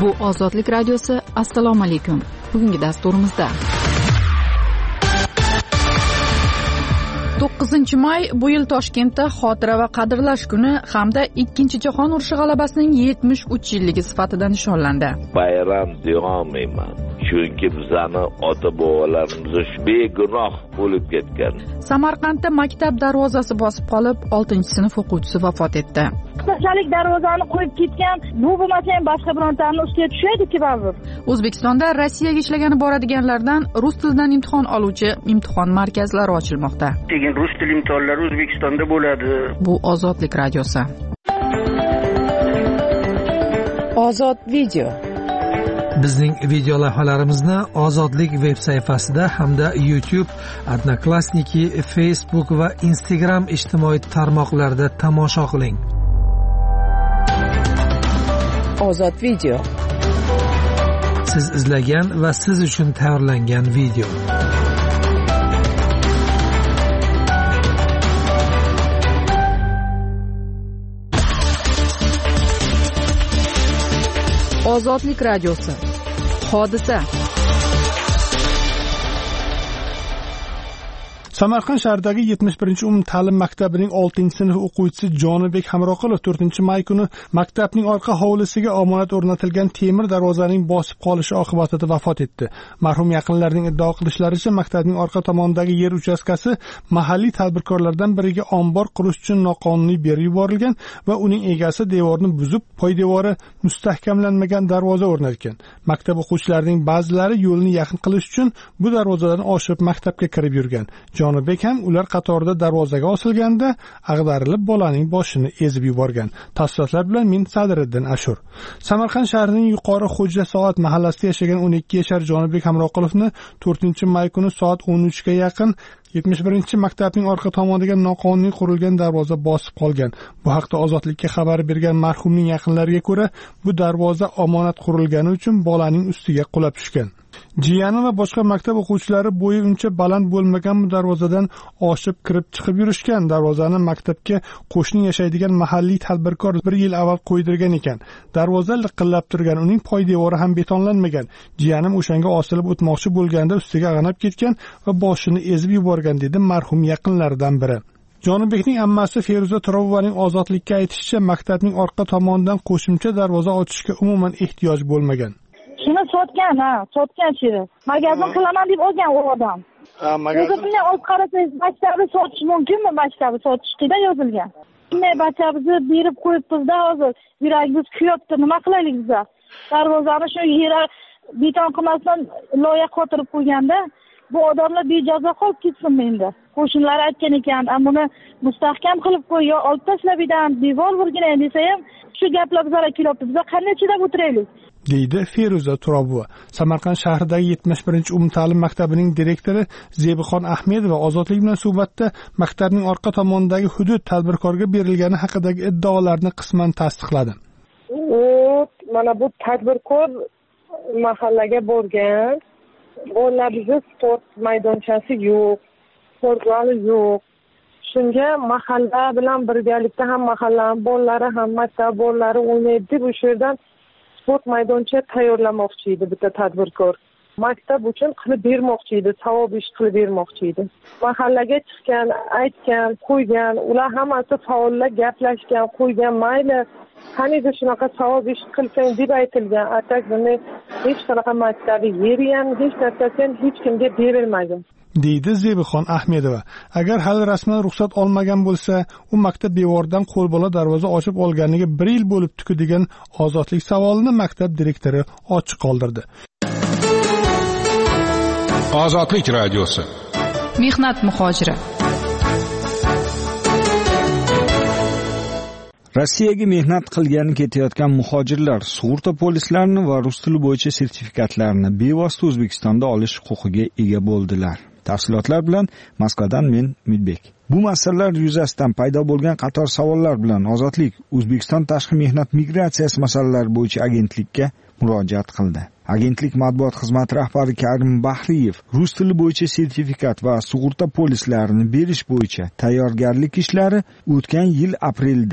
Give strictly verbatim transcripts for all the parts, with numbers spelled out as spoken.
Bu Ozodlik radiosi. Assalomu alaykum. Bugungi dasturimizda to'qqizinchi may bu yil Toshkentda xotira va qadrlash kuni hamda ikkinchi jahon urushi g'alabasining yetmish uch yilligi sifatida nishonlandi. Bayram deyolmayman. Chunki bizani ota-bobolarimiz begunoh bo'lib ketgan. Samarqandda maktab darvozasi bosib qolib, oltinchi sinf o'quvchisi vafot etdi. Qanchalik darvozani qo'yib ketgan, bu bo'lmasa ham boshqa birontani ustiga tushaydi-ki baribir. O'zbekistonda Rossiyaga ishlagani boradiganlardan rus tilidan imtihon oluvchi imtihon markazlari ochilmoqda. Keyin rus tili imtihonlari O'zbekistonda bo'ladi. Bu Ozodlik radiosi. Ozod video. Bizning video lavhalarimizni Ozodlik veb sayfasida hamda YouTube, Odnoklassniki, Facebook va Instagram ijtimoiy tarmoqlarida tomosha qiling. Ozod video. Siz izlagan va siz uchun tayyorlangan video. Ozodlik radiosi. Hodisa. Samarqand shahridagi yetmish birinchi umum ta'lim maktabining oltinchi sinf o'quvchisi Jonibek Hamroqulov to'rtinchi may kuni maktabning orqa hovlisiga omonat o'rnatilgan temir darvozaning bosib qolishi oqibatida vafot etdi. Marhum yaqinlarining iddao qilishlaricha, maktabning orqa tomonidagi yer uchastkasi mahalliy tadbirkorlardan biriga ombor qurish uchun noqonuniy berib yuborilgan va uning egasi devorni buzib, poydevori mustahkamlanmagan darvoza o'rnatgan. Maktab o'quvchilarining ba'zilari yo'lni yaqin qilish uchun bu darvozadan oshib maktabga kirib yurgan. Jonibek ham ular qatorida darvozaga osilganda ag'darilib bolaning boshini ezib yuborgan. Tafsilotlar bilan men Sadiriddin Ashur. Samarqand shahrining yuqori Xo'ja Soat mahallasida yashagan o'n ikki yashar Jonibek Hamroqulovni to'rtinchi may kuni soat o'n uch ga yaqin yetmish birinchi maktabning orqa tomoniga noqonuniy qurilgan darvoza bosib qolgan. Bu haqda Ozodlikka xabar bergan marhumning yaqinlariga ko'ra, bu darvoza omonat qurilgani uchun bolaning ustiga qulab tushgan. Jiyani va boshqa maktab o'quvchilari bo'yi uncha baland bo'lmagan bu darvozadan oshib kirib chiqib yurishgan. Darvozani maktabga qo'shni yashaydigan mahalliy tadbirkor bir yil avval qo'ydirgan ekan. Darvoza liqillab turgan, uning poydevori ham betonlanmagan. Jiyanim o'shanga osilib o'tmoqchi bo'lganda ustiga ag'anab ketgan va boshini ezib yuborgan, dedi marhum yaqinlaridan biri. Jonibekning ammasi Feruza Turovovaning Ozodlikka aytishicha, maktabning orqa tomonidan qo'shimcha darvoza ochishga umuman ehtiyoj bo'lmagan. Shuni sotgan, ha, sotgan shiri. Magazin qilaman deb olgan u odam. Ha, magazin. O'zi bunday olib qarasangiz, maktabni sotish mumkinmi? Maktabni sotish qida yozilgan. Bunday maktabni berib qo'yibmiz-da hozir. Yuragimiz kuyapti, nima qilaylik biz? Darvozani shu yera beton qilmasdan loyiha qotirib qo'yganda, bu odamlar bejazo qolib ketsinmi endi? Qo'shnilar aytgan ekan, "Buni mustahkam qilib qo'y, yo olib tashlab edan, devor burgina" desa ham, shu gaplar bizga kelyapti. Biz qanday chidab o'tiraylik? deydi Feruza Turobova. Samarqand shahridagi yetmish birinchi umum ta'lim maktabining direktori Zebixon Ahmedova Ozodlik bilan suhbatda maktabning orqa tomonidagi hudud tadbirkorga berilgani haqidagi iddaolarni qisman tasdiqladi. U mana bu tadbirkor mahallaga borgan. Bolalarning sport maydonchasi yo'q, sport zali yo'q. Shunga mahalla bilan birgalikda ham mahalla bolalari ham maktab bolalari o'ynaydi deb o'sha yerdan sport maydoncha tayyorlamoqchi edi bitta tadbirkor. Maktab uchun qilib bermoqchi edi, savob ish qilib bermoqchi edi. Mahallaga chiqqan, aytgan, qo'ygan, ular hammasi faollar gaplashgan, qo'ygan, mayli qaniydi shunaqa savob ish qilsang deb aytilgan. Atak bunday hech qanaqa maktabi yeri ham, hech narsasi ham hech kimga berilmagan, deydi Zebixon Ahmedova. Agar hali rasman ruxsat olmagan bo'lsa, u maktab devoridan qo'lbola darvoza ochib olganiga bir yil bo'libdi-ku degan Ozodlik savolini maktab direktori ochiq qoldirdi. Ozodlik radiosi. Mehnat muhojiri. Rossiyaga mehnat qilgani ketayotgan muhojirlar sug'urta polislarini va rus tili bo'yicha sertifikatlarini bevosita O'zbekistonda olish huquqiga ega bo'ldilar. Tafsilotlar bilan Moskvadan men Midbek. Bu masalalar yuzasidan paydo bo'lgan qator savollar bilan Ozodlik O'zbekiston tashqi mehnat migratsiyasi masalalari bo'yicha agentlikka murojaat qildi. Agentlik matbuot xizmati rahbari Karim Bahriyev rus tili bo'yicha sertifikat va sug'urta polislarini berish bo'yicha tayyorgarlik ishlari o'tgan yil aprelda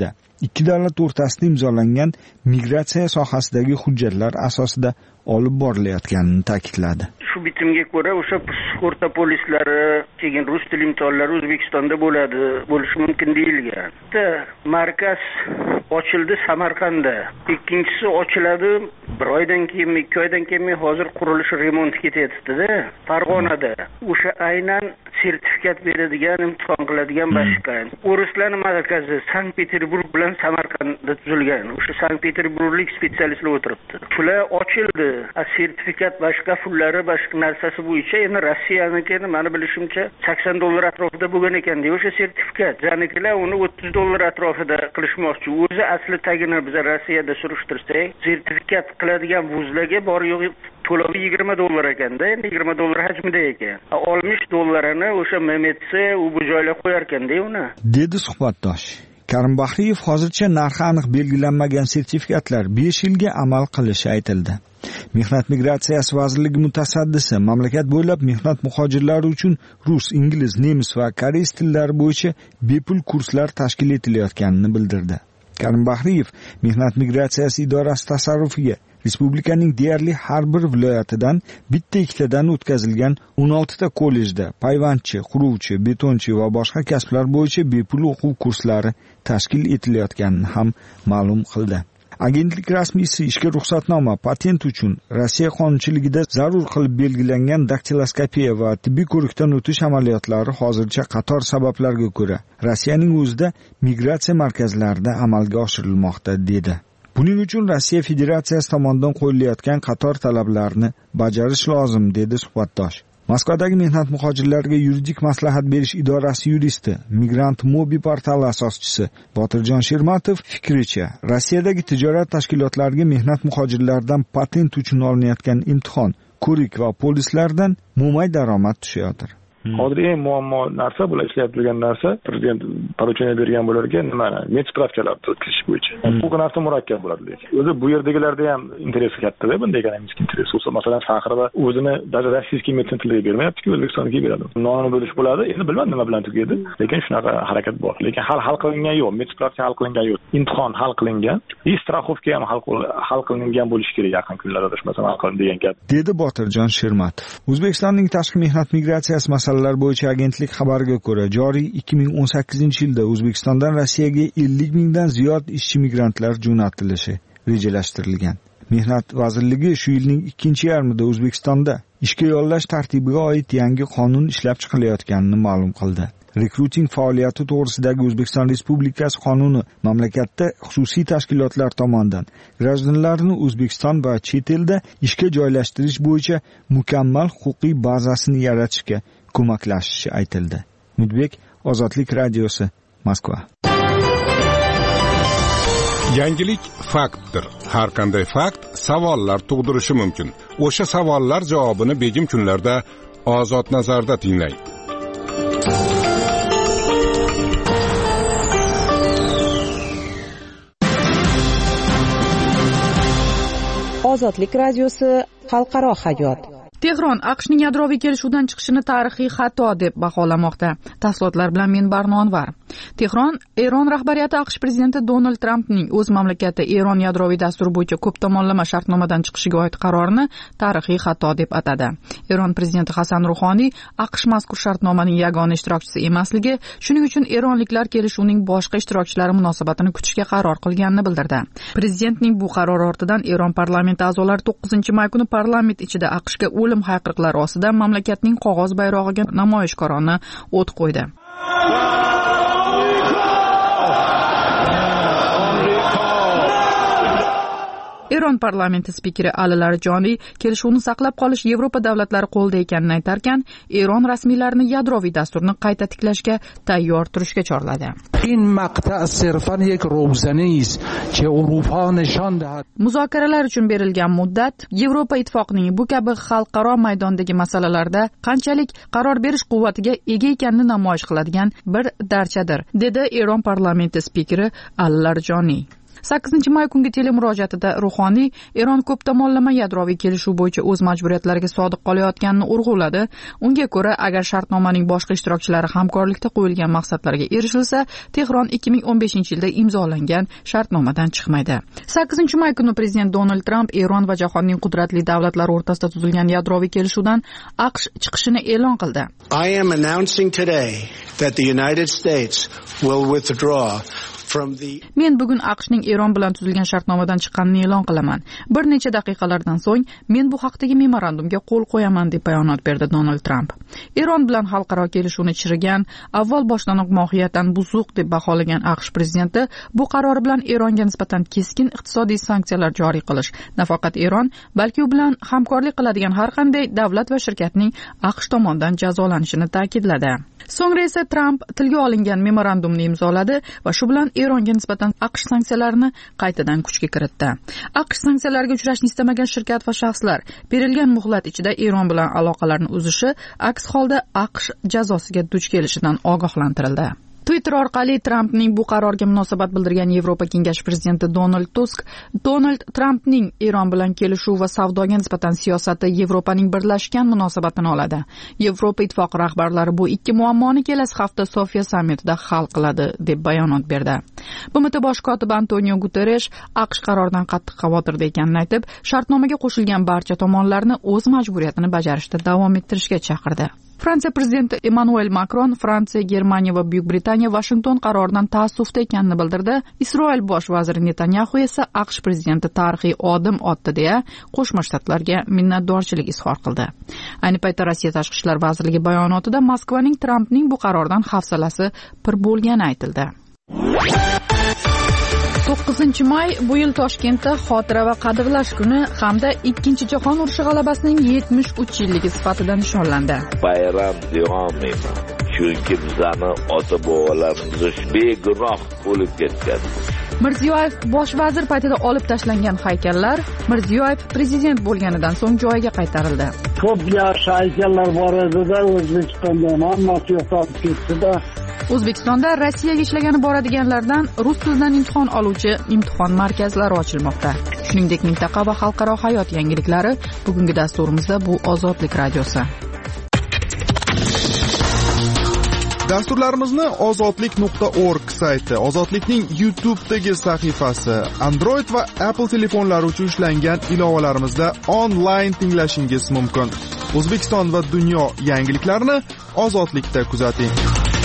ikki davlat o'rtasida imzolangan migratsiya sohasidagi hujjatlar asosida olib borilayotganini ta'kidladi. Shu bitimga ko'ra o'sha sug'urta polislari, keyin rus tili imtihonlari O'zbekistonda bo'ladi, bo'lishi mumkin deyilgan. Bitta markaz ochildi Samarqandda. Ikkinchisi ochiladi bir oydan keyin, ikki oydan keyin hozir qurilishi remont ketyapti-da, Farg'onada. O'sha aynan sertifikat beradigan, imtihon qiladigan boshqa. O'rislarning markazi Sankt-Peterburg bilan Samarqandda tuzilgan. O'sha Sankt-Peterburglik specialistlar o'tiribdi. Shular ochildi. A sertifikat boshqa pullari, boshqa narsasi bo'yicha endi Rossiyaniki, meni bilishimcha sakson dollar atrofida bo'lgan ekan deb o'sha sertifikat. Ya'nikilar uni o'ttiz dollar atrofida qilishmoqchi. O'zi asli tagini biz Rossiyada surishtirsak, sertifikat qiladigan vuzlarga bor yo'q to'lovi yigirma dollar ekanda, endi yigirma dollar hajmida ekan. oltmish dollarini o'sha M M T u bu joyga qo'yar ekanda uni. Dedi suhbatdosh. Karim Bahriyev hozircha narxi aniq belgilanmagan sertifikatlar besh yilga amal qilishi aytildi. Mehnat migratsiyasi vazirligi mutasaddisi mamlakat bo'ylab mehnat muhojirlari uchun rus, ingliz, nemis va koreys tillari bo'yicha bepul kurslar tashkil etilayotganini bildirdi. Karim Bahriyev mehnat migratsiyasi idorasi tasarrufiga respublikaning deyarli har bir viloyatidan bitta ikkitadan o'tkazilgan o'n olti ta kollejda payvandchi, quruvchi, betonchi va boshqa kasblar bo'yicha bepul o'quv kurslari tashkil etilayotganini ham ma'lum qildi. Agentlik rasmiysi ishga ruxsatnoma, patent uchun Rossiya qonunchiligida zarur qilib belgilangan daktiloskopiya va tibbiy ko'rikdan o'tish amaliyotlari hozircha qator sabablarga ko'ra Rossiyaning o'zida migratsiya markazlarida amalga oshirilmoqda dedi. Buning uchun Rossiya Federatsiyasi tomonidan qo'yilayotgan qator talablarni bajarish lozim dedi suhbatdosh. Moskvadagi mehnat muhojirlariga yuridik maslahat berish idorasi yuristi, Migrant Mobi portali asoschisi Botirjon Shermatov fikricha, Rossiyadagi tijorat tashkilotlariga mehnat muhojirlaridan patent uchun olinayotgan imtihon, ko'rik va polislardan mo'may daromad tushayotir. Hozir eng muammo narsa bular ishlayib turgan narsa, prezident поручение bergan bo'larga nima? Medpravkalar kirish bo'yicha. Bu narsa murakkab bo'ladi lekin. O'zi bu yerdagilarda ham interesi katta-da, bunday ekonomik interes bo'lsa, masalan, Sahrada o'zini даже rossiyskiy meditsin tiliga bermayapti-ku, O'zbekistonga beradi. Nonni bo'lish bo'ladi. Endi bilmadim nima bilan tugaydi, lekin shunaqa harakat bor. Lekin hal hal qilingan yo'q, medpravka hal qilingan yo'q. Imtihon hal qilingan, и страховка ham hal hal qilingan bo'lishi kerak yaqin kunlarda, masalan, hal qilindi degan gap. Dedi Botirjon Shermatov. O'zbekistonning tashqi mehnat migratsiyasi masalalar bo'yicha agentlik xabariga ko'ra, joriy ikki ming o'n sakkizinchi yilda O'zbekistondan Rossiyaga ellik mingdan ziyod ishchi migrantlar jo'natilishi rejalashtirilgan. Mehnat vazirligi shu yilning ikkinchi yarmida O'zbekistonda ishga yollash tartibiga oid yangi qonun ishlab chiqilayotganini ma'lum qildi. Rekruting faoliyati to'g'risidagi O'zbekiston Respublikasi qonuni mamlakatda xususiy tashkilotlar tomonidan grajdanlarni O'zbekiston va chet elda ishga joylashtirish bo'yicha mukammal huquqiy bazasini yaratishga ko'maklashishi aytildi. Mudbek, Ozodlik radiosi, Moskva. Yangilik faktdir. Har qanday fakt savollar tug'dirishi mumkin. O'sha savollar javobini begim kunlarda Ozod nazarda tinglang. Ozodlik radiosi, xalqaro hayot. Tehron AQShning yadroviy kelishuvdan chiqishini tarixiy xato deb baholamoqda. Tafsilotlar bilan men Barno Anvar. Tehron Eron rahbariyati AQSh prezidenti Donald Trampning o'z mamlakati Eron yadroviy dasturi bo'yicha ko'p tomonlama shartnomadan chiqishiga oid qarorini tarixiy xato deb atadi. Eron prezidenti Hasan Ruhoniy AQSh mazkur shartnomaning yagona ishtirokchisi emasligi, shuning uchun eronliklar kelishuvning boshqa ishtirokchilari munosabatini kutishga qaror qilganini bildirdi. Prezidentning bu qarori ortidan Eron parlamenti a'zolari to'qqizinchi may kuni parlament ichida AQShga o'lim hayqiriqlari ostida mamlakatning qog'oz bayrog'iga namoyishkorona o't qo'ydi. Eron parlamenti spikeri Ali Larijoniy kelishuvni saqlab qolish Yevropa davlatlari qo'lida ekanini aytarkan, Eron rasmiylarini yadroviy dasturni qayta tiklashga tayyor turishga chorladi. Muzokaralar uchun berilgan muddat Yevropa ittifoqining bu kabi xalqaro maydondagi masalalarda qanchalik qaror berish quvvatiga ega ekanini namoyish qiladigan bir darchadir, dedi Eron parlamenti spikeri Ali Larijoniy. sakkizinchi may kungi telemurojaatida Ruhoniy Eron ko'p tomonlama yadroviy kelishuv bo'yicha o'z majburiyatlariga sodiq qolayotganini urg'uladi. Unga ko'ra, agar shartnomaning boshqa ishtirokchilari hamkorlikda qo'yilgan maqsadlarga erishilsa, Tehron ikki ming o'n beshinchi yilda imzolangan shartnomadan chiqmaydi. sakkizinchi may kuni prezident Donald Tramp Eron va jahonning qudratli davlatlari o'rtasida tuzilgan yadroviy kelishuvdan AQSh chiqishini e'lon qildi. I am announcing today that the United States will withdraw Men bugun AQShning Eron bilan tuzilgan shartnomadan chiqqanini e'lon qilaman. Bir necha daqiqalardan so'ng men bu haqdagi memorandumga qo'l qo'yaman deb bayonot berdi Donald Tramp. Eron bilan xalqaro kelishuvni chirigan, avval boshlanoq mohiyatan buzuq deb baholagan AQSh prezidenti bu qarori bilan Eronga nisbatan keskin iqtisodiy sanksiyalar joriy qilish, nafaqat Eron, balki u bilan hamkorlik qiladigan har qanday davlat va shirkatning AQSh tomonidan jazolanishini ta'kidladi. So'ngra esa Tramp tilga olingan memorandumni imzoladi va shu bilan Eronga nisbatan AQSh sanksiyalarini qaytadan kuchga kiritdi. AQSh sanksiyalarga uchrashni istamagan shirkat va shaxslar berilgan muhlat ichida Eron bilan aloqalarni uzishi, aks holda AQSh jazosiga duch kelishidan ogohlantirildi. Twitter orqali Trampning bu qarorga munosabat bildirgan Yevropa Kengashi prezidenti Donald Tusk, Donald Trampning Eron bilan kelishuv va savdoga nisbatan siyosati Yevropaning birlashgan munosabatini oladi. Yevropa ittifoqi rahbarlari bu ikki muammoni kelasi hafta Sofiya sammitida hal qiladi deb bayonot berdi. B M T bosh kotibi Antonio Guterres AQSh qaroridan qattiq xavotirda ekanini aytib, shartnomaga qo'shilgan barcha tomonlarni o'z majburiyatini bajarishda davom ettirishga chaqirdi. Fransiya prezidenti Emmanuel Macron Fransiya, Germaniya va Buyuk Britaniya Washington qaroridan taassufda ekanini bildirdi. Isroil bosh vaziri Netanyahu esa AQSh prezidenti tarixiy odim otdi deya Qo'shma Shtatlarga minnatdorchilik izhor qildi. Ayni paytda Rossiya tashqi ishlar vazirligi bayonotida Moskvaning Trampning bu qarordan hafsalasi pir bo'lgani aytildi. to'qqizinchi may bu yil Toshkentda xotira va qadrlash kuni hamda ikkinchi jahon urushi g'alabasining yetmish uch yilligi sifatida nishonlandi. Bayram deyaolmayman, chunki bizani ota-bobolarimiz begunoh o'lib ketgan. Mirziyoyev bosh vazir paytida olib tashlangan haykallar Mirziyoyev prezident bo'lganidan so'ng joyiga qaytarildi. Ko'p yaxshi haykallar bor edi-da, O'zbekistonda hammasi yo'qolib ketdi-da. O'zbekistonda Rossiyaga ishlagani boradiganlardan rus tilidan imtihon oluvchi imtihon markazlari ochilmoqda. Shuningdek, mintaqa va xalqaro hayot yangiliklari bugungi dasturimizda bu Ozodlik radiosi. Dasturlarimizni ozodlik nuqta org sayti, Ozodlikning YouTube'dagi sahifasi, Android va Apple telefonlari uchun ishlangan ilovalarimizda onlayn tinglashingiz mumkin. O'zbekiston va dunyo yangiliklarini Ozodlikda kuzating.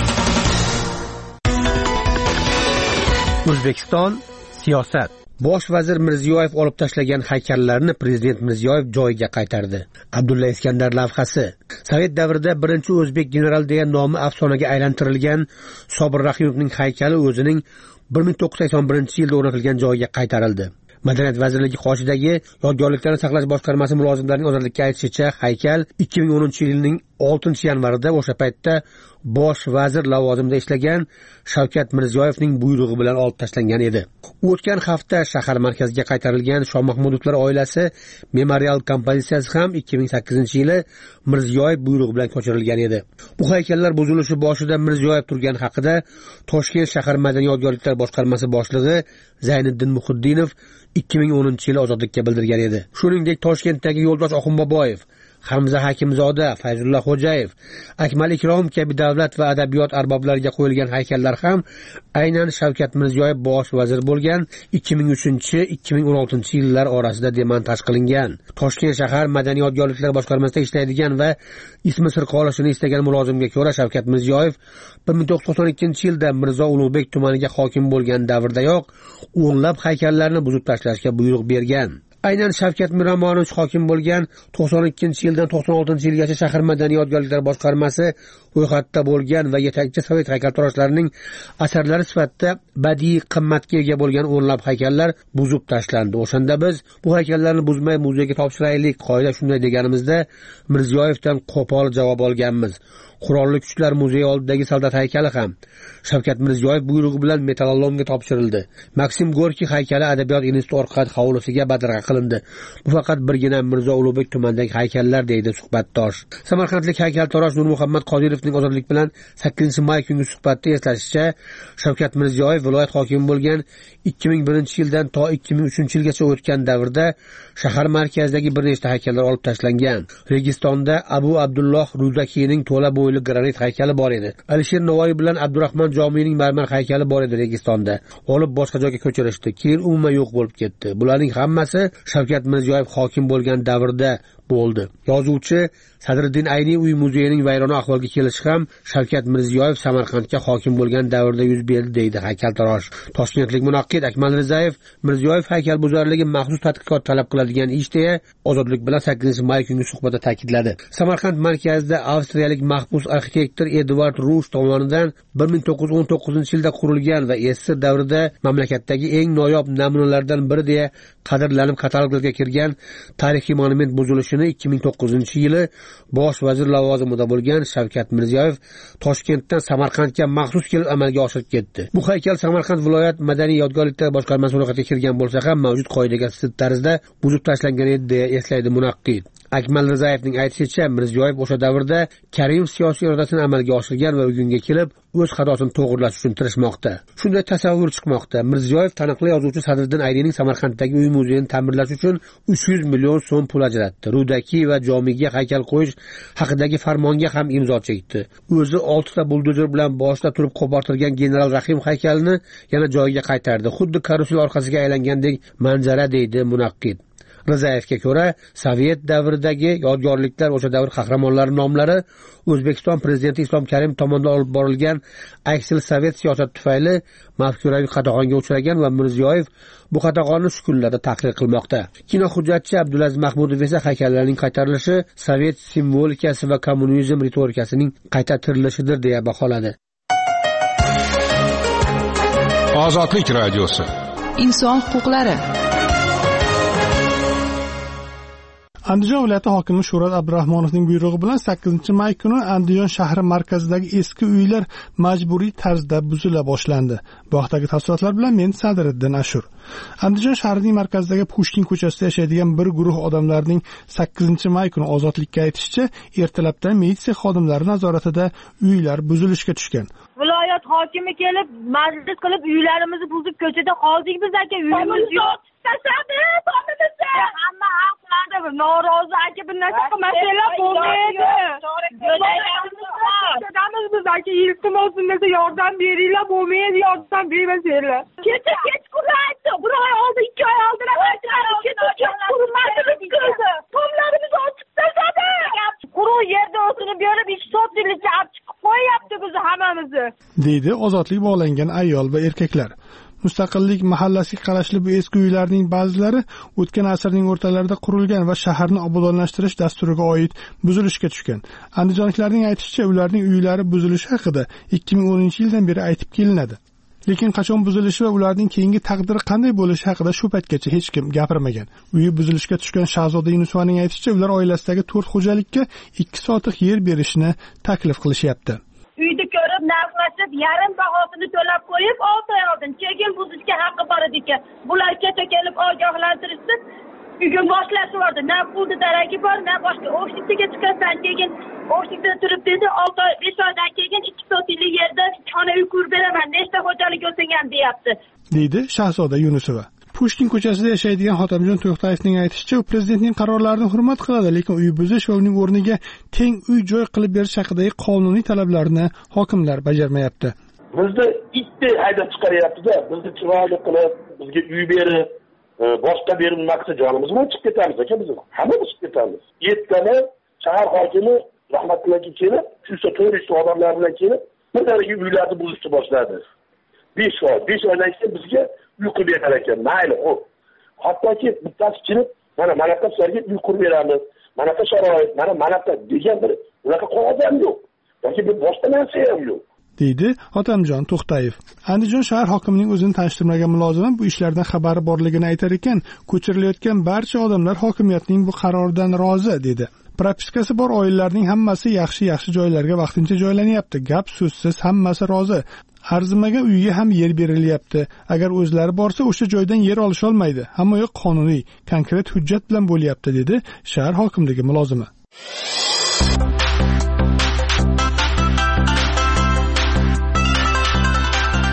O'zbekiston siyosat. Bosh vazir Mirziyoyev olib tashlagan haykallarni prezident Mirziyoyev joyiga qaytardi. Abdulla Iskandar lavhasi. Sovet davrida birinchi o'zbek general degan nomi afsonaga aylantirilgan Sobir Rahimovning haykali o'zining bir ming to'qqiz yuz sakson birinchi yilda o'rnatilgan joyiga qaytarildi. Madaniyat vazirligi qoshidagi yodgorliklarni saqlash boshqarmasi mulozimlarining ozodlikka aytishicha, haykal ikki ming o'ninchi yilning oltinchi yanvarida o'sha paytda bosh vazir lavozimida ishlagan Shavkat Mirziyoyevning buyrug'i bilan olib tashlangan edi. O'tgan hafta shahar markaziga qaytarilgan Shoh Mahmudovlar oilasi memorial kompozitsiyasi ham ikki ming sakkizinchi yili Mirziyoyev buyrug'i bilan ko'chirilgan edi. Bu haykallar buzilishi boshida Mirziyoyev turgan haqida Toshkent shahar madaniy yodgorliklar boshqarmasi boshlig'i Zayniddin Muhiddinov ikki ming o'ninchi yil ozodlikka bildirgan edi. Shuningdek, Toshkentdagi Yo'ldosh Oxunboboyev, Hamza Hakimzoda, Fayzulla Xo'jayev, Akmal Ikrom kabi davlat va adabiyot arboblariga qo'yilgan haykallar ham aynan Shavkat Mirziyoyev bosh vazir bo'lgan ikki ming uchinchi - ikki ming o'n oltinchi yillar orasida demontaj qilingan. Toshkent shahar madaniy yodgorliklar boshqarmasida ishlaydigan va ismi sir qolishini istagan mulozimga ko'ra, Shavkat Mirziyoyev bir ming to'qqiz yuz to'qson ikkinchi yilda Mirzo Ulug'bek tumaniga hokim bo'lgan davrdayoq o'nlab haykallarni buzib tashlashga buyruq bergan. Aynan Shavkat Miromonovich hokim bo'lgan to'qson ikkinchi yildan to'qson oltinchi yilgacha shahar madaniy yodgorliklar boshqarmasi ro'yxatda bo'lgan va yetakchi sovet haykaltaroshlarining asarlari sifatida badiiy qimmatga ega bo'lgan o'nlab haykallar buzib tashlandi. O'shanda biz bu haykallarni buzmay muzeyga topshiraylik, qoida shunday deganimizda Mirziyoyevdan qo'pol javob olganmiz. Qurolli Kuchlar muzeyi oldidagi soldat haykali ham Shavkat Mirziyoyev buyrug'i bilan metallolomga topshirildi. Maksim Gorkiy haykali Adabiyot instituti orqali hovlisiga badarg'a qilindi. Bu faqat birgina Mirzo Ulug'bek tumanidagi haykallar, deydi suhbatdosh. Samarqandlik haykaltarosh Nurmuhammad Qodirov Qodiriyevning Ozodlik bilan sakkizinchi may kungi suhbatda eslashicha, Shavkat Mirziyoyev viloyat hokimi bo'lgan ikki ming birinchi yildan to ikki ming uchinchi yilgacha o'tgan davrda shahar markazidagi bir nechta haykallar olib tashlangan. Registonda Abu Abdulloh Ruzakiyning to'la bo'yli granit haykali bor edi. Alisher Navoiy bilan Abdurahmon Jomining marmar haykali bor edi Registonda. Olib boshqa joyga ko'chirishdi. Keyin umuman yo'q bo'lib ketdi. Bularning hammasi Shavkat Mirziyoyev hokim bo'lgan davrda bo'ldi. Yozuvchi Sadriddin Ayni uy muzeyining vayrona ahvolga kelishi ham Shavkat Mirziyoyev Samarqandga hokim bo'lgan davrda yuz berdi deydi haykaltarosh. Toshkentlik munaqqid Akmal Rizayev Mirziyoyev haykalbuzarligi maxsus tadqiqot talab qiladigan ish deya Ozodlik bilan sakkizinchi may kungi suhbatda ta'kidladi. Samarqand markazida avstriyalik mahbus arxitektor Edvard Rush tomonidan bir ming to'qqiz yuz o'n to'qqizinchi yilda qurilgan va Sssr davrida mamlakatdagi eng noyob namunalardan biri deya qadrlanib kataloglarga kirgan tarixiy monument buzilishini ikki ming to'qqizinchi yili bosh vazir lavozimida bo'lgan Shavkat Mirziyoyev Toshkentdan Samarqandga maxsus kelib amalga oshirib ketdi. Bu haykal Samarqand viloyat madaniy yodgorliklar boshqarmasi ro'yxatiga kirgan bo'lsa ham mavjud qoidaga zid tarzda buzib tashlangan edi deya eslaydi munaqqid. Akmal Rizayevning aytishicha, Mirziyoyev o'sha davrda Karimov siyosiy irodasini amalga oshirgan va bugunga kelib o'z xatosini to'g'rilash uchun tirishmoqda. Shunday tasavvur chiqmoqda. Mirziyoyev taniqli yozuvchi Sadriddin Aynining Samarqanddagi uy muzeyini ta'mirlash uchun uch yuz million so'm pul ajratdi. Rudaki va Jomiga haykal qo'yish haqidagi farmonga ham imzo chekdi. O'zi oltita buldozer bilan boshida turib qo'portirgan general Rahim haykalini yana joyiga qaytardi. Xuddi karusel orqasiga aylangandek manzara deydi munaqqid. Rizayevga ko'ra, Sovet davridagi yodgorliklar o'sha davr qahramonlari nomlari O'zbekiston prezidenti Islom Karimov tomonidan olib borilgan aksil sovet siyosati tufayli mafkuraviy qatag'onga uchragan va Mirziyoyev bu qatag'onni shu kunlarda tahrir qilmoqda. Kino hujjatchi Abdulaziz Mahmudov esa haykallarning qaytarilishi sovet simvolikasi va kommunizm ritorikasining qayta tirilishidir deya baholadi. Ozodlik radiosi. Inson huquqlari. Andijon viloyati hokimi Shuhrat Abdurahmonovning buyrug'i bilan sakkizinchi may kuni Andijon shahri markazidagi eski uylar majburiy tarzda buzila boshlandi. Bu haqdagi tafsilotlar bilan men Sadriddin Ashur. Andijon shahrining markazidagi Pushkin ko'chasida yashaydigan bir guruh odamlarning sakkizinchi may kuni ozodlikka aytishicha, ertalabdan militsiya xodimlari nazoratida uylar buzilishga tushgan. Viloyat hokimi kelib, majlis qilib uylarimizni buzib ko'chada qoldik biz aka, uyimiz yo'q. Tasadi, tomimizda. Hamma haqlarda norozi aka, bir narsa qilmasalar bo'lmaydi. Dadamiz biz aka, iltimos sizlarga yordam beringlar, bo'lmaydi, yordam bermasanglar. Kecha kechqurun aytdi, bir oy oldin, ikki oy oldin aytdi. Kecha qurmasimiz qildi. Tomlarimiz ochib tasadi. Quruq yerda o'tirib berib, ikki soatlikcha olib chiqib qo'yapti bizni hammamizni. Deydi ozodlik bog'langan ayol va erkaklar. Mustaqillik mahallasiga qarashli bu eski uylarning ba'zilari o'tgan asrning o'rtalarida qurilgan va shaharni obodonlashtirish dasturiga oid buzilishga tushgan. Andijonliklarning aytishicha, ularning uylari buzilishi haqida ikki ming o'ninchi yildan beri aytib kelinadi. Lekin qachon buzilishi va ularning keyingi taqdiri qanday bo'lishi haqida shu paytgacha hech kim gapirmagan. Uyi buzilishga tushgan Shahzoda Yunusovaning aytishicha, ular oilasidagi to'rt xo'jalikka ikki sotiq yer berishni taklif qilishyapti. Uyni ko'rib, narxlashib, yarim bahosini to'lab qo'yib, olti oy oldin chegin buzishga haqqi bor ekan. Bular kecha kelib ogohlantirishdi. Bugun boshlashib, na pulni daragi bor, na boshqa. O'shlikka chiqasan, keyin o'shlikda turib dedi, olti oy, besh oydan keyin ikki sotiklik yerda xona uy qurib beraman. Nechta xo'jalik bo'lsang ham deyapti. Deydi Shahzoda Yunusova. Pushkin ko'chasida yashaydigan Hotamjon To'xtayevning aytishicha, u prezidentning qarorlarini hurmat qiladi, lekin uy buzish va uning o'rniga teng uy-joy qilib berish haqidagi qonuniy talablarni hokimlar bajarmayapti. Bizni itni haydab chiqaryapti-da, bizni chiroyli qilib, bizga uy berib, boshqa berib maqsad jonimiz bilan chiqib ketamiz aka biz. Hammamiz chiqib ketamiz. Ertami shahar hokimi rahmatliga kelib, shu to'rtta odamlar bilan kelib, birdaniga uylarni buzishni boshladi. besh oy, besh oydan keyin bizga uy qurib berar ekan. Mayli, xo'p. Hattoki bittasi kelib, mana manaqa sizlarga uy qurib beramiz. Manaqa sharoit, mana manaqa degan bir unaqa qog'oz ham yo'q. Yoki bir boshqa narsa ham yo'q. Deydi Hotamjon To'xtayev. Andijon shahar hokimining o'zini tanishtirmagan mulozimi bu ishlardan xabari borligini aytar ekan, ko'chirilayotgan barcha odamlar hokimiyatning bu qaroridan rozi dedi. Propiskasi bor oilalarning hammasi yaxshi-yaxshi joylarga vaqtincha joylanyapti. Gap so'zsiz hammasi rozi. Arzimagan uyga ham yer berilyapti. Agar o'zlari borsa, o'sha joydan yer olish olmaydi. Hamma yoq qonuniy, konkret hujjat bilan bo'lyapti, dedi shahar hokimligi mulozimi.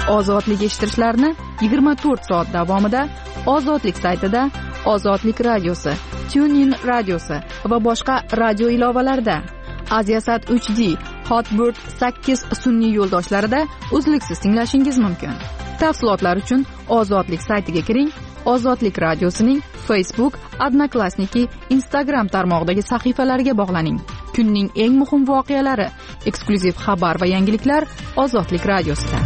ozodlik eshittirishlarini yigirma to'rt soat davomida ozodlik saytida, ozodlik radiosi, TuneIn radiosi va boshqa radio ilovalarida, Aziasat uch D, Hotbird sakkiz sun'iy yo'ldoshlarida uzluksiz tinglashingiz mumkin. Tafsilotlar uchun ozodlik saytiga kiring. Ozodlik radiosining Facebook, Odnoklassniki, Instagram tarmog'idagi sahifalariga bog'laning. Kunning eng muhim voqealari, eksklyuziv xabar va yangiliklar Ozodlik radiosida.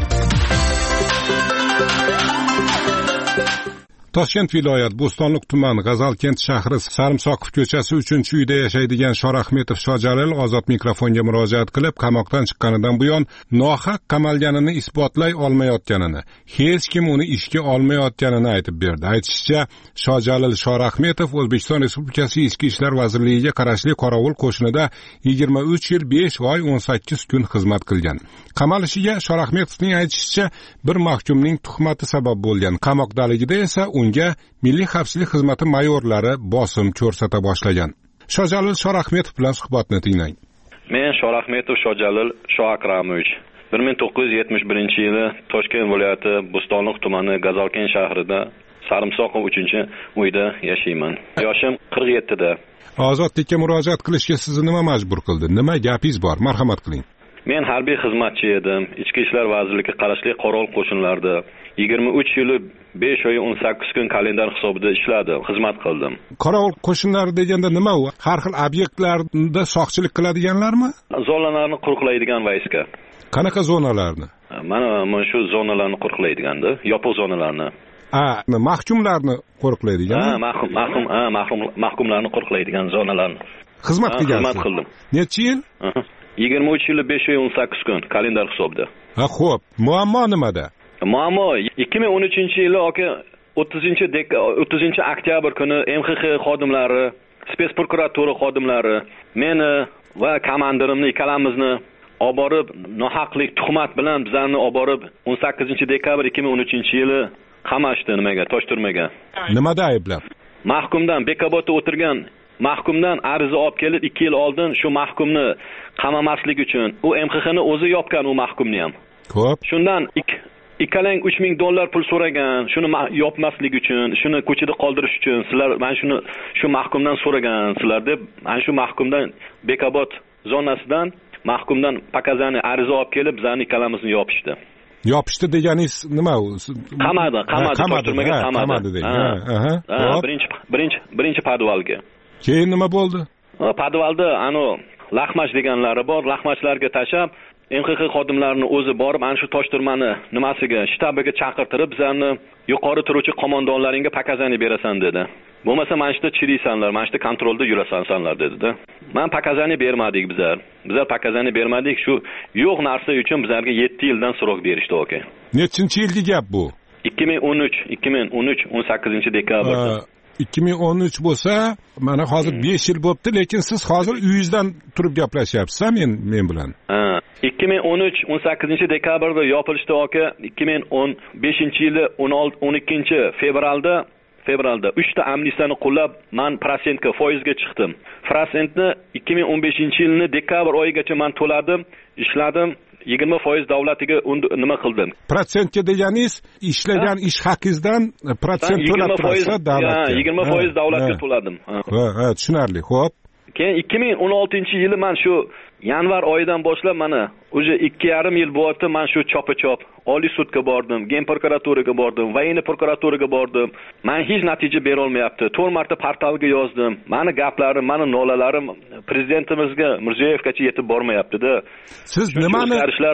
Toshkent viloyat Bo'stonliq tumani G'azalkent shahri Sarimsoqov ko'chasi uchinchi uyda yashaydigan Shorahmetov Shojalil ozod mikrofonga murojaat qilib, qamoqdan chiqqanidan buyon nohaq qamalganini isbotlay olmayotganini, hech kim uni ishga olmayotganini aytib berdi. Aytishicha, Shojalil Shorahmetov O'zbekiston Respublikasi Ichki ishlar vazirligiga qarashli Qorovul qo'shinida yigirma uch yil besh oy o'n sakkiz kun xizmat qilgan. Qamalishiga Shorahmetovning aytishicha, bir mahkumning tuhmati sabab bo'lgan. Qamoqdaligida esa unga Milliy xavfsizlik xizmati mayorlari bosim ko'rsata boshlagan. Shojalil Shorahmetov bilan suhbatni tinglang. Men Shorahmetov Shojalil Shoakramovich bir ming to'qqiz yuz yetmish birinchi yili Toshkent viloyati Bo'stonliq tumani G'azalkent shahrida Sarimsoqov uchinchi uyda yashayman. Yoshim qirq yettida. Ozodlikka murojaat qilishga sizni nima majbur qildi? Nima gapingiz bor? Marhamat qiling. Men harbiy xizmatchi edim. Ichki ishlar vazirligiga qarashli Qorovul qo'shinlarida yigirma uch yil besh oy o'n sakkiz kun kalendar hisobida ishladim, xizmat qildim. Qorovul qo'shinlari deganda nima u? Har xil obyektlarda soqchilik qiladiganlarmi? Zonalarni qo'riqlaydigan vayska. Qanaqa zonalarni? Mana mana shu zonalarni qo'riqlaydiganda, yopiq zonalarni. Ha, mahkumlarni qo'riqlaydigan. Ha, mahkum, mahkum, ha, mahkum, mahkumlarni qo'riqlaydigan zonalarni. Xizmat qilgansiz? Xizmat qildim. Necha yil? yigirma uch yil besh oy o'n sakkiz kun kalendar hisobida. Ha, xo'p. Muammo nimada? Muammo ikki ming o'n uchinchi yili oka o'ttizinchi o'ttizinchi oktyabr kuni M X X xodimlari, spets prokuratura xodimlari meni va komandirimni ikkalamizni olib borib, nohaqlik tuhmat bilan bizlarni olib borib o'n sakkizinchi dekabr ikki ming o'n uchinchi yili qamashdi. Nimaga? Tosh turmaga. Nimada ayblab? Mahkumdan Bekobodda o'tirgan mahkumdan ariza olib kelib ikki yil oldin shu mahkumni qamamaslik uchun u M X X'ni o'zi yopgan, u mahkumni ham. Xo'p. Shundan ikkalang uch ming dollar pul so'ragan, shuni yopmaslik uchun, shuni ko'chada qoldirish uchun sizlar men shuni shu mahkumdan so'ragansizlar deb, mana shu mahkumdan Bekobod zonasidan mahkumdan pakazani ariza olib kelib bizlarni ikkalamizni yopishdi. Yopishdi deganingiz nima u? Qamadi, qamadi, to'shtirmaga qamadi. Aha. Birinchi birinchi birinchi podvalga. Keyin nima bo'ldi? Podvalda ano laxmash deganlari bor, laxmashlarga tashab M X X xodimlarini o'zi borib ana shu toshtirmani nimasiga, shtabiga chaqirtirib bizlarni yuqori turuvchi qo'mondonlaringga pakazani berasan dedi. Bo'lmasa mana shunda chiriysanlar, mana shunda kontrolda yurasanlar dedi-da. Men pakazani bermadik bizlar. Bizlar pakazani bermadik, shu yo'q narsa uchun bizlarga yetti yildan so'roq berishdi aka. Nechinchi yilgi gap bu? ikki ming o'n uch, ikki ming o'n uch o'n sakkizinchi dekabrda. ikki ming o'n uch bo'lsa, mana hozir besh yil bo'libdi, lekin siz hozir uyingizdan turib gaplashyapsiz, men men bilan. Ha, ikki ming o'n uch o'n sakkizinchi dekabrda yopilishdi aka. ikki ming o'n beshinchi yili o'n ikkinchi fevralda fevralda uchta amnistiyani qo'llab men prosentga, foizga chiqdim. Prosentni ikki ming o'n beshinchi yilni dekabr oyigacha men to'ladim, ishladim. yigirma foiz davlatiga nima qildim? Protsentga deganingiz ishlagan ish haqingizdan protsent to'lab turasiz davlatga. yigirma foiz davlatga to'ladim. Ha, ha, tushunarli. Xo'p. Keyin ikki ming o'n oltinchi yili men shu yanvar oyidan boshlab mana o'sha ikki yarim yil bo'yida men shu chopa-chop Oliy sudga bordim, Gen prokuraturaga bordim, Voyinniy prokuraturaga bordim. Men hech natija bera olmayapti. to'rt marta portalga yozdim. Meni gaplarim, meni nolalarim prezidentimizga Mirziyoyevgacha yetib bormayapti-da. Siz nimani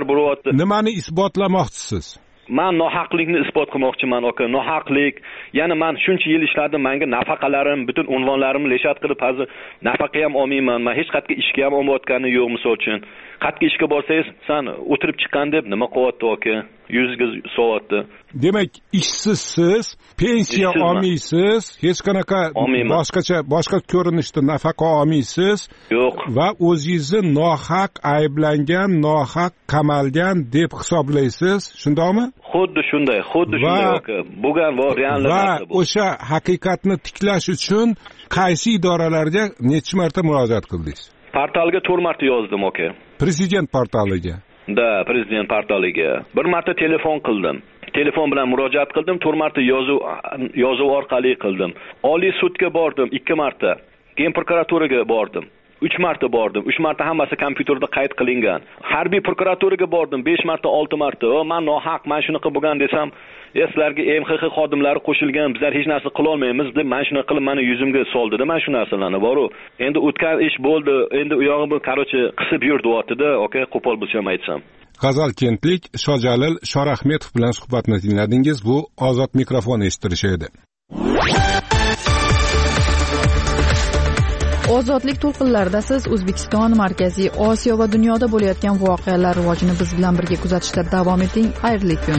nimani isbotlamoqchisiz? Men nohaqlikni isbot qilmoqchiman aka. Nohaqlik, ya'ni men shuncha yil ishladim, menga nafaqalarim, butun unvonlarimni leshat qilib, hozir nafaqa ham olmayman. Men hech qayerga ishga ham olmayotganim yo'q, misol uchun. Qayerga ishga borsangiz, sen o'tirib chiqqan deb nima qilyapti aka? Yuzga so'yapti. Demak, ishsizsiz, pensiya olmaysiz, hech qanaqa boshqacha boshqa ko'rinishda nafaqa olmaysiz. Yo'q. Va o'zingizni nohaq ayblangan, nohaq qamalgan deb hisoblaysiz, shundaymi? Xuddi shunday, xuddi shunday aka. Bo'lgan va reallik va o'sha haqiqatni tiklash uchun qaysi idoralarga necha marta murojaat qildingiz? Portalga to'rt marta yozdim aka. Prezident portaliga. da prezident portaliga bir marta telefon qildim. Telefon bilan murojaat qildim, to'rt marta yozuv yozuv orqali qildim. Oliy sudga bordim ikki marta. Keyin prokuraturaga bordim. uch marta bordim. uch marta hammasi kompyuterda qayd qilingan. Harbiy prokuraturaga bordim besh marta, olti marta. O, men nohaq, men shunaqa bo'lgan desam, sizlarga M X X xodimlari qo'shilgan, bizlar hech narsa qila olmaymiz deb men shuna qilib meni yuzimga soldida. Men shu narsalarni boru. Endi o'tgan ish bo'ldi. Endi u yog'ini, qarochi, qisib yurdi-yotdi-da, okay, qo'pol bo'lsam aytsam. G'azalkentlik Shojalil Shorahmetov bilan suhbatni tingladingiz. Bu ozod mikrofon eshitirishi edi. Ozodlik to'lqinlarida siz O'zbekiston, Markaziy Osiyo va dunyoda bo'layotgan voqealar rivojini biz bilan birga kuzatishda davom eting. Xayrli kun.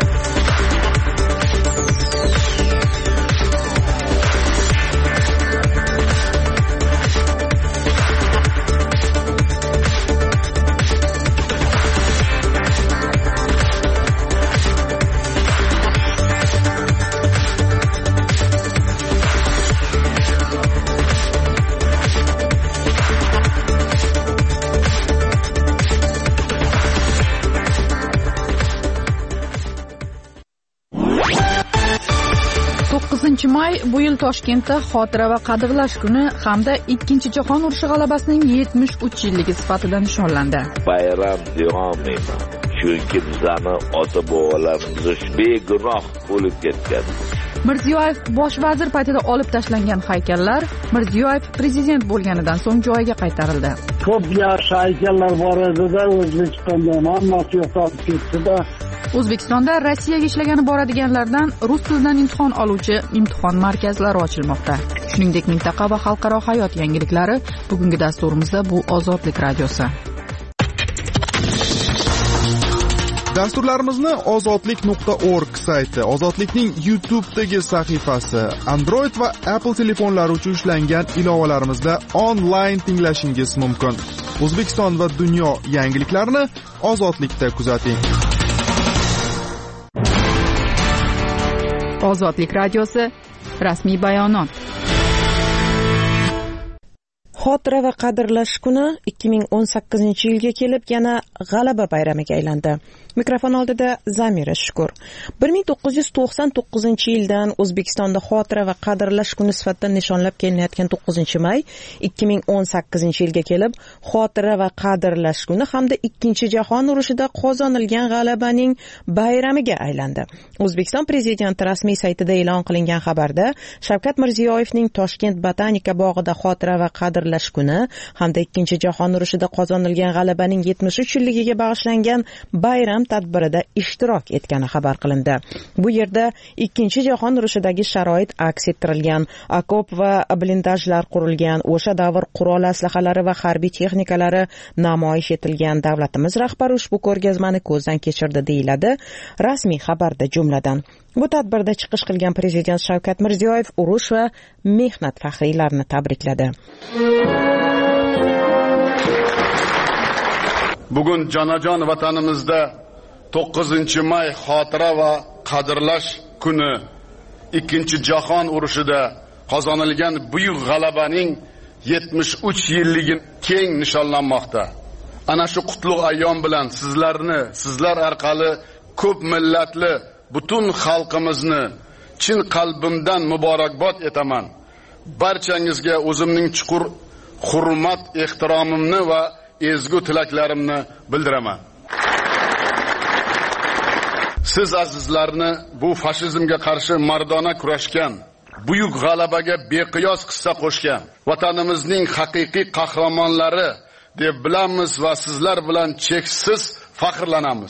to'qqizinchi may bu yil Toshkentda xotira va qadrlash kuni hamda ikkinchi jahon urushi g'alabasining yetmish uch yilligi sifatida nishonlandi. Bayram deyaolmayman, chunki bizani ota-bobolarimiz begunoh bo'lib ketgan. Mirziyoyev bosh vazir paytida olib tashlangan haykallar Mirziyoyev prezident bo'lganidan so'ng joyiga qaytarildi. Ko'p yaxshi haykallar bor edi-da, O'zbekistonda hammasi yo'qolib ketdi-da. O'zbekistonda Rossiyaga ishlagani boradiganlardan rus tilidan imtihon oluvchi imtihon markazlari ochilmoqda. Shuningdek, mintaqa va xalqaro hayot yangiliklari bugungi dasturimizda bu Ozodlik radiosi. Dasturlarimizni ozodlik nuqta org sayti, Ozodlikning YouTube'dagi sahifasi, Android va Apple telefonlari uchun ishlangan ilovalarimizda onlayn tinglashingiz mumkin. O'zbekiston va dunyo yangiliklarini Ozodlikda kuzating. Ozodlik radiosi rasmiy bayonot. Xotira va qadrlash kuni ikki ming o'n sakkizinchi yilga kelib yana g'alaba bayramiga aylandi. Mikrofon oldida Zamira Shukur. bir ming to'qqiz yuz to'qson to'qqizinchi yildan O'zbekistonda xotira va qadrlash kuni sifatida nishonlab kelinayotgan to'qqizinchi may ikki ming o'n sakkizinchi yilga kelib xotira va qadrlash kuni hamda ikkinchi jahon urushida qozonilgan g'alabaning bayramiga aylandi. O'zbekiston prezidenti rasmiy saytida e'lon qilingan xabarda Shavkat Mirziyoyevning Toshkent botanika bog'ida xotira va qadrlash kuni hamda ikkinchi jahon urushida qozonilgan g'alabaning yetmish uch yilligiga bag'ishlangan bayram tadbirida ishtirok etgani xabar qilindi. Bu yerda ikkinchi jahon urushidagi sharoit aks ettirilgan, okop va blindajlar qurilgan, o'sha davr qurol aslahalari va harbiy texnikalari namoyish etilgan. Davlatimiz rahbari ushbu ko'rgazmani ko'zdan kechirdi deyiladi rasmiy xabarda jumladan. Bu tadbirda chiqish qilgan prezident Shavkat Mirziyoyev urush va mehnat faxriylarini tabrikladi. Bugun jonajon vatanimizda to'qqizinchi may xotira va qadrlash kuni ikkinchi jahon urushida qozonilgan buyuk g'alabaning yetmish uch yilligi keng nishonlanmoqda. Ana shu qutlug' ayyom bilan sizlarni, sizlar orqali ko'p millatli butun xalqimizni chin qalbimdan muborakbod etaman. Barchangizga o'zimning chuqur hurmat, ehtiromimni va ezgu tilaklarimni bildiraman. Siz azizlarni bu fashizmga qarshi mardona kurashgan, buyuk g'alabaga beqiyos hissa qo'shgan vatanimizning haqiqiy qahramonlari deb bilamiz va sizlar bilan cheksiz faxrlanamiz.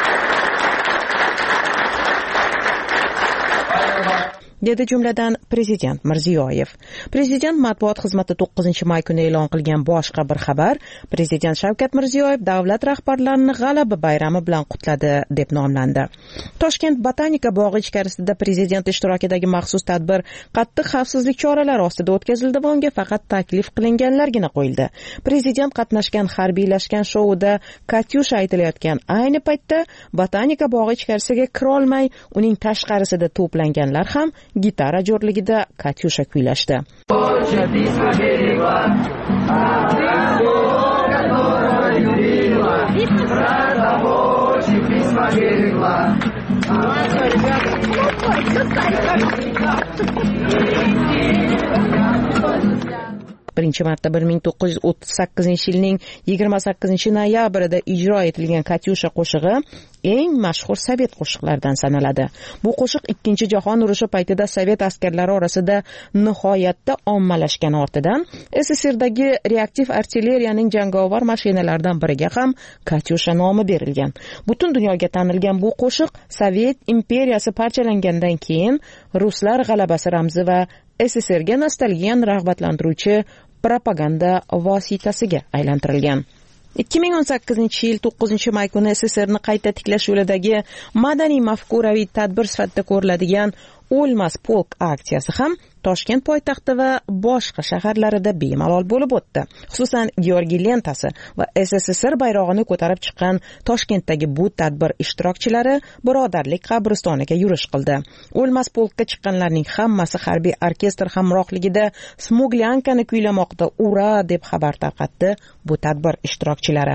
dedi jumladan prezident Mirziyoyev. Prezident matbuot xizmati to'qqizinchi may kuni e'lon qilgan boshqa bir xabar, prezident Shavkat Mirziyoyev davlat rahbarlarini g'alaba bayrami bilan qutladi deb nomlandi. Toshkent botanika bog'i ichkarisida prezident ishtirokidagi maxsus tadbir qattiq xavfsizlik choralari ostida o'tkazildi va unga faqat taklif qilinganlargina qo'yildi. Prezident qatnashgan harbiylashgan shouda Katyusha aytilayotgan ayni paytda botanika bog'i ichkarisiga kira olmay, uning tashqarisida to'planganlar ham gitara jo'rligida Katyusha kuylashdi. birinchi marta bir ming to'qqiz yuz o'ttiz sakkizinchi yilning yigirma sakkizinchi noyabrida ijro etilgan Katyusha qo'shig'i eng mashhur sovet qo'shiqlaridan sanaladi. Bu qo'shiq ikkinchi jahon urushi paytida sovet askarlari orasida nihoyatda ommalashgani ortidan SSSRdagi reaktiv artilleriyaning jangovar mashinalaridan biriga ham Katyusha nomi berilgan. Butun dunyoga tanilgan bu qo'shiq Sovet imperiyasi parchalangandan keyin ruslar g'alabasi ramzi va SSSRga nostalgiyani rag'batlantiruvchi propaganda vositasiga aylantirilgan. ikki ming o'n sakkizinchi yil to'qqizinchi may kuni SSSRni qayta tiklash yo'lidagi madaniy mafkuraviy tadbir sifatida ko'riladigan O'lmas polk aksiyasi ham Toshkent poytaxti va boshqa shaharlarida bemalol bo'lib o'tdi. Xususan, Georgiy lentasi va SSSR bayrog'ini ko'tarib chiqqan Toshkentdagi bu tadbir ishtirokchilari Birodarlik qabristoniga yurish qildi. O'lmas polkka chiqqanlarning hammasi harbiy orkestr hamrohligida Smuglyankani kuylamoqda. Ura deb xabar tarqatdi bu tadbir ishtirokchilari.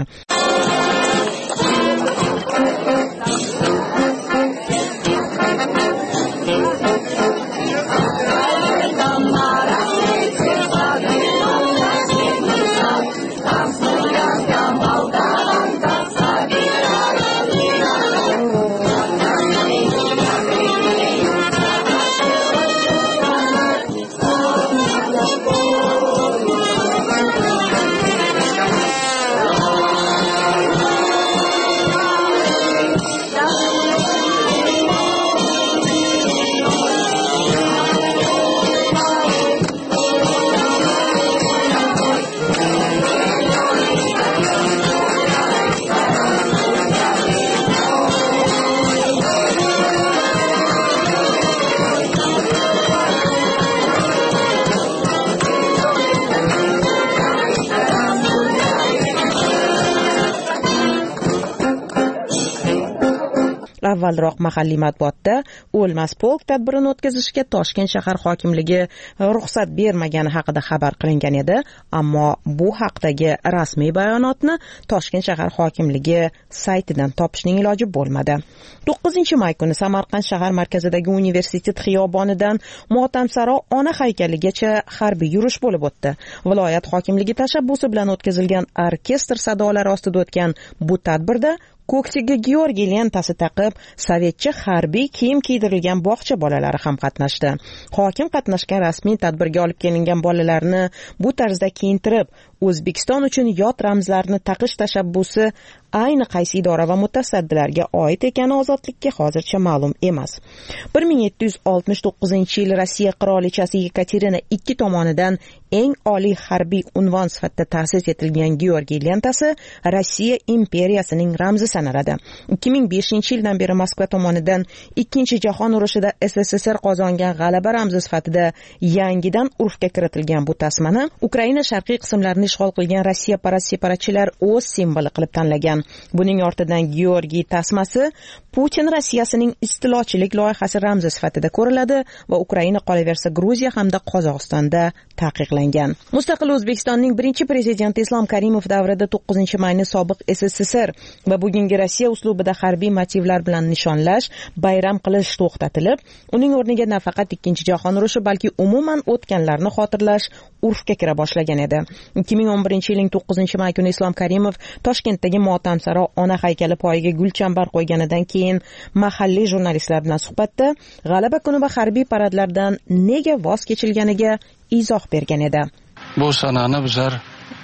Avvalroq mahalliy matbuotda O'lmas polk tadbirini o'tkazishga Toshkent shahar hokimligi ruxsat bermagani haqida xabar qilingan edi, ammo bu haqdagi rasmiy bayonotni Toshkent shahar hokimligi saytidan topishning iloji bo'lmadi. to'qqizinchi may kuni Samarqand shahar markazidagi universitet xiyobonidan Motamsaro ona haykaligacha harbiy yurish bo'lib o'tdi. Viloyat hokimligi tashabbusi bilan o'tkazilgan orkestr sadolari ostida o'tgan bu tadbirda ko'ksiga Georgiy lentasi taqib, sovetcha harbiy kiyim kiydirilgan bog'cha bolalari ham qatnashdi. Hokim qatnashgan rasmiy tadbirga olib kelingan bolalarni bu tarzda kiyintirib, O'zbekiston uchun yot ramzlarni taqish tashabbusi ayni qaysi idora va mutasaddilarga oid ekani ozodlikka hozircha ma'lum emas. bir ming yetti yuz oltmish to'qqizinchi yil Rossiya qirolichasi Yekaterina ikkinchi tomonidan eng oliy harbiy unvon sifatida ta'sis etilgan Georgiy lentasi Rossiya imperiyasining ramzi sanaladi. ikki ming beshinchi yildan beri Moskva tomonidan ikkinchi jahon urushida SSSR qozongan g'alaba ramzi sifatida yangidan urfga kiritilgan bu tasmani Ukraina sharqiy qismlarini ishg'ol qilgan Rossiya parast separatchilar o'z simboli qilib tanlagan. Buning ortidan Georgiy tasmasi Putin Rossiyasining istilochilik loyihasi ramzi sifatida ko'riladi va Ukraina qolaversa Gruziya hamda Qozog'istonda taqiqlangan. Mustaqil O'zbekistonning birinchi prezidenti Islom Karimov davrida to'qqizinchi mayni sobiq SSSR va bugungi Rossiya uslubida harbiy motivlar bilan nishonlash, bayram qilish to'xtatilib, uning o'rniga nafaqat ikkinchi jahon urushi, balki umuman o'tganlarni xotirlash urfga kira boshlagan edi. ikki ming o'n birinchi yilning to'qqizinchi may kuni Islom Karimov Toshkentdagi Motamsaro ona haykali poyiga gulchambar qo'yganidan keyin mahalliy jurnalistlar bilan suhbatda g'alaba kuni va harbiy paradlardan nega voz kechilganiga izoh bergan edi. Bu sanani bizlar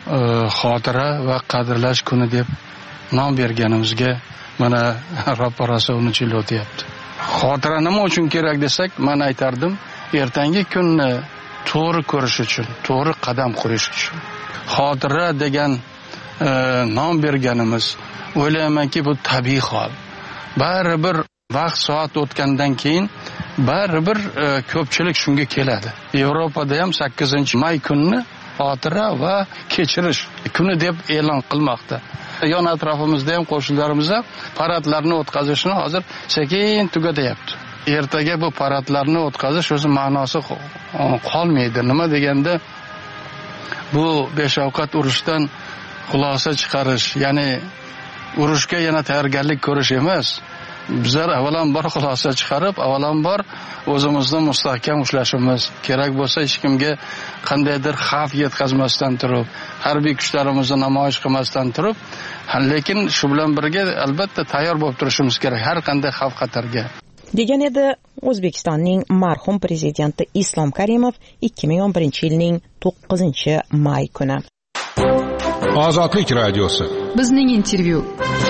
xotira va qadrlash kuni deb nom berganimizga mana ro'parasi o'n yil o'tyapti. Xotira nima uchun kerak desak, men aytardim, ertangi kunni to'g'ri ko'rish uchun, to'g'ri qadam qo'yish uchun. Xotira degan e, nom berganimiz, o'ylaymanki bu tabiiy hol. Baribir vaqt soat o'tgandan keyin baribir e, ko'pchilik shunga keladi. Yevropada ham sakkizinchi may kunini xotira va kechirish kuni deb e'lon qilmoqda. Yon atrofimizda ham qo'shnilarimiz ham paradlarni o'tkazishni hozir sekin tugatyapti. Ertaga bu paradlarni o'tkazish o'zi ma'nosi qolmaydi. Nima deganda bu beshavqat urushdan xulosa chiqarish, ya'ni urushga yana tayyorgarlik ko'rish emas. Bizlar avvalambor xulosa chiqarib, avvalambor o'zimizni mustahkam ushlashimiz kerak bo'lsa, hech kimga qandaydir xavf yetkazmasdan turib, harbiy kuchlarimizni namoyish qilmasdan turib, lekin shu bilan birga albatta tayyor bo'lib turishimiz kerak har qanday xavf xatarga. degan edi O'zbekistonning marhum prezidenti Islom Karimov ikki ming o'n birinchi yilning to'qqizinchi may kuni. Ozodlik radiosi. Bizning intervyu.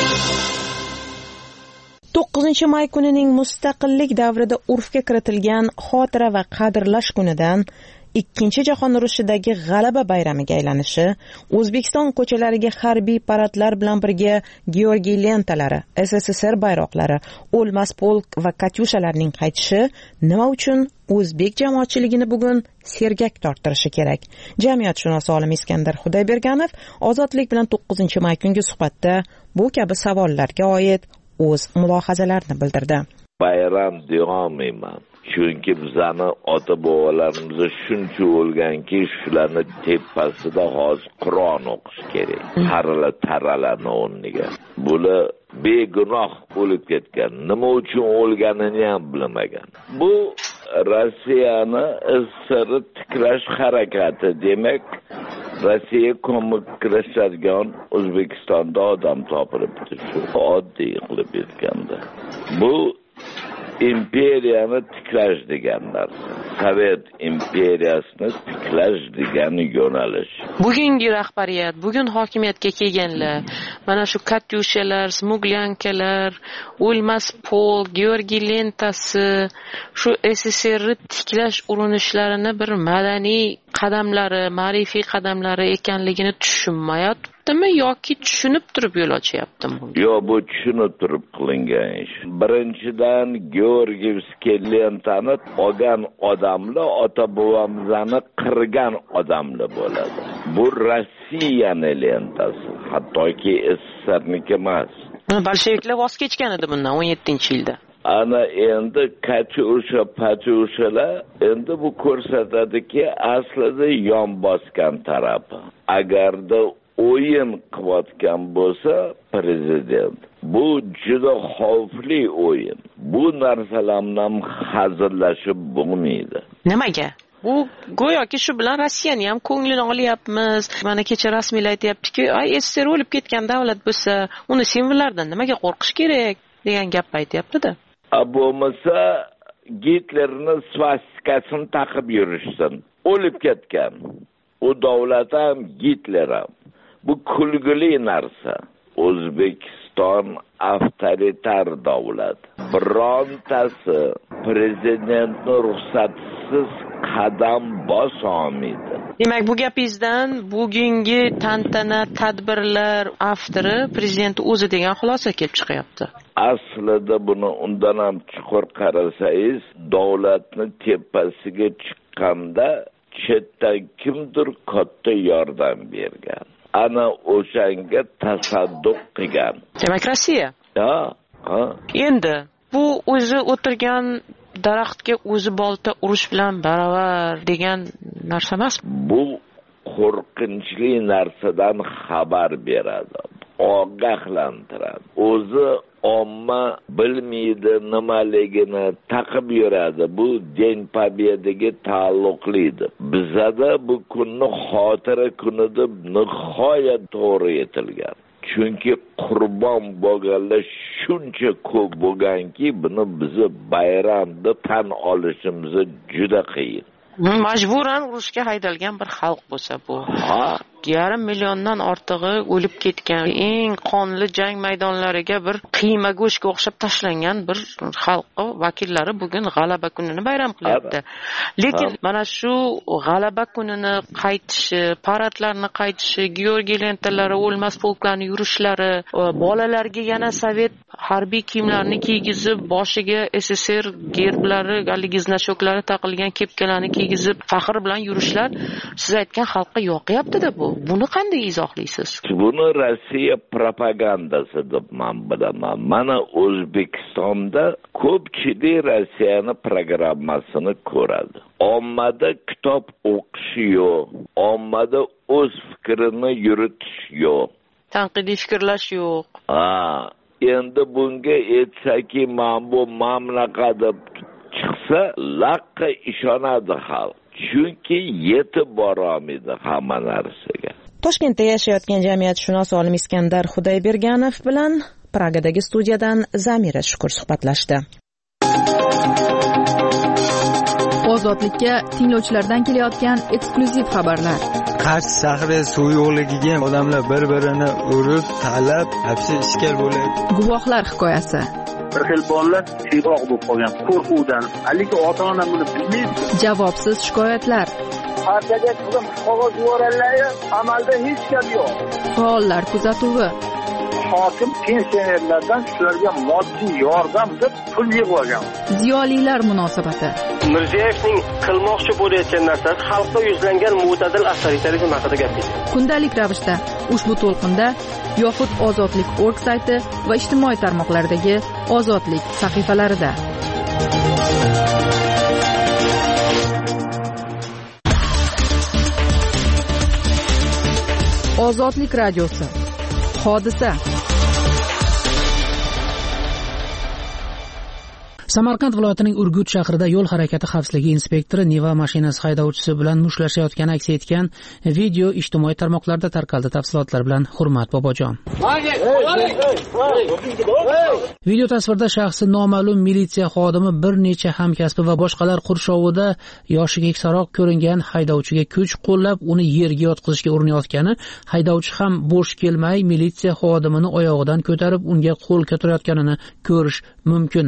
to'qqizinchi may kunining mustaqillik davrida urfga kiritilgan xotira va qadrlash kunidan Ikkinchi jahon urushidagi g'alaba bayramiga aylanishi, O'zbekiston ko'chalariga harbiy paradlar bilan birga Georgiy lentalari, S S S R bayroqlari, o'lmas polk va katyushalarning qaytishi nima uchun o'zbek jamoatchiligini bugun sergak torttirishi kerak? Jamiyatshunos olim Iskandar Xudoyberganov Ozodlik bilan to'qqizinchi may kungi suhbatda bu kabi savollarga oid o'z mulohazalarini bildirdi. Bayram deyaolmayman. Chunki bizani ota-bobolarimiz shuncha o'lganki, shularni tepasida hozir Qur'on o'qish kerak. Tarala taralani o'rniga. Bular begunoh o'lib ketgan. Nima uchun o'lganini ham bilmagan. Bu Rossiyani isri tiklash harakati, demak, Rossiya ko'maklashadigan O'zbekistonda odam topilibdi. Shu oddiy qilib aytganda. Bu imperiyani tiklash degan narsa. Sovet imperiyasini tiklash degan yo'nalish. Bugungi rahbariyat, bugun hokimiyatga kelganlar, mana shu katyushalar, smuglankalar, o'lmas polk, Georgiy lentasi, shu S S S Rni tiklash urinishlarini bir madaniy qadamlari, ma'rifiy qadamlari ekanligini tushunmayaptimi yoki tushunib turib yo'l ochyaptimi? Yo'q, bu tushunib turib qilingan ish. Birinchidan Georgiyevskiy lentani olgan odamlar ota-bobomizani qirgan odamlar bo'ladi. Bu Rossiyaning lentasi, hattoki S S S Rniki emas. Bolsheviklar voz kechgan edi bundan o'n yettinchi yilda. Ana endi katyusha patyushalar endi bu ko'rsatadiki, aslida yon bosgan tarafi. Agarda o'yin qilayotgan bo'lsa prezident, bu juda xavfli o'yin. Bu narsalardan hazillashib bo'lmaydi. Nimaga? Bu go'yoki shu bilan Rossiyani ham ko'nglini olyapmiz. Mana kecha rasmiylar aytayaptiki, ay S S S R o'lib ketgan davlat bo'lsa, uni simvollardan nimaga qo'rqish kerak degan gap aytayapti-da. Bo'lmasa Gitlerni svastikasini taqib yurishsin. O'lib ketgan. U davlat ham Gitler ham. Bu kulgili narsa. O'zbekiston avtoritar davlat. Birontasi prezidentni ruxsatsiz qadam bosolmaydi. Demak, bu gapingizdan bugungi tantana tadbirlar avtori prezident o'zi degan xulosa kelib chiqyapti. Aslida buni undan ham chuqur qarasangiz, davlatni tepasiga chiqqanda chetdan kimdir katta yordam bergan. Ana o'shanga tasadduq qilgan. Demak, Rossiya. Ha, ha. Endi bu o'zi o'tirgan daraxtga o'zi bolta urish bilan baravar degan narsa emas. Bu qo'rqinchli narsadan xabar beradi, ogohlantiradi. O'zi omma bilmaydi nimaligini taqib yuradi. Bu Den Pobyedaga taalluqlidir. Bizada bu kunni xotira kuni deb nihoyat to'g'ri etilgan. Chunki qurbon bo'lganlar shuncha ko'p bo'lganki, buni bizni bayram deb tan olishimiz juda qiyin. Majburan urushga haydalgan bir xalq bo'lsa bu. Ha, yarim milliondan ortig'i o'lib ketgan, eng qonli jang maydonlariga bir qiyma go'shtga o'xshab tashlangan bir xalq vakillari bugun g'alaba kunini bayram qilyapti. Lekin mana shu g'alaba kunini qaytishi, paradlarni qaytishi, Georgiy lentalari, o'lmas polklarni yurishlari, bolalarga yana sovet harbiy kiyimlarini kiygizib, boshiga S S S R gerblari, galigi znashoklari taqilgan kepkalarni kiygizib, faxr bilan yurishlar siz aytgan xalqqa yoqyapti-da bu. Buni qanday izohlaysiz? Buni Rossiya propagandasi deb men bilaman. Mana O'zbekistonda ko'pchilik Rossiyani programmasini ko'radi. Ommada kitob o'qish yo'q, ommada o'z fikrini yuritish yo'q. tanqidiy fikrlash yo'q. Ha, endi bunga aytsaki, men bu mamlakat deb chiqsa, laqqa ishonadi xalq. Chunki yetib borolmaydi hamma narsaga. Toshkentda yashayotgan jamiyatshunos olim Iskandar Xudoyberganov bilan Pragadagi studiyadan Zamira Shukur suhbatlashdi. Ozodlikka tinglovchilardan kelayotgan eksklyuziv xabarlar. Qarsh shahri suv yo'qligiga odamlar bir-birini urib, talab, hapsi ishkal bo'ladi. Guvohlar hikoyasi. Bir xil bolalar siyg'oq bo'lib qolgan qo'rquvdan. Haligi ota-ona buni bilmaydi. Javobsiz shikoyatlar. Partiyaga qizim qog'oz yuborganlar, amalda hech gap yo'q. Faollar kuzatuvi. Hokim pensionerlardan shularga moddiy yordam deb pul yig'ib olgan. Ziyolilar munosabati. Mirziyoyevning qilmoqchi bo'layotgan narsasi xalqqa yuzlangan mo'tadil avtoritarizm haqida gapirdi. Kundalik ravishda ushbu to'lqinda yoxud ozodlik nokta org sayti va ijtimoiy tarmoqlardagi ozodlik sahifalarida. Ozodlik radiosi. Hodisa. Samarqand viloyatining Urgut shahrida yo'l harakati xavfsizligi inspektori Niva mashinasi haydovchisi bilan mushtlashayotgani aks etgan video ijtimoiy tarmoqlarda tarqaldi. Tafsilotlar bilan Hurmat Bobojon. Video tasvirda shaxsi noma'lum militsiya xodimi bir necha hamkasbi va boshqalar qurshovida yoshi keksaroq ko'ringan haydovchiga kuch qo'llab uni yerga yotqizishga urinayotgani, haydovchi ham bo'sh kelmay militsiya xodimini oyog'idan ko'tarib unga qo'l ko'tarayotganini ko'rish mumkin.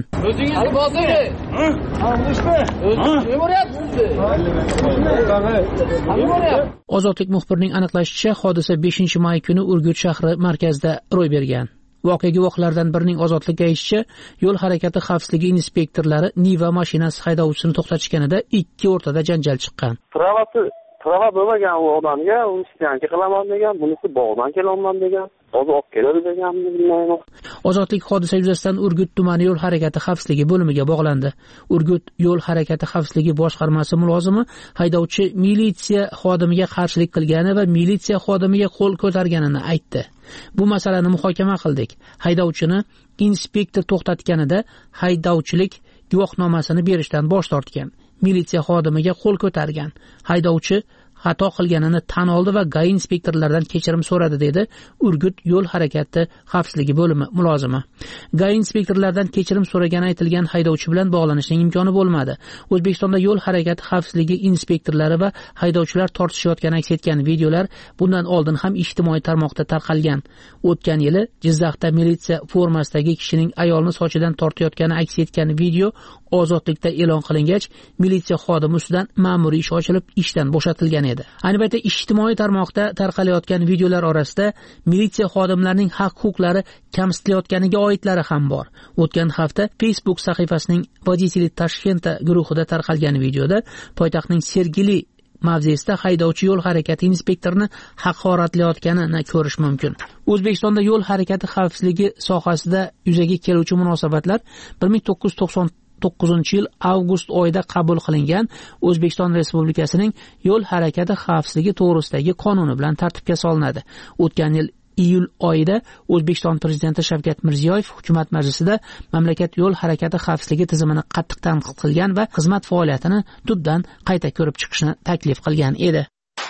Ozodlik muxbirining aniqlashicha, hodisa beshinchi may kuni Urgut shahri markazida ro'y bergan. Voqea guvohlaridan birining Ozodlikka aytishicha, yo'l harakati xavfsizligi inspektorlari Niva mashinasi haydovchisini to'xtatishganida ikki o'rtada janjal chiqqan. Pravasi prava bo'lmagan u odamga, u istiyanki qilaman degan, bunisi bog'dan kelolman degan. Hozir olib keladi deganmi bilmayman. Ozodlik hodisa yuzasidan Urgut tumani yo'l harakati xavfsizligi bo'limiga bog'landi. Urgut yo'l harakati xavfsizligi boshqarmasi mulozimi haydovchi militsiya xodimiga qarshilik qilgani va militsiya xodimiga qo'l ko'targanini aytdi. Bu masalani muhokama qildik. Haydovchini inspektor to'xtatganida haydovchilik guvohnomasini berishdan bosh tortgan. Militsiya xodimiga qo'l ko'targan. Haydovchi xato qilganini tan oldi va G A I inspektorlaridan kechirim so'radi, dedi Urgut yo'l harakati xavfsizligi bo'limi mulozimi. G A I inspektorlaridan kechirim so'ragani aytilgan haydovchi bilan bog'lanishning imkoni bo'lmadi. O'zbekistonda yo'l harakati xavfsizligi inspektorlari va haydovchilar tortishayotgani aks etgan videolar bundan oldin ham ijtimoiy tarmoqda tarqalgan. O'tgan yili Jizzaxda militsiya formasidagi kishining ayolni sochidan tortayotgani aks etgan video Ozodlikda e'lon qilingach, militsiya xodimi ustidan ma'muriy ish ochilib, ishdan bo'shatilgan edi. Ayni paytda ijtimoiy tarmoqda tarqalayotgan videolar orasida militsiya xodimlarining haq-huquqlari kamsitilayotganiga oidlari ham bor. O'tgan hafta Facebook sahifasining Vodители Tashkenta guruhida tarqalgan videoda poytaxtning Sergeli mavzesida haydovchi yo'l harakati inspektorini haqoratlayotganini ko'rish mumkin. O'zbekistonda yo'l harakati xavfsizligi sohasida yuzaga keluvchi munosabatlar bir ming to'qqiz yuz to'qson to'qqizinchi yil avgust oyida qabul qilingan O'zbekiston Respublikasining yo'l harakati xavfsizligi to'g'risidagi qonuni bilan tartibga solinadi. O'tgan yil iyul oyida O'zbekiston prezidenti Shavkat Mirziyoyev hukumat majlisida mamlakat yo'l harakati xavfsizligi tizimini qattiq tanqid qilgan va xizmat faoliyatini tubdan qayta ko'rib chiqishni taklif qilgan edi.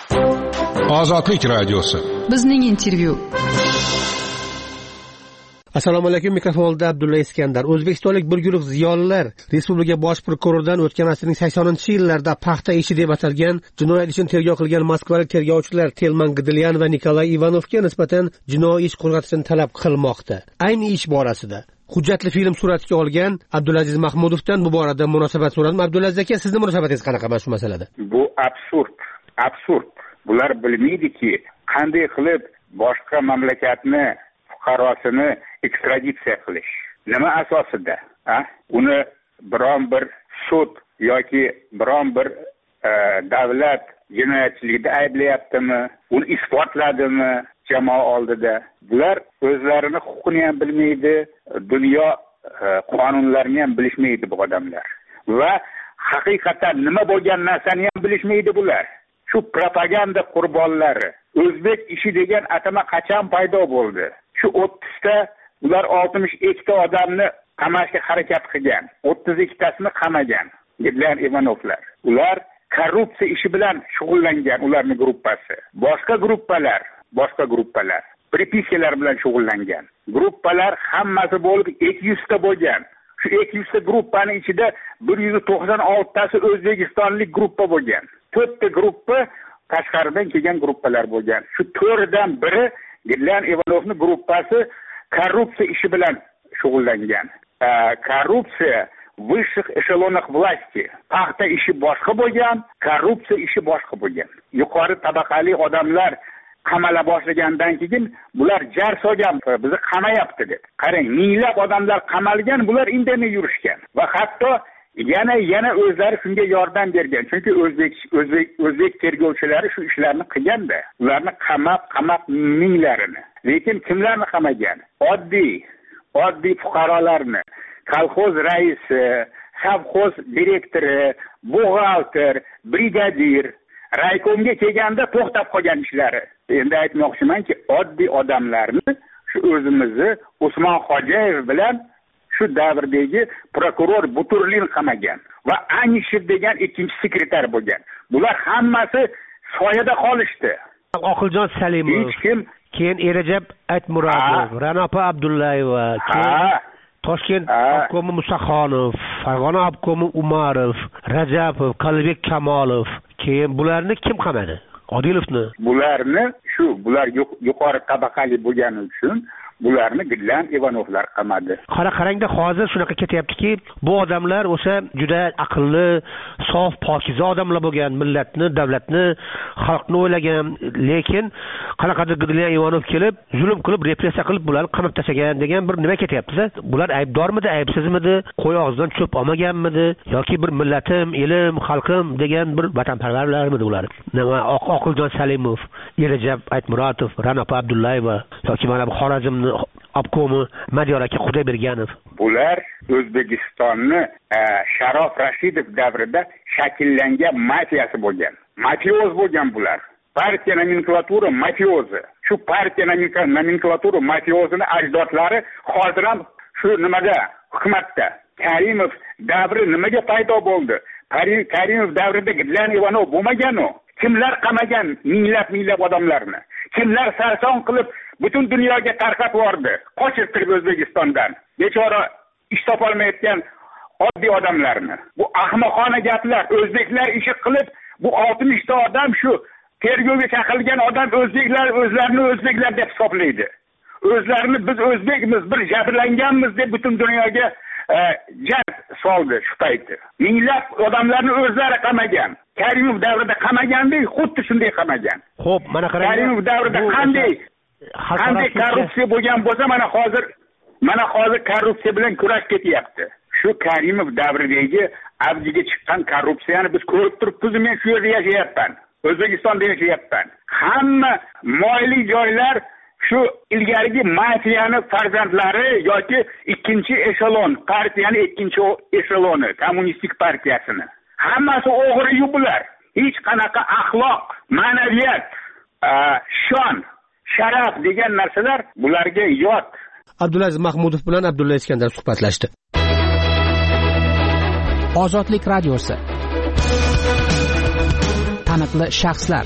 Ozodlik radiosi. Bizning intervyu. Assalomu alaykum, mikrofonda Abdulla Iskandar. O'zbekistonlik bir guruh ziyolilar Respublika bosh prokuroridan o'tgan asrning saksoninchi yillarida paxta ishi deb atalgan jinoyat ishini tergov qilgan moskvalik tergovchilar Telman Gdilyan va Nikolay Ivanovga nisbatan jinoiy ish qo'zg'atishni talab qilmoqda. Ayni ish borasida hujjatli film suratga olgan Abdulaziz Mahmudovdan bu borada munosabat so'radim. Abdulaziz aka, sizning munosabatingiz qanaqa mana shu masalada? Bu absurd, absurd. Bular bilmaydiki, qanday qilib boshqa mamlakatni fuqarosini ekstraditsiya qilish. Nima asosida? A? Uni biron bir sud yoki biron bir e, davlat jinoyatchilikda ayblayaptimi? Uni isbotladimi jamoa oldida? Bular o'zlarini huquqini ham bilmaydi, dunyo e, qonunlarini ham bilishmaydi bu odamlar. Va haqiqatan nima bo'lgan narsani ham bilishmaydi bular. Shu propaganda qurbonlari, o'zbek ishi degan atama qachon paydo bo'ldi? Shu o'ttizta, ular oltmish ikkita odamni qamashga harakat qilgan, o'ttiz ikkitasini qamagan Gidlan Ivanovlar. Ular korrupsiya ishi bilan shug'ullangan, ularning gruppasi. Boshqa gruppalar, boshqa gruppalar pripiskalar bilan shug'ullangan. Gruppalar hammasi bo'lib ikki yuz ta bo'lgan. Shu ikki yuz ta gruppaning ichida bir yuz to'qson olti tasi o'zbekistonlik gruppa bo'lgan. to'rtta gruppa tashqaridan kelgan gruppalar bo'lgan. Shu to'rtdan biri Gidlan Ivanovning gruppasi korrupsiya ishi bilan shug'ullangan. Korrupsiya vысших эшелонах власти. Paxta ishi boshqa bo'lgan, korrupsiya ishi boshqa bo'lgan. Yuqori tabaqali odamlar qamala boshlagandan keyin bular jar solgan, bizni qamayapti deb. Qarang, minglab odamlar qamalgan, bular indamay yurishgan va hatto yana yana o'zlari shunga yordam bergan. Chunki o'zbek o'zbek o'zbek tergovchilari shu ishlarni qilganda, ularni qamab, qamab minglarini. Lekin kimlarni qamagan? Oddiy, oddiy fuqarolarni, kolxoz raisi, savxoz direktori, buxgalter, brigadir, raykomga kelganda to'xtab qolgan ishlari. Endi aytmoqchimanki, oddiy odamlarni shu o'zimizni Usmon Xo'jayev bilan shu davrdagi prokuror Buturlin qamagan va Anishir degan ikkinchi sekretar bo'lgan. Bular hammasi soyada qolishdi. Oqiljon Salimov, hech kim, keyin Erajab Aytmurodov, Ranopa Abdullayeva, keyin Toshkent obkomi Musaxonov, Farg'ona obkomi Umarov, Rajapov, Qalbek Kamolov, keyin bularni kim qamadi? Odilovni. Bularni shu bular yuqori tabaqali bo'lgani uchun bularni Gidlan Ivanovlar qamadi. Qara qarangda hozir shunaqa ketyaptiki, bu odamlar o'sha juda aqlli, sof, pokiza odamlar bo'lgan, millatni, davlatni, xalqni o'ylagan, lekin qanaqadir Gidlan Ivanov kelib, zulm qilib, repressiya qilib bularni qamab tashlagan degan bir nima ketyapti-da. Bular aybdormidi, aybsizmidi, qo'y og'zidan cho'p olmaganmidi yoki bir millatim, elim, xalqim degan bir vatanparvarlarmidi ular? Nima Oqiljon Salimov, Erajab Aytmurodov, Ranopa Abdullayeva yoki mana bu Xorazmni obkomi Madiyor aka Xudoyberganov. Bular O'zbekistonni Sharof Rashidov davrida shakllangan mafiyasi bo'lgan. Mafioz bo'lgan bular. Partiya nomenklatura mafiozi. Shu partiya nomenklatura mafiozini ajdodlari hozir ham shu nimada hukumatda. Karimov davri nimaga paydo bo'ldi? Karimov davrida Gidlan Ivanov bo'lmagan-u. Kimlar qamagan minglab minglab odamlarni? Kimlar sarson qilib butun dunyoga tarqatib yubordi? Qochirtirib O'zbekistondan. Bechora ish topolmayotgan oddiy odamlarni. Bu ahmoqona gaplar. O'zbeklar ishi qilib, bu oltmish ta odam shu tergovga chaqirilgan odam o'zbeklar o'zlarini o'zbeklar deb hisoblaydi. O'zlarini biz o'zbekmiz, bir jabrlanganmiz deb butun dunyoga jar soldi shu paytda. Minglab odamlarni o'zlari qamagan. Karimov davrida qamagandek, xuddi shunday qamagan. Xo'p, mana qarang. Karimov davrida qanday qanday korrupsiya bo'lgan bo'lsa, mana hozir mana hozir korrupsiya bilan kurash ketyapti. Shu Karimov davridagi avjiga chiqqan korrupsiyani biz ko'rib turibmiz. Men shu yerda yashayapman. O'zbekistonda yashayapman. Hamma moyli joylar shu ilgarigi mafiyani farzandlari yoki ikkinchi eshelon, partiyani ikkinchi esheloni, kommunistik partiyasini. Hammasi o'g'ri bular. Hech qanaqa axloq, ma'naviyat, shon, sharaf degan narsalar bularga yot. Abdulaziz Mahmudov bilan Abdulla Iskandar suhbatlashdi. Ozodlik radiosi. Taniqli shaxslar.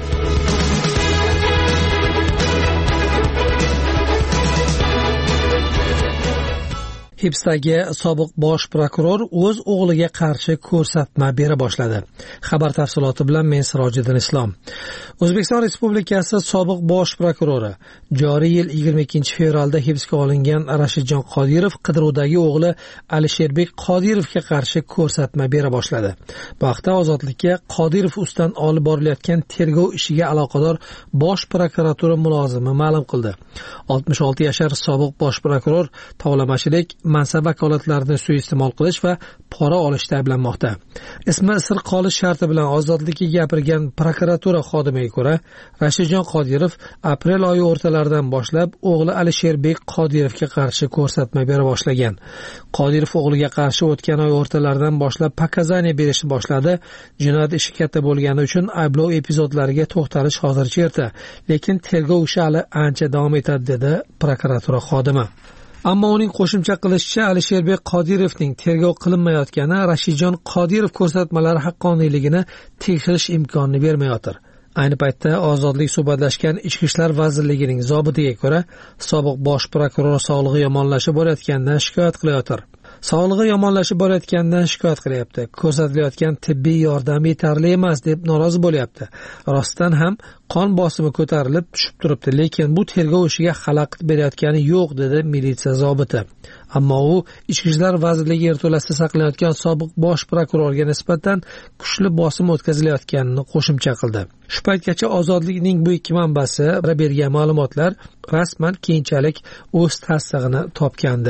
Hibsdagi sobiq bosh prokuror o'z o'g'liga qarshi ko'rsatma bera boshladi. Xabar tafsiloti bilan men Sirojiddin Islom. O'zbekiston Respublikasi sobiq bosh prokurori joriy yil yigirma ikkinchi fevralda hibsga olingan Rashidjon Qodirov qidiruvdagi o'g'li Alisherbek Qodirovga qarshi ko'rsatma bera boshladi. Bu haqda Ozodlikka Qodirov ustidan olib borilayotgan tergov ishiga aloqador bosh prokuratura mulozimi ma'lum qildi. oltmish olti yashar sobiq bosh prokuror tovlamachilik, mansab vakolatlarini suiiste'mol qilish va pora olishda ayblanmoqda. Ismi sir qolish sharti bilan ozodlikka gapirgan prokuratura xodimiga ko'ra, Rashidjon Qodirov aprel oyi o'rtalaridan boshlab o'g'li Alisherbek Qodirovga qarshi ko'rsatma bera boshlagan. Qodirov o'g'liga qarshi o'tgan oy o'rtalaridan boshlab pokazaniya berishni boshladi. Jinoyat ishi katta bo'lgani uchun ayblov epizodlariga to'xtalish hozircha erta, lekin tergov ishi hali ancha davom etadi, dedi prokuratura xodimi. Ammo uning qo'shimcha qilishicha, Alisherbek Qodirovning tergov qilinmayotgani Rashidjon Qodirov ko'rsatmalari haqqoniyligini tekshirish imkonini bermayotir. Ayni paytda ozodlik suhbatlashgan Ichki ishlar vazirligining zobitiga ko'ra, sobiq bosh prokuror sog'lig'i yomonlashib borayotganidan shikoyat qilayotir. Sog'lig'i yomonlashib borayotganidan shikoyat qilyapti. Ko'rsatilayotgan tibbiy yordam yetarli emas deb norozi bo'lyapti. Rostdan ham qon bosimi ko'tarilib tushib turibdi, lekin bu tergov ishiga xalaqit berayotgani yo'q, dedi militsiya zobiti. Ammo u Ichki ishlar vazirligi yerto'lasida saqlanayotgan sobiq bosh prokurorga nisbatan kuchli bosim o'tkazilayotganini qo'shimcha qildi. Shu paytgacha ozodlikning bu ikki manbasi bergan ma'lumotlar rasman keyinchalik o'z tasdig'ini topgandi.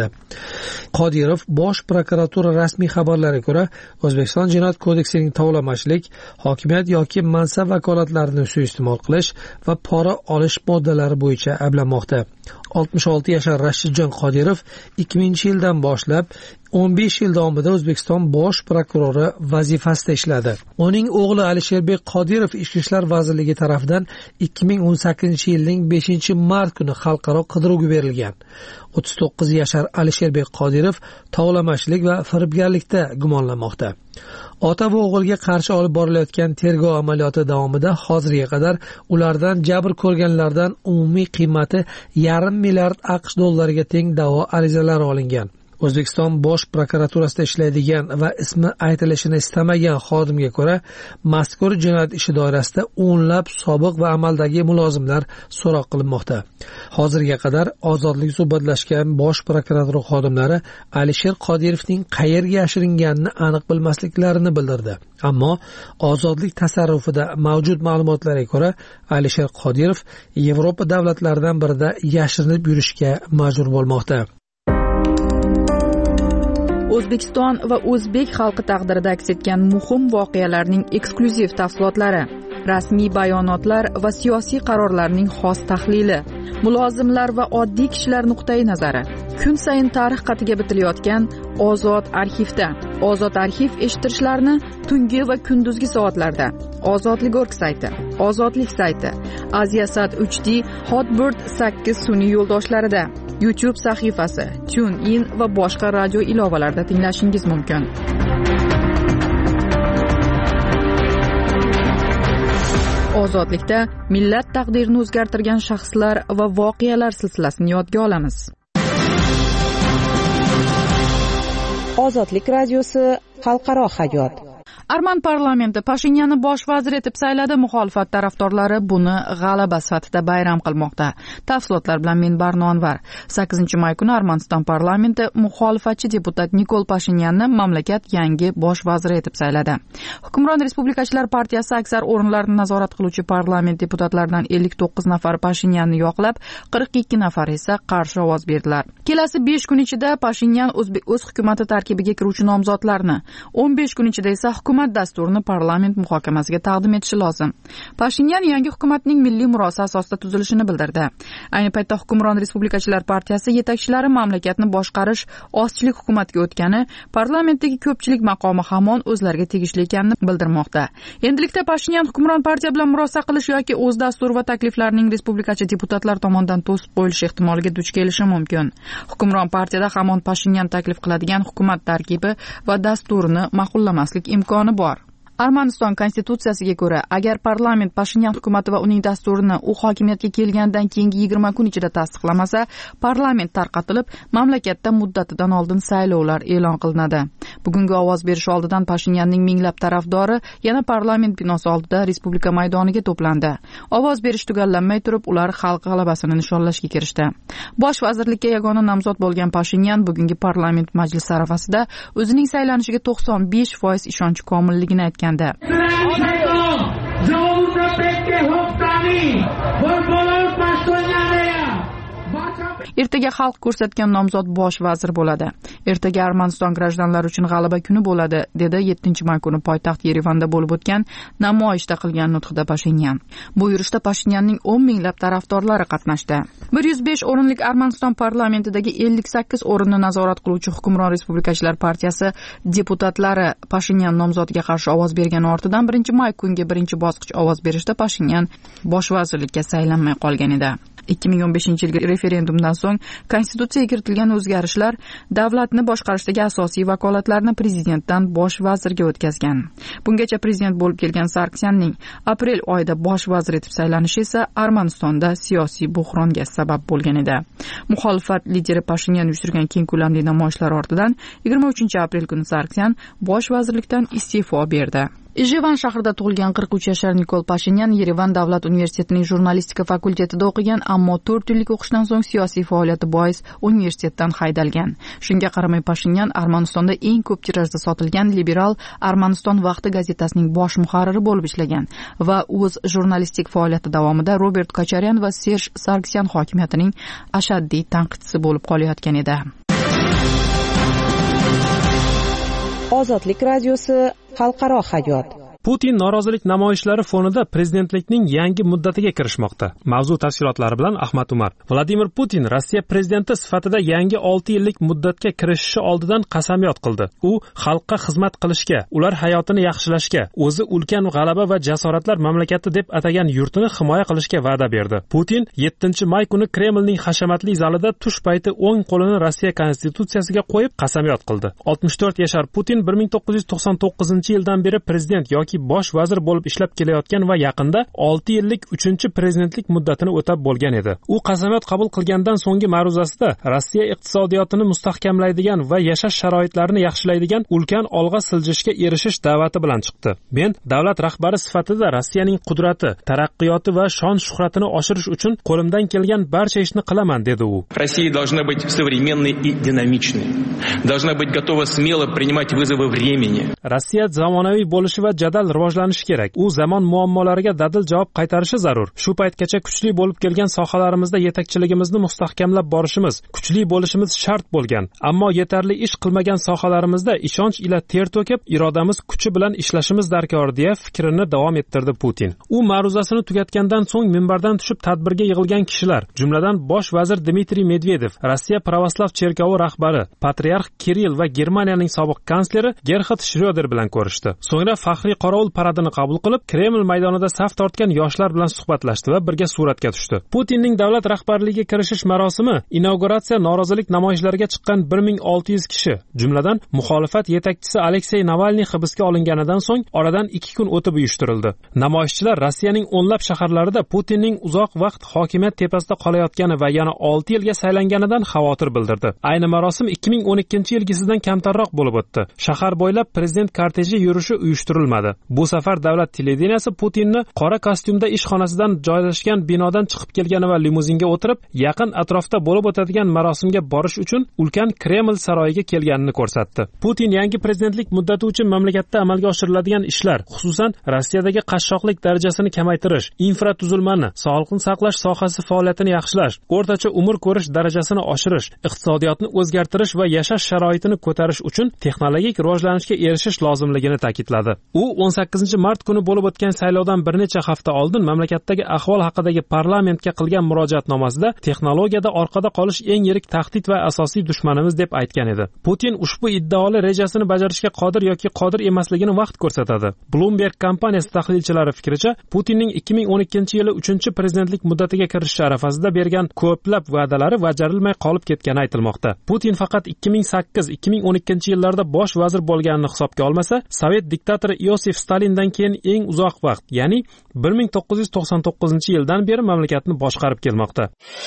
Qodirov bosh prokuratura rasmiy xabarlariga ko'ra, O'zbekiston Jinoyat kodeksining tovlamachilik, hokimiyat yoki mansab vakolatlarini suiiste'mol qilish va pora olish moddalari bo'yicha ayblanmoqda. oltmish olti yashar Rashidjon Qodirov ikki mingchi yildan boshlab o'n besh yil davomida O'zbekiston bosh prokurori vazifasida ishladi. Uning o'g'li Alisherbek Qodirov Ichki ishlar vazirligi tomonidan ikki ming o'n sakkizinchi yilning beshinchi mart kuni xalqaro qidiruvga berilgan. o'ttiz to'qqiz yashar Alisherbek Qodirov tovlamachilik va firibgarlikda gumonlanmoqda. Ota va o'g'ilga qarshi olib borilayotgan tergov amaliyoti davomida hozirga qadar ulardan jabr ko'rganlardan umumiy qiymati yarim milliard AQSh dollariga teng da'vo arizalari olingan. O'zbekiston bosh prokuraturasida ishlaydigan va ismi aytilishini istamagan xodimga ko'ra, mazkur jinoyat ishi doirasida o'nlab sobiq va amaldagi mulozimlar so'roq qilinmoqda. Hozirga qadar ozodlik suhbatlashgan bosh prokuratura xodimlari Alisher Qodirovning qayerga yashiringanini aniq bilmasliklarini bildirdi. Ammo ozodlik tasarrufida mavjud ma'lumotlarga ko'ra, Alisher Qodirov Yevropa davlatlaridan birida yashirinib yurishga majbur bo'lmoqda. O'zbekiston va o'zbek xalqi taqdirida aks etgan muhim voqealarning eksklyuziv tafsilotlari, rasmiy bayonotlar va siyosiy qarorlarning xos tahlili, mulozimlar va oddiy kishilar nuqtai nazari, kun sayin tarix qatiga bitilayotgan Ozod arxivda. Ozod arxiv eshittirishlarni tungi va kunduzgi soatlarda Ozodlik.org sayti, Ozodlik sayti, Aziasat uch D, Hotbird sakkiz sun'iy yo'ldoshlarida, YouTube sahifasi, TuneIn va boshqa radio ilovalarida tinglashingiz mumkin. Ozodlikda millat taqdirini o'zgartirgan shaxslar va voqealar silsilasini yodga olamiz. Ozodlik radiosi xalqaro hayot. Arman parlamenti Pashinyanni bosh vazir etib sayladi. Muxolifat tarafdorlari buni g'alaba sifatida bayram qilmoqda. Tafsilotlar bilan men Barnonvar. sakkizinchi may kuni Armaniston parlamenti muxolifatchi deputat Nikol Pashinyanni mamlakat yangi bosh vaziri etib sayladi. Hukmron Respublikachilar partiyasi aksar o'rinlarni nazorat qiluvchi parlament deputatlaridan ellik to'qqiz nafar Pashinyanni yoqlab, qirq ikki nafar esa qarshi ovoz berdilar. Kelasi besh kun ichida Pashinyan o'zbek o'z hukuomati tarkibiga kiruvchi nomzodlarni, o'n besh kun ichida esa hukumat dasturini parlament muhokamasiga taqdim etishi lozim. Pashinyan yangi hukumatning milliy murosa asosida tuzilishini bildirdi. Ayni paytda hukmron Respublikachilar partiyasi yetakchilari mamlakatni boshqarish ozchilik hukumatiga o'tgani, parlamentdagi ko'pchilik maqomi hamon o'zlariga tegishli ekanini bildirmoqda. Endilikda Pashinyan hukmron partiya bilan murosa qilish yoki o'z dastur va takliflarining respublikachi deputatlar tomonidan to'sib qo'yilishi ehtimoliga duch kelishi mumkin. Hukmron partiyada hamon Pashinyan taklif qiladigan hukumat tarkibi va dasturini ma'qullamaslik imkoni bor. Armaniston konstitutsiyasiga ko'ra, agar parlament Pashinyan hukumatı va uning dasturini u hokimiyatga kelgandan keyingi yigirma kun ichida tasdiqlamasa, parlament tarqatilib, mamlakatda muddatidan oldin saylovlar e'lon qilinadi. Bugungi ovoz berish oldidan Pashinyanning minglab tarafdori yana parlament binosi oldida Respublika maydoniga to'plandi. Ovoz berish tugallanmay turib, ular xalq g'alabasini nishonlashga kirishdi. Bosh vazirlikka yagona nomzod bo'lgan Pashinyan bugungi parlament majlisi arafasida o'zining saylanishiga to'qson besh foiz ishonch komilligini aytgan. ertaga xalq ko'rsatgan nomzod bosh vazir bo'ladi. Ertaga Armaniston grajdanlari uchun g'alaba kuni bo'ladi, dedi yettinchi may kuni poytaxt Yerevanda bo'lib o'tgan namoyishda qilgan nutqida Pashinyan. Bu yurishda Pashinyanning o'n minglab tarafdorlari qatnashdi. bir yuz besh o'rinlik Armaniston parlamentidagi ellik sakkiz o'rinni nazorat qiluvchi hukmron Respublikachilar partiyasi deputatlari Pashinyan nomzodiga qarshi ovoz bergani ortidan birinchi may kungi birinchi bosqich ovoz berishda Pashinyan bosh vazirlikka saylanmay qolgan edi. ikki ming o'n beshinchi yilgi referendumdan so'ng konstitutsiyaga kiritilgan o'zgarishlar davlatni boshqarishdagi asosiy vakolatlarni prezidentdan bosh vazirga o'tkazgan. Bungacha prezident bo'lib kelgan Sargsyanning aprel oyida bosh vazir etib saylanishi esa Armanistonda siyosiy buhronga sabab bo'lgan edi. Muxolifat lideri Pashinyan uyushtirgan keng ko'lamli namoyishlar ortidan yigirma uchinchi aprel kuni Sargsyan bosh vazirlikdan iste'fo berdi. Ijevan shahrida tug'ilgan qirq uch yashar Nikol Pashinyan Yerevan davlat universitetining jurnalistika fakultetida o'qigan, ammo to'rt yillik o'qishdan so'ng siyosiy faoliyati bois universitetdan haydalgan. Shunga qaramay Pashinyan Armanistonda eng ko'p tirajda sotilgan liberal Armaniston vaqti gazetasining bosh muharriri bo'lib ishlagan va o'z jurnalistik faoliyati davomida Robert Kocharyan va Serj Sargsyan hokimiyatining ashaddiy tanqidchisi bo'lib qolayotgan edi. Ozodlik radiosi xalqaro hayot. Putin norozilik namoyishlari fonida prezidentlikning yangi muddatiga kirishmoqda. Mavzu tafsilotlari bilan Ahmad Umar. Vladimir Putin Rossiya prezidenti sifatida yangi olti yillik muddatga kirishishi oldidan qasamyod qildi. U xalqqa xizmat qilishga, ular hayotini yaxshilashga, o'zi ulkan g'alaba va jasoratlar mamlakati deb atagan yurtini himoya qilishga va'da berdi. Putin yettinchi may kuni Kremlning hashamatli zalida tush payti o'ng qo'lini Rossiya konstitutsiyasiga qo'yib qasamyod qildi. oltmish to'rt yashar Putin bir ming to'qqiz yuz to'qson to'qqizinchi yildan beri prezident yoki bosh vazir bo'lib ishlab kelayotgan va yaqinda olti yillik uchinchi prezidentlik muddatini o'tab bo'lgan edi. U qasamyod qabul qilgandan so'nggi ma'ruzasida Rossiya iqtisodiyotini mustahkamlaydigan va yashash sharoitlarini yaxshilaydigan ulkan olg'a siljishga erishish da'vati bilan chiqdi. Men davlat rahbari sifatida Rossiyaning qudrati, taraqqiyoti va shon-shuhratini oshirish uchun qo'limdan kelgan barcha ishni qilaman, dedi u. Rossiya должна быть современной и динамичной. Должна быть готова смело принимать вызовы времени. Rossiya zamonaviy bo'lishi va jadal rivojlanishi kerak. U zamon muammolariga dadil javob qaytarishi zarur. Shu paytgacha kuchli bo'lib kelgan sohalarimizda yetakchiligimizni mustahkamlab borishimiz, kuchli bo'lishimiz shart bo'lgan. Ammo yetarli ish qilmagan sohalarimizda ishonch ila ter to'kib, irodamiz kuchi bilan ishlashimiz darkor, deya fikrini davom ettirdi Putin. U ma'ruzasini tugatgandan so'ng minbardan tushib tadbirga yig'ilgan kishilar, jumladan bosh vazir Dmitriy Medvedev, Rossiya Pravoslav cherkovi rahbari, patriarx Kirill va Germaniyaning sobiq kansleri Gerhard Schröder bilan ko'rishdi. So'ngra faxriy qorovul paradini qabul qilib, Kreml maydonida saf tortgan yoshlar bilan suhbatlashdi va birga suratga tushdi. Putinning davlat rahbarligiga kirishish marosimi inauguratsiya norozilik namoyishlariga chiqqan bir ming olti yuz kishi, jumladan muxolifat yetakchisi Aleksey Navalniy hibsga olinganidan so'ng oradan ikki kun o'tib uyushtirildi. Namoyishchilar Rossiyaning o'nlab shaharlarida Putinning uzoq vaqt hokimiyat tepasida qolayotgani va yana olti yilga saylanganidan xavotir bildirdi. Ayni marosim ikki ming o'n ikkinchi yilgisidan kamtarroq bo'lib o'tdi. Shahar bo'ylab prezident korteji yurishi uyushtirilmadi. Bu safar davlat televideniyasi Putinni qora kostyumda ishxonasidan joylashgan binodan chiqib kelgani va limuzinga o'tirib, yaqin atrofda bo'lib o'tadigan marosimga borish uchun ulkan Kreml saroyiga kelganini ko'rsatdi. Putin yangi prezidentlik muddati uchun mamlakatda amalga oshiriladigan ishlar, xususan Rossiyadagi qashshoqlik darajasini kamaytirish, infratuzilmani, sog'liqni saqlash sohasi faoliyatini yaxshilash, o'rtacha umr ko'rish darajasini oshirish, iqtisodiyotni o'zgartirish va yashash sharoitini ko'tarish uchun texnologik rivojlanishga erishish lozimligini ta'kidladi. U o'n sakkizinchi mart kuni bo'lib o'tgan saylovdan bir necha hafta oldin mamlakatdagi ahvol haqidagi parlamentga qilgan murojaatnomasida texnologiyada orqada qolish eng yirik tahdid va asosiy dushmanimiz deb aytgan edi. Putin ushbu iddaoli rejasini bajarishga qodir yoki qodir emasligini vaqt ko'rsatadi. Bloomberg kompaniyasi tahlilchilari fikricha, Putinning ikki ming o'n ikkinchi yili uchinchi prezidentlik muddatiga kirishish arafasida bergan ko'plab va'dalari bajarilmay qolib ketgani aytilmoqda. Putin faqat ikki ming sakkiz ikki ming o'n ikkinchi yillarda bosh vazir bo'lganini hisobga olmasa, Sovet diktatori Iosif Stalindan keyin eng uzoq vaqt, ya'ni bir ming to'qqiz yuz to'qson to'qqizinchi yildan beri mamlakatni boshqarib kelmoqda.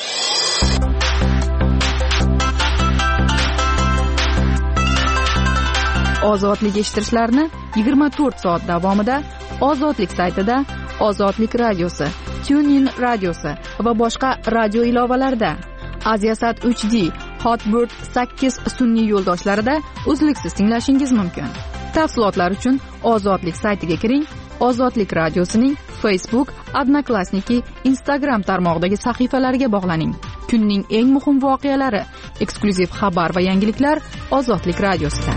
Ozodlik eshittirishlarni yigirma to'rt soat davomida Ozodlik saytida, Ozodlik radiosi, TuneIn radiosi va boshqa radio ilovalarida, Aziasat uch D, Hotbird sakkiz sun'iy yo'ldoshlarida uzluksiz tinglashingiz mumkin. Tafsilotlar uchun Ozodlik saytiga kiring. Ozodlik radiosining Facebook, Odnoklassniki, Instagram tarmog'idagi sahifalariga bog'laning. kunning eng muhim voqealari, eksklyuziv xabar va yangiliklar Ozodlik radiosida.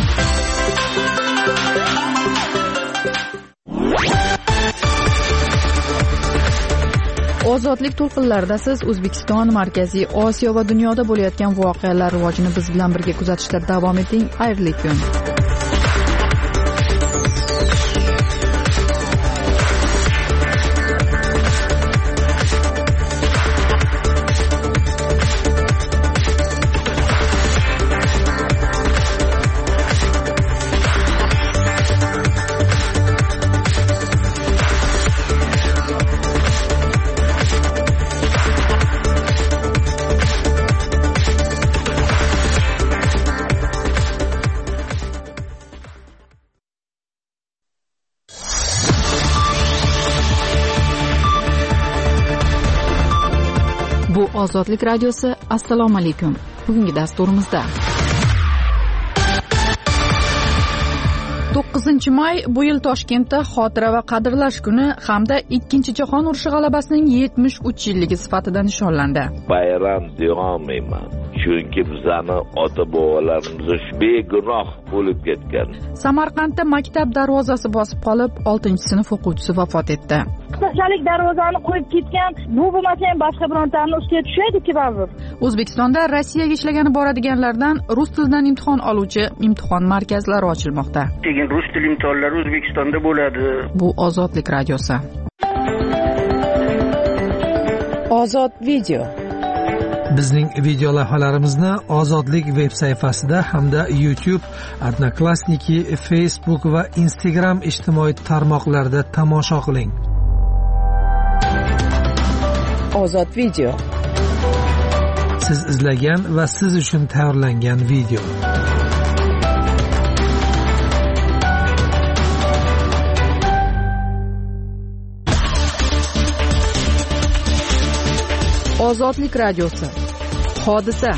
Ozodlik to'lqinlarida siz O'zbekiston, Markaziy Osiyo va dunyoda bo'layotgan voqealar rivojini biz bilan birga kuzatishda davom eting. Xayrli kun. Bu Ozodlik radiosi. Assalomu alaykum. Bugungi dasturimizda to'qqizinchi may bu yil Toshkentda xotira va qadrlash kuni hamda ikkinchi jahon urushi g'alabasining yetmish uch yilligi sifatida nishonlandi. Bayram deyaolmayman, chunki bizani ota-bobolarimiz begunoh bo'lib ketgan. Samarqandda maktab darvozasi bosib qolib, oltinchi sinf o'quvchisi vafot etdi. Qishloqlik darvozani qo'yib ketgan, bu bo'lmasa ham boshqa birontaning ustiga tushaydi-ki baribir. O'zbekistonda Rossiyaga ishlagani boradiganlardan rus tilidan imtihon oluvchi imtihon markazlari ochilmoqda. Keyin rus tili imtihonlari O'zbekistonda bo'ladi. Bu Ozodlik radiosi. Ozod video. Bizning video lavhalarimizni Ozodlik veb sayfasida hamda YouTube, Odnoklassniki, Facebook va Instagram ijtimoiy tarmoqlarida tomosha qiling. Ozod video. Siz izlagan va siz uchun tayyorlangan video. Ozodlik radiosi. Hodisa.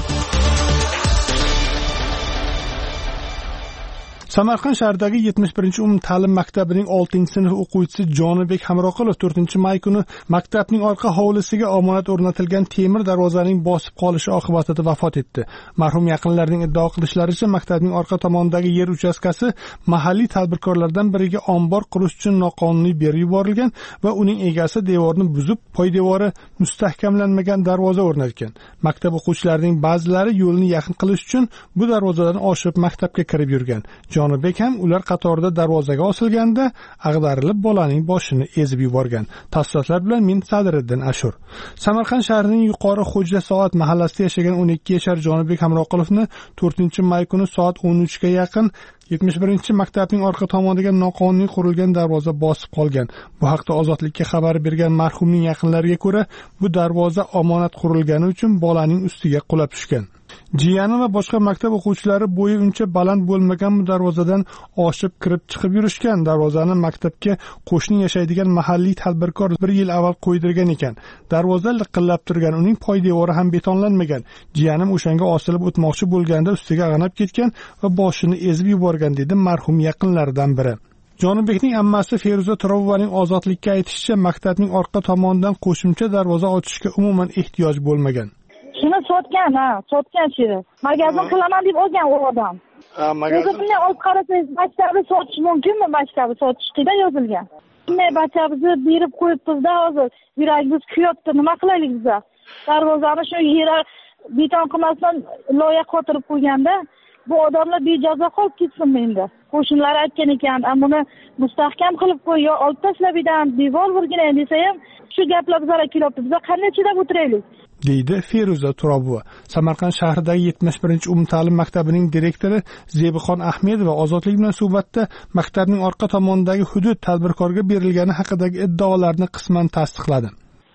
Samarqand shahridagi yetmish birinchi umumta'lim maktabining oltinchi sinf o'quvchisi Jonibek Hamroqulov to'rtinchi may kuni maktabning orqa hovlisiga omonat o'rnatilgan temir darvozaning bosib qolishi oqibatida vafot etdi. Marhum yaqinlarining iddao qilishlaricha, maktabning orqa tomonidagi yer uchastkasi mahalliy tadbirkorlardan biriga ombor qurish uchun noqonuniy berib yuborilgan va uning egasi devorni buzib, poydevori mustahkamlanmagan darvoza o'rnatgan. Maktab o'quvchilarining ba'zilari yo'lni yaqin qilish uchun bu darvozadan oshib maktabga kirib yurgan. Jonibek ham ular qatorida darvozaga osilganda ag'darilib bolaning boshini ezib yuborgan. Tafsilotlar bilan men Sadriddin Ashur. Samarqand shahrining Yuqori Xo'ja Soat mahallasida yashagan o'n ikki yashar Jonibek Hamroqulovni to'rtinchi may kuni soat o'n uch ga yaqin yetmish birinchi maktabning orqa tomoniga noqonuniy qurilgan darvoza bosib qolgan. Bu haqda Ozodlikka xabar bergan marhumning yaqinlariga ko'ra, bu darvoza omonat qurilgani uchun bolaning ustiga qulab tushgan. Jiyani va boshqa maktab o'quvchilari bo'yi uncha baland bo'lmagan bu darvozadan oshib kirib chiqib yurishgan. Darvozani maktabga qo'shni yashaydigan mahalliy tadbirkor bir yil avval qo'ydirgan ekan. Darvoza liqillab turgan, uning poydevori ham betonlanmagan. Jiyanim o'shanga osilib o'tmoqchi bo'lganda ustiga ag'anab ketgan va boshini ezib yuborgan, dedi marhum yaqinlaridan biri. Jonibekning ammasi Feruza Turovovaning Ozodlikka aytishicha, maktabning orqa tomonidan qo'shimcha darvoza ochishga umuman ehtiyoj bo'lmagan. Shuni sotgan, ha, sotgan shiri. Magazin qilaman deb olgan u odam. Ha, magazin. O'zi bunday olib qarasangiz, maktabni sotish mumkinmi? Maktabni sotish qida yozilgan. Bunday maktabni berib qo'yibmiz-da hozir. Yuragimiz kuyapti, nima qilaylik biz? Darvozani shu yera beton qilmasdan loyiha qotirib qo'yganda, bu odamlar bejazo qolib ketsinmi endi? Qo'shnilar aytgan ekan, buni mustahkam qilib qo'y, yo olib tashlab devor burgina desa ham, shu gaplar bizga kelyapti. Biz qanday chidab o'tiraylik? deydi Feruza Turobova. Samarqand shahridagi yetmish birinchi umumta'lim maktabining direktori Zebixon Ahmedova Ozodlik bilan suhbatda maktabning orqa tomonidagi hudud tadbirkorga berilgani haqidagi iddaolarni qisman tasdiqladi.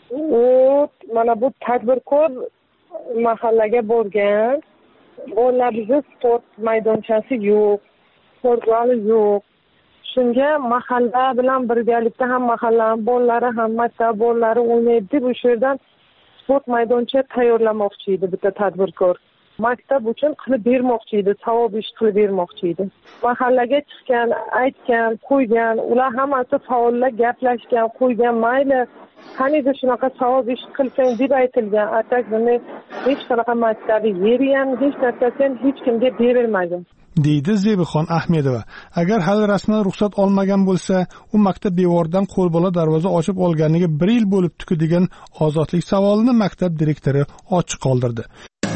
Mana bu tadbirkor mahallaga borgan. Bolalarga sport maydonchasi yo'q, sport zali yo'q. Shunga mahalla bilan birgalikda ham mahalla bolalari ham maktab bolalari o'ynaydi deb o'sha yerdan sport maydoncha tayyorlamoqchi edi bitta tadbirkor. Maktab uchun qilib bermoqchi edi, savob ish qilib bermoqchi edi. Mahallaga chiqqan, aytgan, qo'ygan, ular hammasi faollar gaplashgan, qo'ygan, mayli qaniydi shunaqa savob ish qilsang deb aytilgan. Atak buni hech qanaqa maktabi yeri ham hech narsasi ham hech kimga berilmagan, deydi Zebixon Ahmedova. Agar hali rasman ruxsat olmagan bo'lsa, u maktab devoridan qo'lbola darvoza ochib olganiga bir yil bo'libdi-ku degan ozodlik savolini maktab direktori ochiq qoldirdi.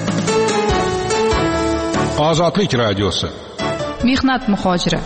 Ozodlik radiosi. Mehnat muhojiri.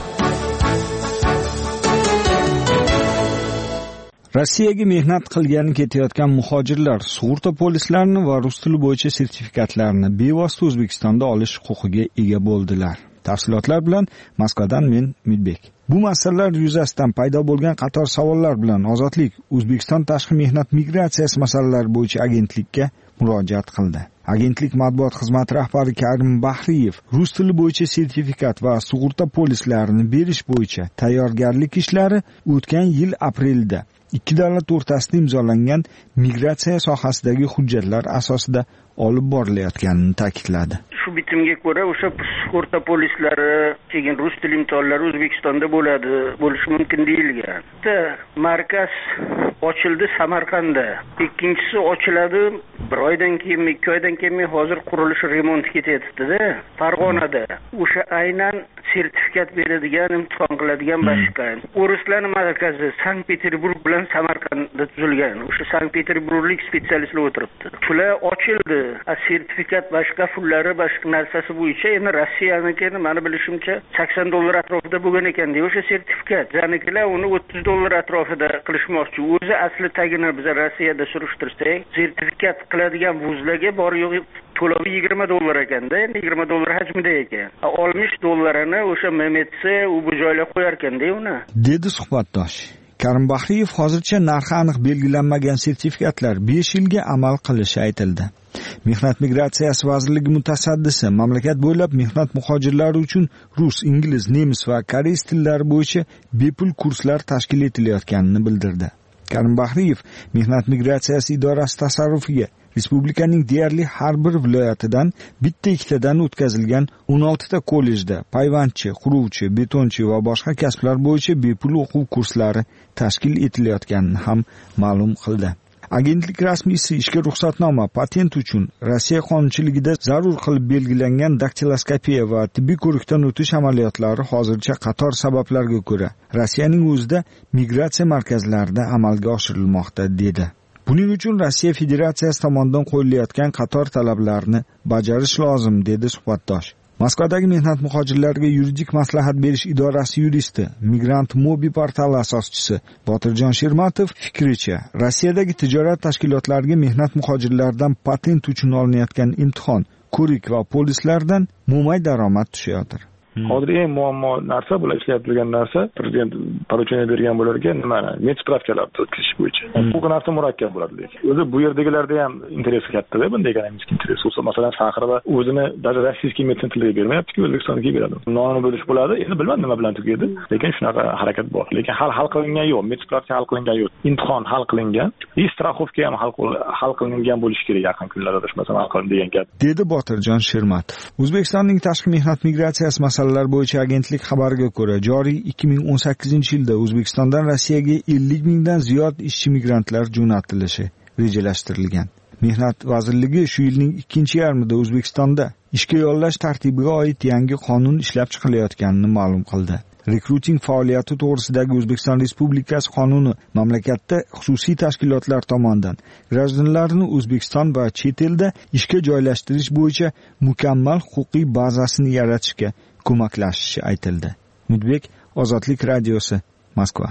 Rossiyaga mehnat qilgani ketayotgan muhojirlar sug'urta polislarini va rus tili bo'yicha sertifikatlarni bevosita O'zbekistonda olish huquqiga ega bo'ldilar. Tafsilotlar bilan Moskvadan men Midbek. Bu masalalar yuzasidan paydo bo'lgan qator savollar bilan Ozodlik O'zbekiston tashqi mehnat migratsiyasi masalalari bo'yicha agentlikka murojaat qildi. Agentlik matbuot xizmati rahbari Karim Bahriyev rus tili bo'yicha sertifikat va sug'urta polislarini berish bo'yicha tayyorgarlik ishlari o'tgan yil aprelda ikki davlat o'rtasida imzolangan migratsiya sohasidagi hujjatlar asosida olib borilayotganini ta'kidladi. Shu bitimga ko'ra o'sha sug'urta polislari, keyin rus tili imtihonlari O'zbekistonda bo'ladi, bo'lishi mumkin deyilgan. Bitta markaz ochildi Samarqandda. Ikkinchisi ochiladi bir oydan keyin, ikki oydan keyin hozir qurilishi remont ketyapti-da, Farg'onada. O'sha aynan sertifikat beradigan, imtihon qiladigan boshqa. O'rislar markazi Sankt-Peterburg bilan Samarqandda tuzilgan. O'sha Sankt-Peterburglik specialistlar o'tiribdi. Shular ochildi. Sertifikat boshqa pullari boshqa narsasi bo'yicha endi Rossiyanikini meni bilishimcha sakson dollar atrofida bo'lgan ekan-da o'sha sertifikat. Janikilar uni o'ttiz dollar atrofida qilishmoqchi. O'zi asli tagini biz Rossiyada surishtirsak, sertifikat qiladigan vuzlarga bor yo'q to'lovi yigirma dollar ekan-da, endi yigirma dollar hajmida ekan. oltmish dollarini o'sha Mehmetsa u bu joyga qo'yar ekan-da uni. Dedi suhbatdosh. Karim Bahriyev hozircha narxi aniq belgilanmagan sertifikatlar besh yilga amal qilishi aytildi. Mehnat migratsiyasi vazirligi mutasaddisi mamlakat bo'ylab mehnat muhojirlari uchun rus, ingliz, nemis va koreys tillari bo'yicha bepul kurslar tashkil etilayotganini bildirdi. Karim Bahriyev mehnat migratsiyasi idorasi tasarrufiga respublikaning deyarli har bir viloyatidan bitta ikkitadan o'tkazilgan o'n oltita kollejda payvandchi, quruvchi, betonchi va boshqa kasblar bo'yicha bepul o'quv kurslari tashkil etilayotganini ham ma'lum qildi. Agentlik rasmiysi ishga ruxsatnoma, patent uchun Rossiya qonunchiligida zarur qilib belgilangan daktiloskopiya va tibbiy ko'rikdan o'tish amaliyotlari hozircha qator sabablarga ko'ra Rossiyaning o'zida migratsiya markazlarida amalga oshirilmoqda dedi. Buning uchun Rossiya Federatsiyasi tomonidan qo'yilayotgan qator talablarni bajarish lozim dedi suhbatdosh. Moskvadagi mehnat muhojirlariga yuridik maslahat berish idorasi yuristi, Migrant Mobi portali asoschisi Botirjon Shermatov fikricha, Rossiyadagi tijorat tashkilotlariga mehnat muhojirlaridan patent uchun olinayotgan imtihon, ko'rik va polislardan mo'may daromad tushayotir. Hozir eng muammo narsa bular ishlayib turgan narsa prezident поручение bergan bo'larga nima medpravkalar o'tkazish bo'yicha. Bu narsa murakkab bo'ladi lekin. O'zi bu yerdagilarda ham interesi katta-da, bunday ekanimiz interesi. Masalan, Sahrada o'zini даже rossiyskiy meditsin tiliga bermayapti-ku, O'zbekistonga beradi. Nonni bo'lish bo'ladi. Endi bilmadim nima bilan tugaydi, lekin shunaqa harakat bor. Lekin hal hal qilingan yo'q, medpravka hal qilingan yo'q. Imtihon hal qilingan, и страховка ham hal hal qilingan bo'lishi kerak yaqin kunlarda, masalan, hal qilindi degan gap. Dedi Botirjon Shermatov. O'zbekistonning tashqi mehnat migratsiyasi masalalar bo'yicha agentlik xabariga ko'ra, joriy ikki ming o'n sakkizinchi yilda O'zbekistondan Rossiyaga ellik mingdan ziyod ishchi migrantlar jo'natilishi rejalashtirilgan. Mehnat vazirligi shu yilning ikkinchi yarmida O'zbekistonda ishga yollash tartibiga oid yangi qonun ishlab chiqilayotganini ma'lum qildi. Rekruting faoliyati to'g'risidagi O'zbekiston Respublikasi qonuni mamlakatda xususiy tashkilotlar tomonidan gражданlarni O'zbekiston va chet elda ishga joylashtirish bo'yicha mukammal huquqiy bazasini yaratishga ko'maklashishi aytildi. Midbek, Ozodlik radiosi, Moskva.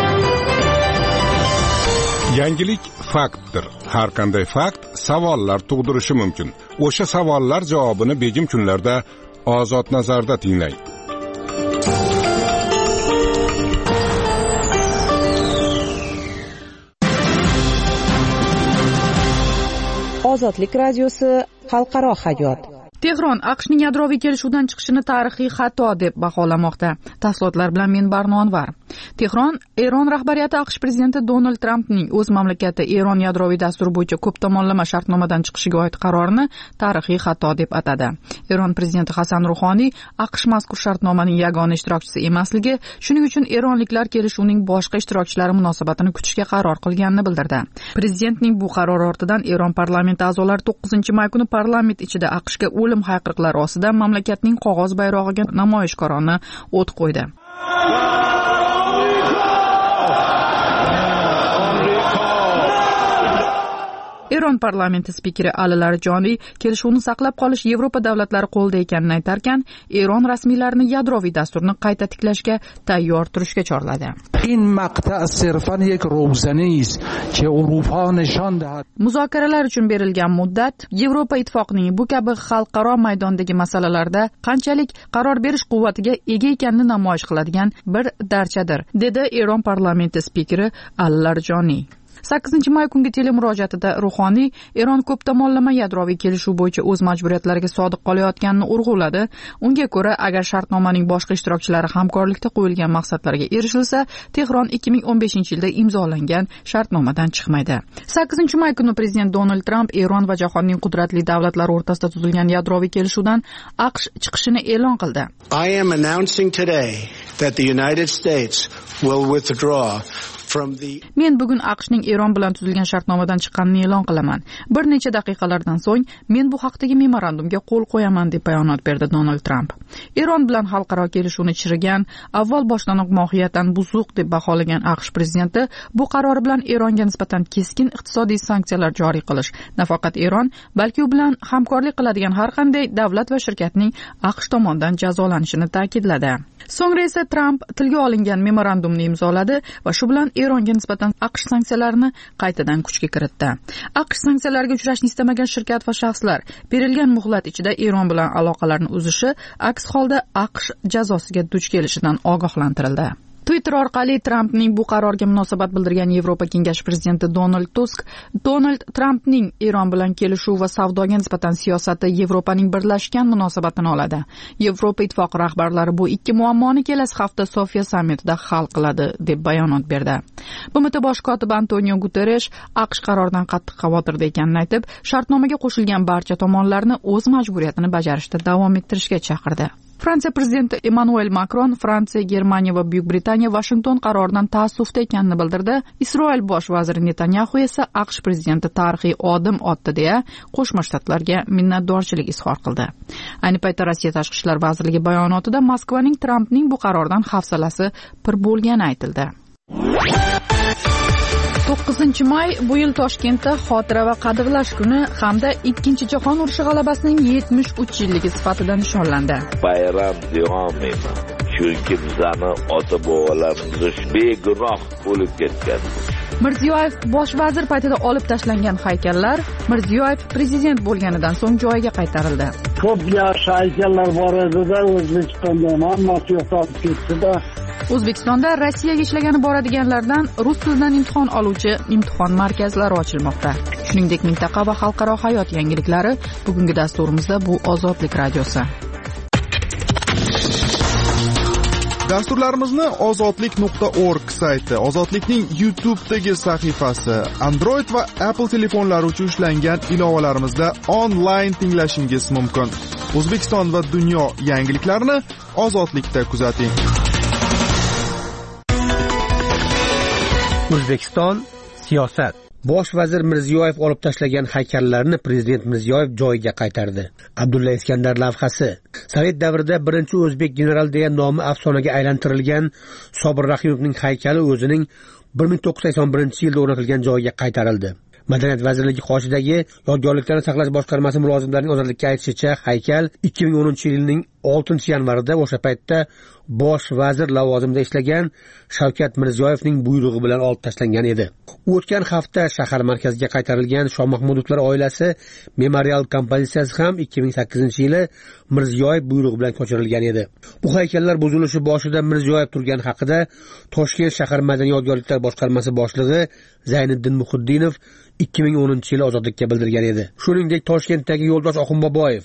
Yangilik faktdir. Har qanday fakt savollar tug'dirishi mumkin. O'sha savollar javobini begim kunlarda Ozod nazarda tinglang. Ozodlik radiosi, xalqaro hayot. Tehron AQShning yadroviy kelishuvdan chiqishini tarixiy xato deb baholamoqda. Tafsilotlar bilan men Barno Anvar. Tehron Eron rahbariyati AQSh prezidenti Donald Trampning o'z mamlakati Eron yadroviy dasturi bo'yicha ko'p tomonlama shartnomadan chiqishiga oid qarorini tarixiy xato deb atadi. Eron prezidenti Hasan Ruhoniy AQSh mazkur shartnomaning yagona ishtirokchisi emasligi, shuning uchun eronliklar kelishuvning boshqa ishtirokchilari munosabatini kutishga qaror qilganini bildirdi. Prezidentning bu qarori ortidan Eron parlamenti a'zolari to'qqizinchi may kuni parlament ichida AQShga o'lim hayqiriqlari ostida mamlakatning qog'oz bayrog'iga namoyishkorona o't qo'ydi. Eron parlamenti spikeri Ali Larijoniy kelishuvni saqlab qolish Yevropa davlatlari qo'lida ekanini aytarkan, Eron rasmiylarini yadroviy dasturni qayta tiklashga tayyor turishga chorladi. Muzokaralar uchun berilgan muddat Yevropa ittifoqining bu kabi xalqaro maydondagi masalalarda qanchalik qaror berish quvvatiga ega ekanini namoyish qiladigan bir darchadir, dedi Eron parlamenti spikeri Ali Larijoniy. sakkizinchi may kungi telemurojaatida Ruhoniy Eron ko'p tomonlama yadroviy kelishuv bo'yicha o'z majburiyatlariga sodiq qolayotganini urg'uladi. Unga ko'ra, agar shartnomaning boshqa ishtirokchilari hamkorlikda qo'yilgan maqsadlarga erishilsa, Tehron ikki ming o'n beshinchi yilda imzolangan shartnomadan chiqmaydi. sakkizinchi may kuni prezident Donald Tramp Eron va jahonning qudratli davlatlari o'rtasida tuzilgan yadroviy kelishuvdan AQSh chiqishini e'lon qildi. I am announcing today that the United States will withdraw. Men bugun AQShning Eron bilan tuzilgan shartnomadan chiqqanini e'lon qilaman. Bir necha daqiqalardan so'ng men bu haqdagi memorandumga qo'l qo'yaman deb bayonot berdi Donald Tramp. Eron bilan xalqaro kelishuvni chirigan, avval boshdanoq mohiyatan buzuq deb baholagan AQSh prezidenti bu qarori bilan Eronga nisbatan keskin iqtisodiy sanksiyalar joriy qilish, nafaqat Eron, balki u bilan hamkorlik qiladigan har qanday davlat va shirkatning AQSh tomonidan jazolanishini ta'kidladi. So'ngra esa Tramp tilga olingan memorandumni imzoladi va shu bilan Eronga nisbatan AQSh sanksiyalarini qaytadan kuchga kiritdi. AQSh sanksiyalarga uchrashni istamagan shirkat va shaxslar berilgan muhlat ichida Eron bilan aloqalarni uzishi, aks holda AQSh jazosiga duch kelishidan ogohlantirildi. Twitter orqali Trampning bu qarorga munosabat bildirgan Yevropa kengashi prezidenti Donald Tusk, Donald Trampning Eron bilan kelishuv va savdoga nisbatan siyosati Yevropaning birlashgan munosabatini oladi. Yevropa ittifoqi rahbarlari bu ikki muammoni kelasi hafta Sofiya sammitida hal qiladi deb bayonot berdi. B M T bosh kotibi Antonio Guterres AQSh qaroridan qattiq xavotirda ekanini aytib, shartnomaga qo'shilgan barcha tomonlarni o'z majburiyatini bajarishda davom ettirishga chaqirdi. Fransiya prezidenti Emmanuel Macron Fransiya, Germaniya va Buyuk Britaniya Washington qaroridan taassufda ekanini bildirdi. Isroil bosh vaziri Netanyahu esa AQSh prezidenti tarixiy odim otdi deya Qo'shma Shtatlarga minnatdorchilik izhor qildi. Ayni paytda Rossiya tashqi ishlar vazirligi bayonotida Moskvaning Trampning bu qarordan hafsalasi pir bo'lgani aytildi. to'qqizinchi may bu yil Toshkentda xotira va qadrlash kuni hamda ikkinchi jahon urushi g'alabasining yetmish uch yilligi sifatida nishonlandi. Bayram deyaolmayman, chunki bizani ota-bobolarimiz begunoh bo'lib ketgan. Mirziyoyev bosh vazir paytida olib tashlangan haykallar Mirziyoyev prezident bo'lganidan so'ng joyiga qaytarildi. Ko'p yaxshi haykallar bor edi-da, O'zbekistonda hammasi yo'qolib ketdi-da. O'zbekistonda Rossiyaga ishlagani boradiganlardan rus tilidan imtihon oluvchi imtihon markazlari ochilmoqda. Shuningdek, mintaqa va xalqaro hayot yangiliklari bugungi dasturimizda bu Ozodlik radiosi. Dasturlarimizni ozodlik nuqta org sayti, Ozodlikning YouTube'dagi sahifasi, Android va Apple telefonlari uchun ishlangan ilovalarimizda onlayn tinglashingiz mumkin. O'zbekiston va dunyo yangiliklarini Ozodlikda kuzating. O'zbekiston siyosat. Bosh vazir Mirziyoyev olib tashlagan haykallarni prezident Mirziyoyev joyiga qaytardi. Abdulla Iskandar lavhasi. Sovet davrida birinchi o'zbek general degan nomi afsonaga aylantirilgan Sobir Rahimovning haykali o'zining bir ming to'qqiz yuz sakson birinchi yilda o'rnatilgan joyiga qaytarildi. Madaniyat vazirligi qoshidagi yodgorliklarni saqlash boshqarmasi mulozimlarining ozodlikka aytishicha, haykal ikki ming o'ninchi yilning oltinchi yanvarida o'sha paytda bosh vazir lavozimida ishlagan Shavkat Mirziyoyevning buyrug'i bilan olib tashlangan edi. O'tgan hafta shahar markaziga qaytarilgan Shoh Mahmudovlar oilasi memorial kompozitsiyasi ham ikki ming sakkizinchi yili Mirziyoyev buyrug'i bilan ko'chirilgan edi. Bu haykallar buzilishi boshida Mirziyoyev turgan haqida Toshkent shahar madaniy yodgorliklar boshqarmasi boshlig'i Zayniddin Muhiddinov ikki ming o'ninchi yili ozodlikka bildirgan edi. Shuningdek, Toshkentdagi Yo'ldosh Oxunboboyev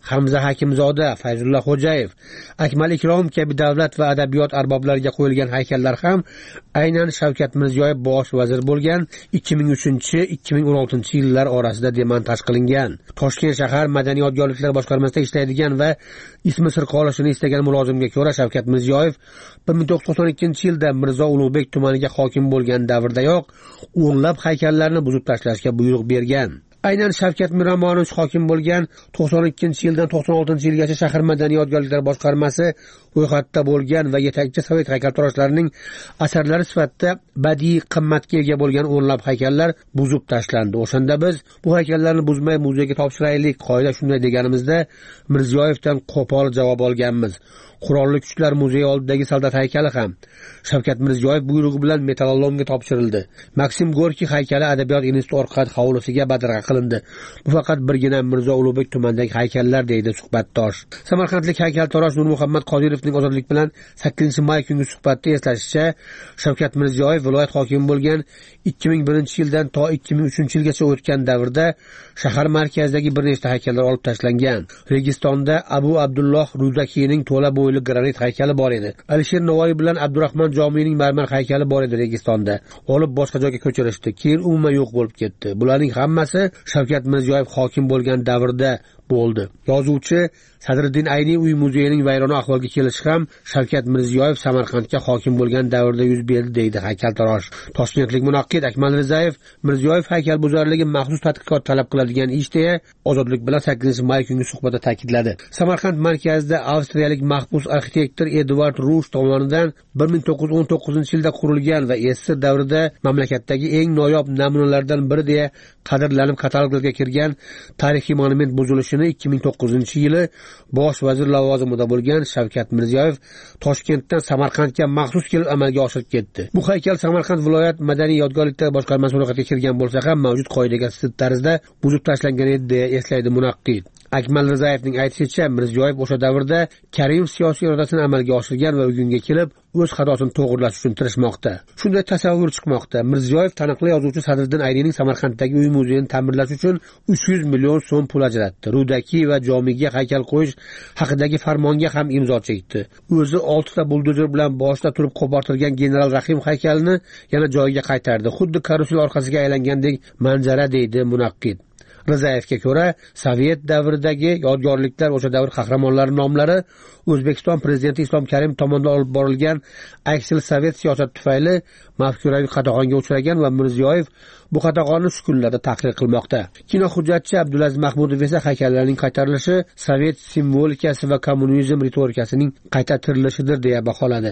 Hamza Hakimzoda, Fayzulla Xo'jayev, Akmal Ikrom kabi davlat va adabiyot arboblariga qo'yilgan haykallar ham aynan Shavkat Mirziyoyev bosh vazir bo'lgan ikki ming uchinchi ikki ming o'n oltinchi yillar orasida demontaj qilingan. Toshkent shahar Madaniy yodgorliklar boshqarmasida ishlaydigan va ismi sir qolishini istagan mulozimga ko'ra, Shavkat Mirziyoyev bir ming to'qqiz yuz to'qson ikkinchi yilda Mirzo Ulug'bek tumaniga hokim bo'lgan davrdayoq o'nlab haykallarni buzib tashlashga buyruq bergan. Aynan Shavkat Miromonovich hokim bo'lgan to'qson ikkinchi yildan to'qson oltinchi yilgacha shahar madaniy yodgorliklar boshqarmasi ro'yxatda bo'lgan va yetakchi sovet haykaltaroshlarining asarlari sifatida badiiy qimmatga ega bo'lgan o'nlab haykallar buzib tashlandi. O'shanda biz bu haykallarni buzmay muzeyga topshiraylik, qoida shunday deganimizda Mirziyoyevdan qo'pol javob olganmiz. Qurolli Kuchlar muzeyi oldidagi soldat haykali ham Shavkat Mirziyoyev buyrug'i bilan metallolomga topshirildi. Maksim Gorkiy haykali Adabiyot instituti orqali hovlisiga badarg'a qilindi. Bu faqat birgina Mirzo Ulug'bek tumanidagi haykallar, deydi suhbatdosh. Samarqandlik haykaltarosh Nurmuhammad Qodirovning Ozodlik bilan sakkizinchi may kungi suhbatda eslashicha, Shavkat Mirziyoyev viloyat hokimi bo'lgan ikki ming birinchi yildan to ikki ming uchinchi yilgacha o'tgan davrda shahar markazidagi bir nechta haykallar olib tashlangan. Registonda Abu Abdulloh Rudakiyning to'la bo'yli granit haykali bor edi. Alisher Navoiy bilan Abdurahmon Jomiyning marmar haykali bor edi Registonda. Olib boshqa joyga ko'chirishdi. Keyin umuman yo'q bo'lib ketdi. Bularning hammasi Shavkat Mirziyoyev hokim bo'lgan davrda bo'ldi. Yozuvchi Sadriddin Ayniy uy muzeyining vayrona ahvolga kelishi ham Shavkat Mirziyoyev Samarqandga hokim bo'lgan davrda yuz berdi, deydi haykaltarosh. Toshkentlik munaqqid Akmal Rizayev Mirziyoyev haykalbuzarligi maxsus tadqiqot talab qiladigan ish deya Ozodlik bilan sakkizinchi may kungi suhbatda ta'kidladi. Samarqand markazida avstriyalik mahbus arxitektor Edvard Rush tomonidan bir ming to'qqiz yuz o'n to'qqizinchi yilda qurilgan va S S R davrida mamlakatdagi eng noyob namunalardan biri deya qadrlanib kataloglarga kirgan tarixiy monument buzilishini ikki ming to'qqizinchi yili bosh vazir lavozimida bo'lgan Shavkat Mirziyoyev Toshkentdan Samarqandga maxsus kelib amalga oshirib ketdi. Bu haykal Samarqand viloyat madaniy yodgorliklar boshqarmasi ro'yxatiga kirgan bo'lsa ham mavjud qoidaga zid tarzda buzib tashlangan edi, deya eslaydi munaqqid. Akmal Rizayevning aytishicha, Mirziyoyev o'sha davrda Karimov siyosiy irodasini amalga oshirgan va bugunga kelib o'z xatosini to'g'rilash uchun tirishmoqda. Shunday tasavvur chiqmoqda. Mirziyoyev taniqli yozuvchi Sadriddin Ayniyning Samarqanddagi uy muzeyini ta'mirlash uchun uch yuz million so'm pul ajratdi. Rudakiy va Jomiyga haykal qo'yish haqidagi farmonga ham imzo chekdi. O'zi oltita buldozer bilan boshda turib qo'portirgan general Rahim haykalini yana joyiga qaytardi. Xuddi karusel orqasiga aylangandek manzara, deydi munaqqid. Rizayevga ko'ra, Sovet davridagi yodgorliklar o'sha davr qahramonlari nomlari O'zbekiston prezidenti Islom Karimov tomonidan olib borilgan aksil sovet siyosati tufayli mafkuraviy qadag'onga uchragan va Mirziyoyev bu qadag'onni shu kunlarda tahqiq qilmoqda. Kino hujjatchi Abdulaziz Mahmudov esa haykallarning qaytarilishi sovet simvolikasi va kommunizm ritorikasining qayta tirilishidir deya baholadi.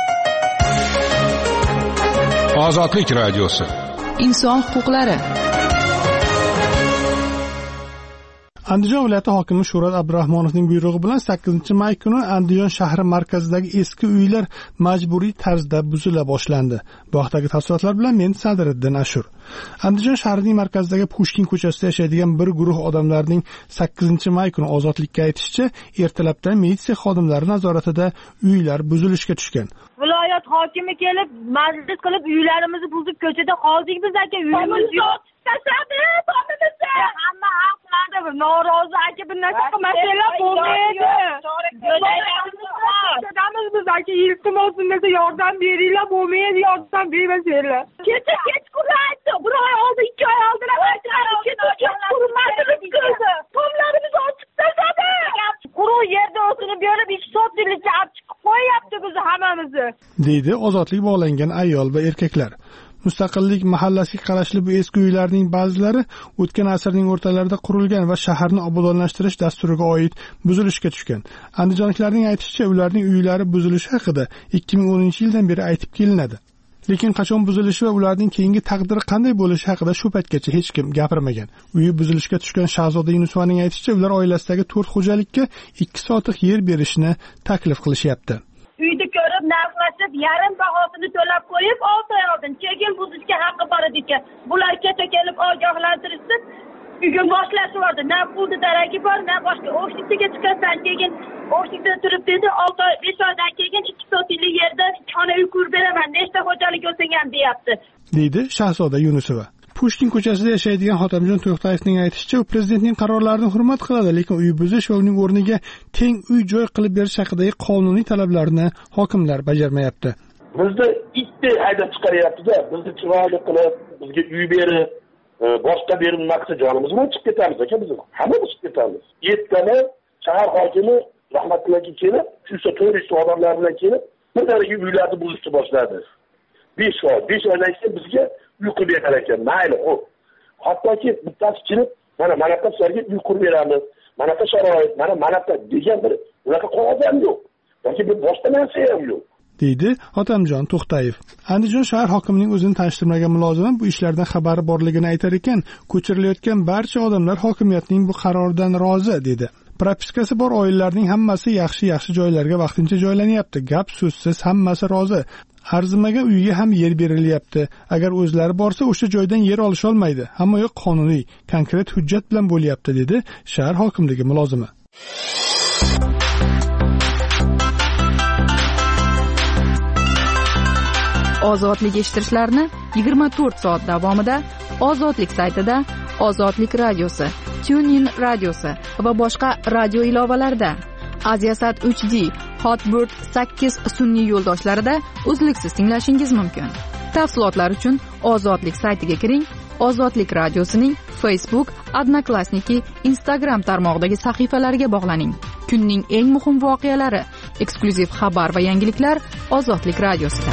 Ozodlik radiosi. Inson huquqlari. Andijon viloyati hokimi Shuhrat Abdurahmonovning buyrug'i bilan sakkizinchi may kuni Andijon shahri markazidagi eski uylar majburiy tarzda buzila boshlandi. Bu haqdagi tafsilotlar bilan men Sadriddin Ashur. Andijon shahrining markazidagi Pushkin ko'chasida yashaydigan bir guruh odamlarning sakkizinchi may kuni ozodlikka aytishicha, ertalabdan militsiya xodimlari nazoratida uylar buzilishga tushgan. Viloyat hokimi kelib, majlis qilib, uylarimizni buzib ko'chada qoldik biz aka, uyimiz yo'q. Tashladi, tomimizda. Hamma haqlarda norozi aka, bir narsa qilmasanglar bo'lmaydi. Dadamiz biz aka, iltimos bunga yordam beringlar, bo'lmaydi, yordam bermasanglar. Kecha kechqurun aytdi, bir oy oldin, ikki oy oldin aytdilar, kecha qurmaslik qildi. Tomlarimizni ochib tashladi. Quruq yerda o'tirib berib, ikki soatlikcha olib chiqib qo'yapti bizni hammamizni, deydi ozodlik bog'langan ayol va erkaklar. Mustaqillik mahallasiga qarashli bu eski uylarning ba'zilari o'tgan asrning o'rtalarida qurilgan va shaharni obodonlashtirish dasturiga oid buzilishga tushgan. Andijonliklarning aytishicha, ularning uylari buzilishi haqida ikki ming o'ninchi yildan beri aytib kelinadi. Lekin qachon buzilishi va ularning keyingi taqdiri qanday bo'lishi haqida shu paytgacha hech kim gapirmagan. Uyi buzilishga tushgan Shahzoda Yunusovaning aytishicha, ular oilasidagi to'rt xo'jalikka ikki sotiq yer berishni taklif qilishyapti. Uyni ko'rib, narxlashib, yarim bahosini to'lab qo'yib, olti oy oldin chegin buzishga haqqi bor ekan. Bular kecha kelib ogohlantirishdi. Bugun boshlashib, na pulni daragi bor, na boshqa. O'shlikka chiqasan, keyin o'shlikda turib dedi, olti oy, besh oydan keyin ikki sotikli yerda xona uy qurib beraman, nechta xo'jalik bo'lsa ham deyapti, deydi Shahzoda Yunusova. Pushkin ko'chasida yashaydigan Hotamjon To'xtayevning aytishicha, u prezidentning qarorlarini hurmat qiladi, lekin uy buzish va uning o'rniga teng uy-joy qilib berish haqidagi qonuniy talablarni hokimlar bajarmayapti. Bizda itni haydab chiqaryapti-da, bizni chiroyli qilib, bizga uy berib, boshqa berilmoqchi jonimiz bilan chiqib ketamiz aka biz. Hammamiz chiqib ketamiz. Ertaga shahar hokimi rahmatliga kelib, shu to'rt odamlar bilan kelib, bir daraga uylarni buzishni boshladi. besh oy, besh oydan keyin bizga uy qurib berar ekan. Mayli, xo'p. Hattoki bittasi kelib, mana manaqa sizlarga uy qurib beramiz. Manaqa sharoit, mana manaqa degan bir unaqa qog'oz ham yo'q. Yoki bir boshqa narsa ham yo'q. deydi Hotamjon To'xtayev. Andijon shahar hokimining o'zini tanishtirmagan mulozim bu ishlardan xabari borligini aytar ekan, ko'chirilayotgan barcha odamlar hokimiyatning bu qaroridan rozi dedi. Propiskasi bor oilalarning hammasi yaxshi-yaxshi joylarga vaqtincha joylanyapti. Gap so'zsiz hammasi rozi. Arzimagan uyga ham yer berilyapti. Agar o'zlari borsa o'sha joydan yer olish olmaydi. Hamma yoq qonuniy, konkret hujjat bilan bo'lyapti dedi shahar hokimligi mulozimi. Ozodlik eshittirishlarni yigirma to'rt soat davomida Ozodlik saytida, Ozodlik radiosi, TuneIn radiosi va boshqa radio ilovalarida, Aziasat uch D, Hotbird sakkiz sun'iy yo'ldoshlarida uzluksiz tinglashingiz mumkin. Tafsilotlar uchun Ozodlik saytiga kiring. Ozodlik radiosining Facebook, Odnoklassniki, Instagram tarmog'idagi sahifalariga bog'laning. Kunning eng muhim voqealari, eksklyuziv xabar va yangiliklar Ozodlik radiosida.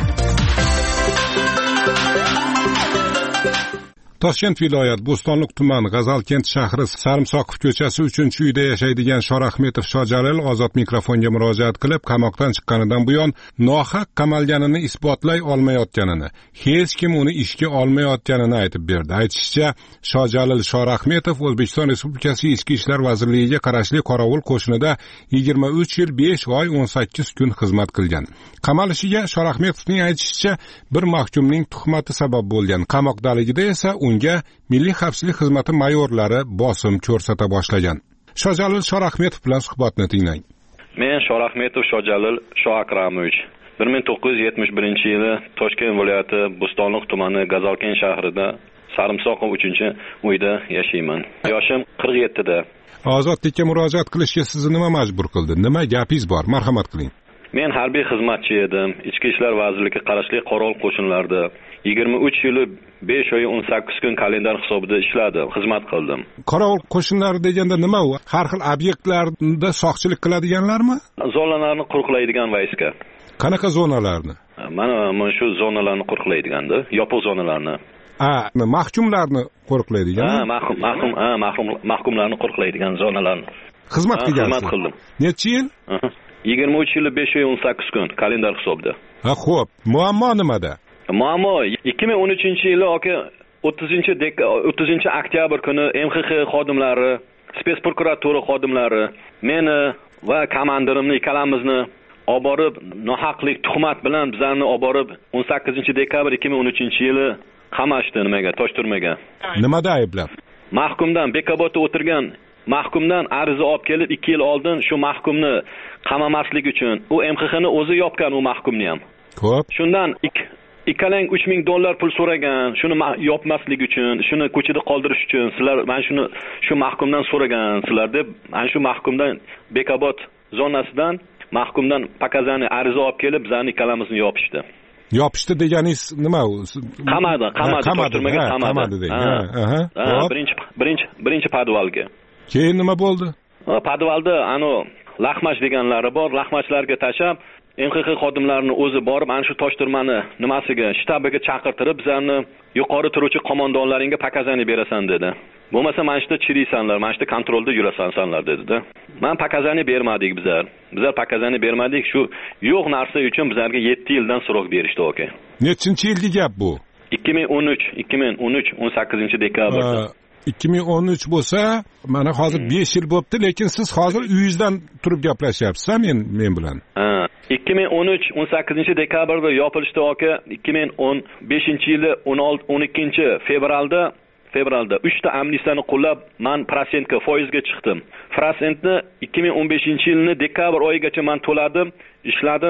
Toshkent viloyat Bo'stonliq tuman G'azalkent shahri Sarimsoqov ko'chasi uchinchi uyda yashaydigan Shorahmetov Shojalil ozod mikrofonga murojaat qilib, qamoqdan chiqqanidan buyon nohaq qamalganini isbotlay olmayotganini, hech kim uni ishga olmayotganini aytib berdi. Aytishicha, Shojalil Shorahmetov O'zbekiston Respublikasi Ichki ishlar vazirligiga qarashli Qorovul qo'shinida yigirma uch yil besh oy o'n sakkiz kun xizmat qilgan. Qamalishiga Shorahmetovning aytishicha, bir mahkumning tuhmati sabab bo'lgan. Qamoqdaligida esa unga Milliy xavfsizlik xizmati mayorlari bosim ko'rsata boshlagan. Shojalil Shorahmetov bilan suhbatni tinglang. Men Shorahmetov Shojalil Shoakramovich bir ming to'qqiz yuz yetmish birinchi yili Toshkent viloyati Bo'stonliq tumani G'azalkent shahrida Sarimsoqov uchinchi uyda yashayman. Yoshim qirq yetti da. Ozodlikka murojaat qilishga sizni nima majbur qildi? Nima gapingiz bor? Marhamat qiling. Men harbiy xizmatchi edim. Ichki ishlar vazirligi qarashli Qorovul qo'shinlarida yigirma uch yil besh oy o'n sakkiz kun kalendar hisobida ishladim, xizmat qildim. Qorovul qo'shinlari deganda nima u? Har xil obyektlarda soqchilik qiladiganlarmi? Zonalarni qo'riqlaydigan vayska. Qanaqa zonalarni? Mana mana shu zonalarni qo'riqlaydiganda, yopiq zonalarni. Ha, mahkumlarni qo'riqlaydigan. Ha, mahkum, mahkum, ha, mahkum, mahkumlarni qo'riqlaydigan zonalarni. Xizmat qilgansiz. Xizmat qildim. Necha yil? yigirma uch yil besh oy o'n sakkiz kun kalendar hisobida. Ha, xo'p. Muammo nimada? Muammo ikki ming o'n uchinchi yili aka o'ttizinchi o'ttizinchi oktyabr kuni M X X xodimlari, spets prokuratura xodimlari meni va komandirimni ikkalamizni olib borib, nohaqlik tuhmat bilan bizlarni olib borib o'n sakkizinchi dekabr ikki ming o'n uchinchi yili qamashdi. Nimaga? Tosh turmaga. Nimada ayblab? Mahkumdan Bekobodda o'tirgan mahkumdan ariza olib kelib ikki yil oldin shu mahkumni qamamaslik uchun u M X X'ni o'zi yopgan, u mahkumni ham. Xo'p. Shundan ikkalang uch ming dollar pul so'ragan, shuni yopmaslik uchun, shuni ko'chada qoldirish uchun sizlar men shuni shu mahkumdan so'ragan sizlar deb, mana shu mahkumdan Bekobod zonasidan mahkumdan pakazani ariza olib kelib bizlarni ikkalamizni yopishdi. Yopishdi deganingiz nima u? Qamadi, qamadi, to'shtirmaga qamadi. Ha, ha. Birinchi birinchi birinchi podvalga. Keyin nima bo'ldi? Podvalda ano laxmash deganlari bor, laxmashlarga tashab M X X xodimlarini o'zi borib ana shu toshtirmani nimasiga, shtabiga chaqirtirib bizlarni yuqori turuvchi qo'mondonlaringga pakazani berasan dedi. Bo'lmasa mana shunda chiriysanlar, mana shunda kontrolda yurasanlar dedi-da. Men pakazani bermadik bizlar. Bizlar pakazani bermadik, shu yo'q narsa uchun bizlarga yetti yildan so'roq berishdi aka. Nechinchi yilgi gap bu? ikki ming o'n uch, ikki ming o'n uch o'n sakkizinchi dekabrda. ikki ming o'n uch bo'lsa, mana hozir besh yil bo'libdi, lekin siz hozir uyingizdan turib gaplashyapsiz-a men men bilan? Ha, ikki ming o'n uch o'n sakkizinchi dekabrda yopilishdi aka. ikki ming o'n beshinchi yili o'n ikkinchi fevralda fevralda uchta amnistiyani qo'llab men prosentga, foizga chiqdim. Prosentni ikki ming o'n beshinchi yilning dekabr oyigacha men to'ladim, ishladim.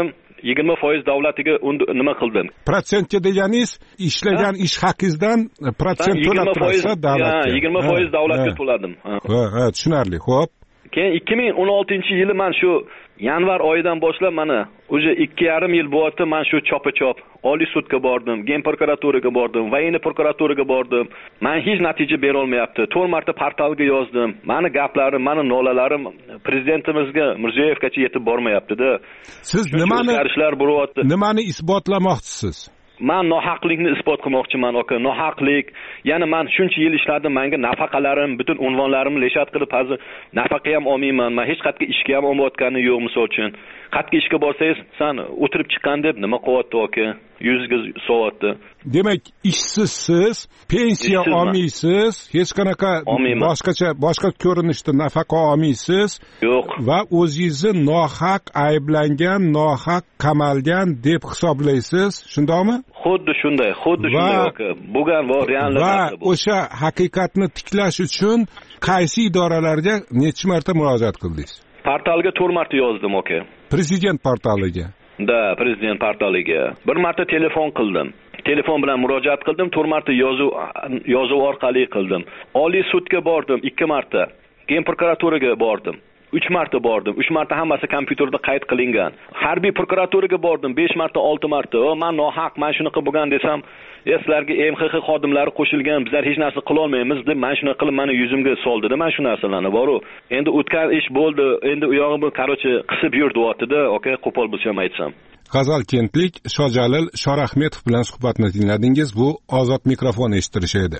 yigirma foiz davlatiga nima qildim. Protsentga deganingiz ishlagan ish haqingizdan protsent to'lab tursa davlatga. yigirma foiz davlatga to'ladim. Ha, ha, tushunarli. Xo'p. Keyin ikki ming o'n oltinchi yili men shu yanvar oyidan boshlab mana уже ikki yarim yil bo'lyapti, men shu chopa-chop Oliy sudga bordim, Gen prokuraturaga bordim, Voyniy prokuraturaga bordim. Men hech natija bera olmayapti. to'rt marta portalga yozdim. Meni gaplarim, meni nolalarim prezidentimizga Mirziyoyevgacha yetib bormayapti-da. Siz nimani nimani isbotlamoqchisiz? Men nohaqlikni isbot qilmoqchiman, aka. Nohaqlik. Ya'ni men shuncha yil ishladim, menga nafaqalarim, butun unvonlarimni leshat qilib, hozir nafaqa ham olmayman. Men hech qayerga ishga ham olmayotganim yo'q, misol uchun. Qayerga ishga borsangiz, sen o'tirib chiqqan deb nima qilyapti, aka? Yuzga so'yapti. Demak, ishsizsiz, pensiya olmaysiz, hech qanaqa boshqacha boshqa ko'rinishda nafaqa olmaysiz. Yo'q. Va o'zingizni nohaq ayblangan, nohaq qamalgan deb hisoblaysiz, shundaymi? Xuddi shunday, xuddi shunday aka. Bo'lgan va reallik va o'sha haqiqatni tiklash uchun qaysi idoralarga necha marta murojaat qildingiz? Portalga to'rt marta yozdim, aka. Prezident portaliga. Da, prezident portaliga. Bir marta telefon qildim. Telefon bilan murojaat qildim, to'rt marta yozuv yozuv orqali qildim. Oliy sudga bordim ikki marta. Gen prokuraturaga bordim. uch marta bordim. uch marta hammasi kompyuterda qayd qilingan. Harbiy prokuraturaga bordim besh marta, olti marta. O, men nohaq, men shunaqa bo'lgan desam, sizlarga M X X xodimlari qo'shilgan, bizlar hech narsa qila olmaymiz deb men shuna qilib meni yuzimga soldi-da, men shu narsalarni boru. Endi o'tgan ish bo'ldi. Endi u yog'i bu, qarochi, qisib yurdi-da, okay, qo'pol bo'lsam aytsam. G'azalkentlik Shojalil Shorahmetov bilan suhbatni tingladingiz. Bu Ozod mikrofon eshittirishi edi.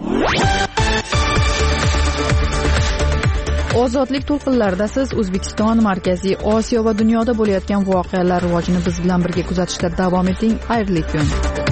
Ozodlik to'lqinlarida siz O'zbekiston, Markaziy Osiyo va dunyoda bo'layotgan voqealar rivojini biz bilan birga kuzatishda davom eting. Xayrli kun.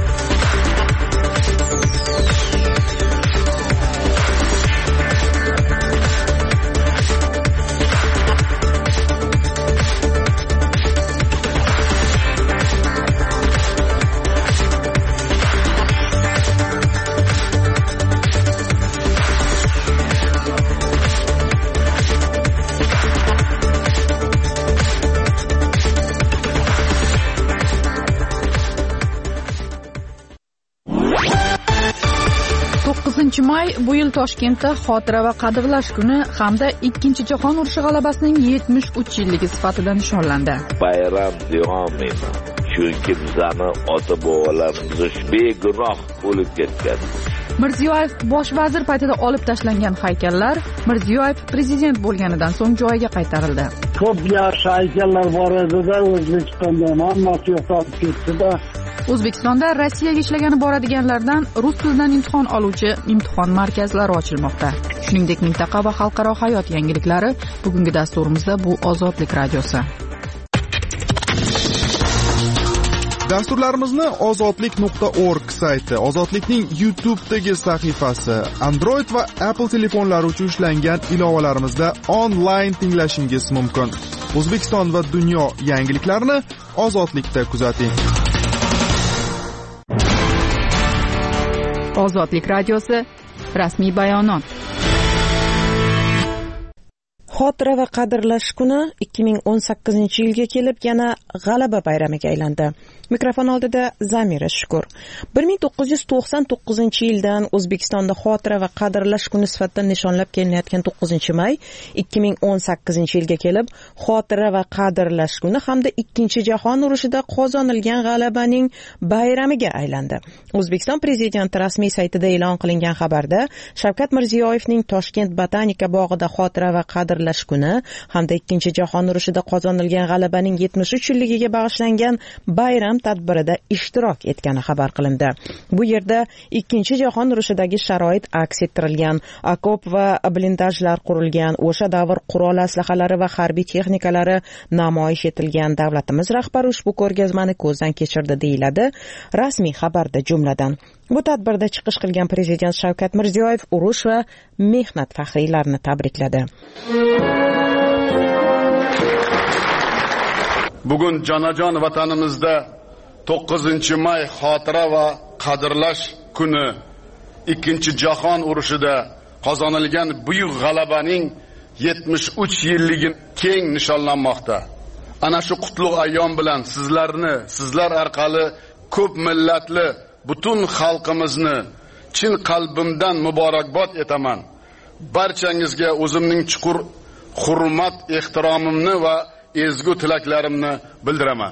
to'qqizinchi may bu yil Toshkentda xotira va qadrlash kuni hamda ikkinchi jahon urushi g'alabasining yetmish uch yilligi sifatida nishonlandi. Bayram deyolmayman. Chunki bizani ota-bobolarimiz begunoh o'lib ketgan. Mirziyoyev bosh vazir paytida olib tashlangan haykallar Mirziyoyev prezident bo'lganidan so'ng joyiga qaytarildi. Ko'p yaxshi haykallar bor edi-da, O'zbekistonda hammasi yo'qolib ketdi-da. O'zbekistonda Rossiyaga ishlagani boradiganlardan rus tilidan imtihon oluvchi imtihon markazlari ochilmoqda. Shuningdek, mintaqa va xalqaro hayot yangiliklari bugungi dasturimizda bu Ozodlik radiosi. Dasturlarimizni ozodlik nuqta org sayti, Ozodlikning YouTube'dagi sahifasi, Android va Apple telefonlari uchun ishlangan ilovalarimizda onlayn tinglashingiz mumkin. O'zbekiston va dunyo yangiliklarini Ozodlikda kuzating. Ozodlik radiosi rasmiy bayonot. Xotira va qadrlash kuni ikki ming o'n sakkizinchi yilga kelib yana g'alaba bayramiga aylandi. Mikrofon oldida Zamira Shukur. bir ming to'qqiz yuz to'qson to'qqizinchi yildan O'zbekistonda xotira va qadrlash kuni sifatida nishonlab kelinayotgan to'qqizinchi may ikki ming o'n sakkizinchi yilga kelib xotira va qadrlash kuni hamda ikkinchi jahon urushida qozonilgan g'alabaning bayramiga aylandi. O'zbekiston prezidenti rasmiy saytida e'lon qilingan xabarda Shavkat Mirziyoyevning Toshkent botanika bog'ida xotira va qadrlash kuni hamda ikkinchi jahon urushida qozonilgan g'alabaning yetmish uch yilligiga bag'ishlangan bayram tadbirida ishtirok etgani xabar qilindi. Bu yerda ikkinchi jahon urushidagi sharoit aks ettirilgan, okop va blindajlar qurilgan, o'sha davr qurol aslahalari va harbiy texnikalari namoyish etilgan. Davlatimiz rahbari ushbu ko'rgazmani ko'zdan kechirdi deyiladi rasmiy xabarda jumladan. Bu tadbirda chiqish qilgan prezident Shavkat Mirziyoyev urush va mehnat faxriylarini tabrikladi. Bugun jonajon vatanimizda to'qqizinchi may xotira va qadrlash kuni ikkinchi jahon urushida qozonilgan buyuk g'alabaning yetmish uch yilligi keng nishonlanmoqda. ana shu qutlug' ayyom bilan sizlarni, sizlar orqali ko'p millatli butun xalqimizni chin qalbimdan muborakbod etaman. Barchangizga o'zimning chuqur hurmat, ehtiromimni va ezgu tilaklarimni bildiraman.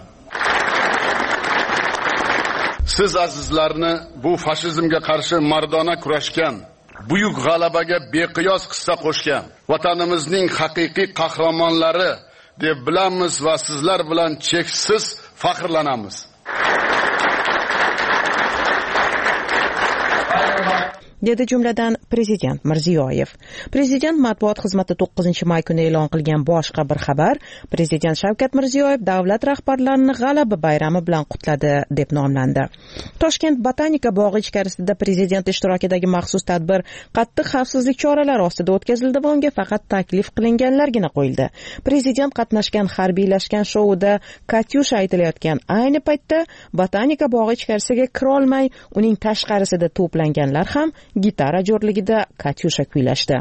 Siz azizlarni bu fashizmga qarshi mardona kurashgan, buyuk g'alabaga beqiyos hissa qo'shgan vatanimizning haqiqiy qahramonlari deb bilamiz va sizlar bilan cheksiz faxrlanamiz. dedi jumladan prezident Mirziyoyev. Prezident matbuot xizmati to'qqizinchi may kuni e'lon qilgan boshqa bir xabar, prezident Shavkat Mirziyoyev davlat rahbarlarini G'alaba bayrami bilan qutladi deb nomlandi. Toshkent botanika bog'i ichkarisida prezident ishtirokidagi maxsus tadbir qattiq xavfsizlik choralari ostida o'tkazildi va unga faqat taklif qilinganlargina qo'yildi. Prezident qatnashgan harbiylashgan shouda Katyusha aytilayotgan ayni paytda botanika bog'i ichkarisiga kira olmay, uning tashqarisida to'planganlar ham gitara jo'rligida Katyusha kuylashdi.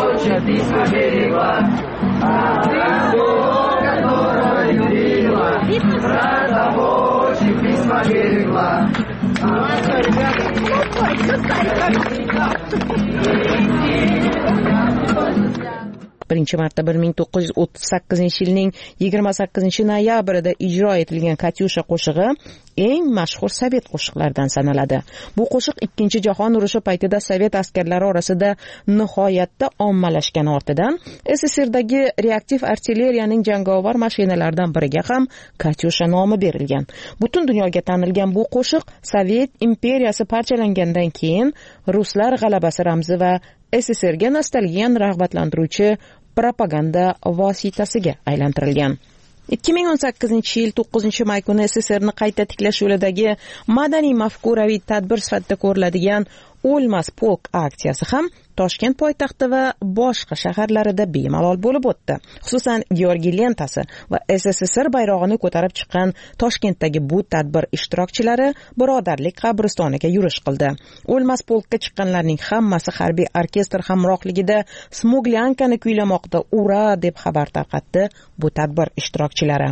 Birinchi marta bir ming to'qqiz yuz o'ttiz sakkizinchi yilning yigirma sakkizinchi noyabrida ijro etilgan Katyusha qo'shig'i eng mashhur sovet qo'shiqlaridan sanaladi. Bu qo'shiq Ikkinchi jahon urushi paytida sovet askarlari orasida nihoyatda ommalashgan ortidan S S R dagi reaktiv artilleriyaning jangovar mashinalaridan biriga ham Katyusha nomi berilgan. Butun dunyoga tanilgan bu qo'shiq Sovet imperiyasi parchalangandan keyin ruslar g'alabasi ramzi va S S R ga nostalgiyani rag'batlantiruvchi propaganda vositasiga aylantirilgan. ikki ming o'n sakkizinchi yil to'qqizinchi may kuni S S Rni qayta tiklash yo'lidagi madaniy mafkuraviy tadbir sifatida ko'riladigan O'lmas polk aksiyasi ham Toshkent poytaxti va boshqa shaharlarida bemalol bo'lib o'tdi. Xususan, Georgiy lentasi va S S S R bayrog'ini ko'tarib chiqqan Toshkentdagi bu tadbir ishtirokchilari Birodarlik qabristoniga yurish qildi. O'lmas polkka chiqqanlarning hammasi harbiy orkestr hamrohligida Smoglyankani kuylamoqda. Ura deb xabar tarqatdi bu tadbir ishtirokchilari.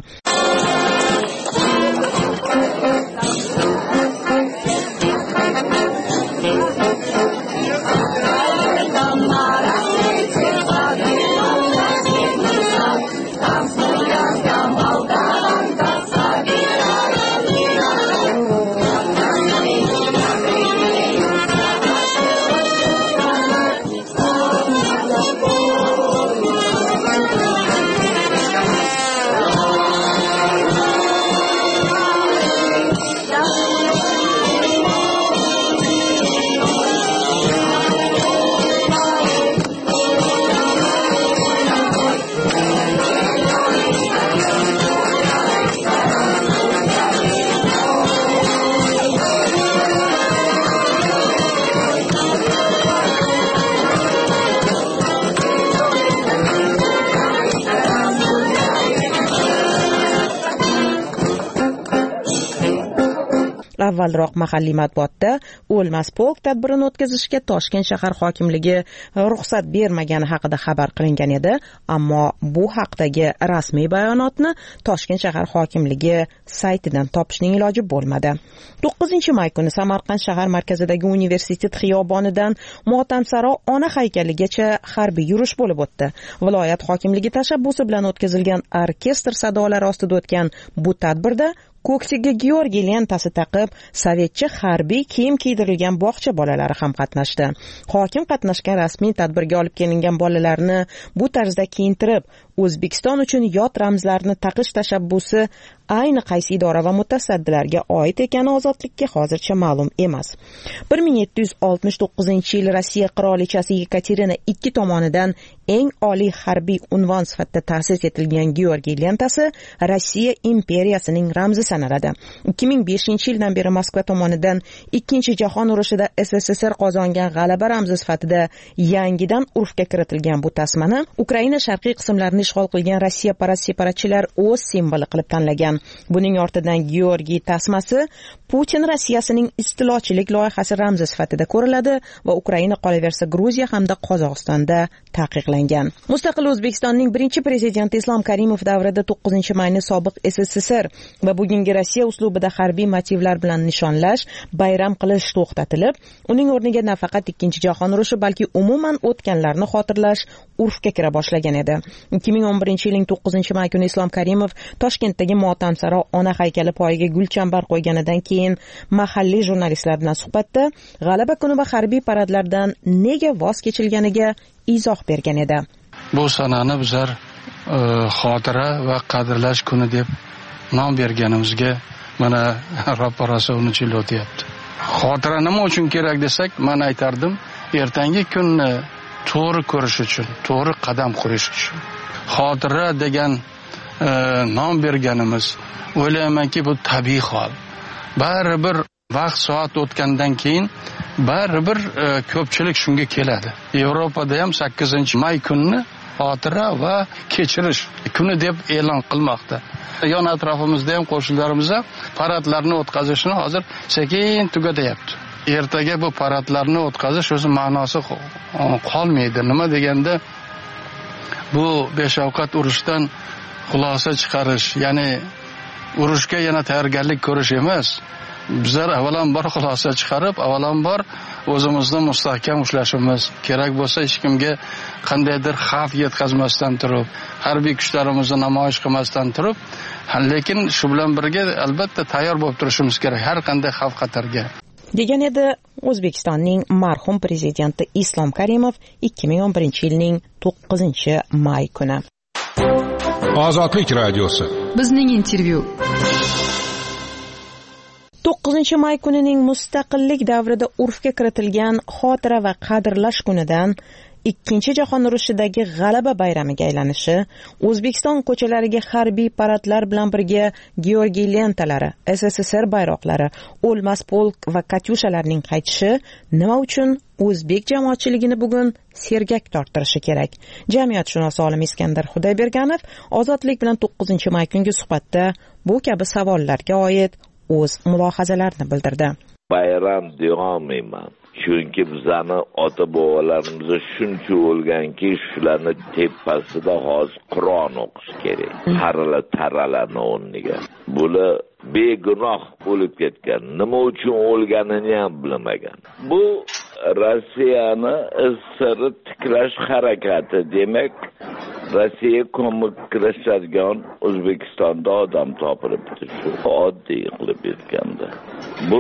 Avvalroq mahalliy matbuotda O'lmas polk tadbirini o'tkazishga Toshkent shahar hokimligi ruxsat bermagani haqida xabar qilingan edi, ammo bu haqdagi rasmiy bayonotni Toshkent shahar hokimligi saytidan topishning iloji bo'lmadi. to'qqizinchi may kuni Samarqand shahar markazidagi universitet xiyobonidan Motamsaro ona haykaligacha harbiy yurish bo'lib o'tdi. Viloyat hokimligi tashabbusi bilan o'tkazilgan orkestr sadolari ostida o'tgan bu tadbirda ko'ksiga Georgiy lentasi taqib, sovetcha harbiy kiyim kiydirilgan bog'cha bolalari ham qatnashdi. Hokim qatnashgan rasmiy tadbirga olib kelingan bolalarni bu tarzda kiyintirib, O'zbekiston uchun yot ramzlarni taqish tashabbusi ayni qaysi idora va mutasaddilarga oid ekani ozodlikka hozircha ma'lum emas. bir ming yetti yuz oltmish to'qqizinchi yil Rossiya qirolichasi Yekaterina ikkinchi tomonidan eng oliy harbiy unvon sifatida ta'sis etilgan Georgiy lentasi Rossiya imperiyasining ramzi sanaladi. ikki ming beshinchi yildan beri Moskva tomonidan Ikkinchi jahon urushida S S S R qozongan g'alaba ramzi sifatida yangidan urfga kiritilgan bu tasmani Ukraina sharqiy qismlarini ishg'ol qilgan Rossiya parast separatchilar o'z simboli qilib tanlagan. Buning ortidan Georgiy tasmasi Putin Rossiyasining istilochilik loyihasi ramzi sifatida ko'riladi va Ukraina qolaversa Gruziya hamda Qozog'istonda taqiqlangan. Mustaqil O'zbekistonning birinchi prezidenti Islom Karimov davrida to'qqizinchi mayni sobiq S S S R va bugungi Rossiya uslubida harbiy motivlar bilan nishonlash, bayram qilish to'xtatilib, uning o'rniga nafaqat ikkinchi jahon urushi, balki umuman o'tganlarni xotirlash urfga kira boshlagan edi. ikki ming o'n birinchi yilning to'qqizinchi may kuni Islom Karimov Toshkentdagi Motamsaro ona haykali poyiga gulchambar qo'yganidan keyin mahalliy jurnalistlar bilan suhbatda G'alaba kuni va harbiy paradlardan nega voz kechilganiga izoh bergan edi. Bu sanani bizlar e, xotira va qadrlash kuni deb nom berganimizga mana ro'parasi o'n yil o'tyapti. Xotira nima uchun kerak desak, men aytardim, ertangi kunni to'g'ri ko'rish uchun, to'g'ri qadam qo'yish uchun. Xotira degan e, nom berganimiz, o'ylaymanki bu tabiiy hol. Baribir vaqt soat o'tgandan keyin baribir e, ko'pchilik shunga keladi. Yevropada ham sakkizinchi may kunini xotira va kechirish kuni deb e'lon qilmoqda. Yon atrofimizda ham qo'shnilarimiz ham paradlarni o'tkazishni hozir sekin tugatyapti. Ertaga bu paradlarni o'tkazish o'zi ma'nosi qolmaydi. Nima deganda bu beshavqat urushdan xulosa chiqarish, ya'ni urushga yana tayyorgarlik ko'rish emas. Bizlar avvalambor xulosa chiqarib, avvalambor o'zimizni mustahkam ushlashimiz kerak bo'lsa, hech kimga qandaydir xavf yetkazmasdan turib, harbiy kuchlarimizni namoyish qilmasdan turib, lekin shu bilan birga albatta tayyor bo'lib turishimiz kerak har qanday xavf xatarga. degan edi O'zbekistonning marhum prezidenti Islom Karimov ikki ming o'n birinchi yilning to'qqizinchi may kuni. Ozodlik radiosi. Bizning intervyu. to'qqizinchi may kunining mustaqillik davrida urfga kiritilgan xotira va qadrlash kunidan ikkinchi jahon urushidagi g'alaba bayramiga aylanishi, O'zbekiston ko'chalariga harbiy paradlar bilan birga Georgiy lentalari, S S S R bayroqlari, o'lmas polk va katyushalarning qaytishi nima uchun o'zbek jamoatchiligini bugun sergak torttirishi kerak? Jamiyatshunos olim Iskandar Xudoyberganov Ozodlik bilan to'qqizinchi may kungi suhbatda bu kabi savollarga oid o'z mulohazalarini bildirdi. Bayram deyaolmayman. Chunki bizani ota-bobolarimiz shuncha o'lganki, shularni tepasida hozir Qur'on o'qish kerak. Harala taralani o'rniga. Bular begunoh o'lib ketgan. Nima uchun o'lganini ham bilmagan. Bu Rossiyani isiri tiklash harakati, demak, Rossiya ko'maklashadigan O'zbekistonda odam topilibdi. Shu oddiy qilib aytganda. Bu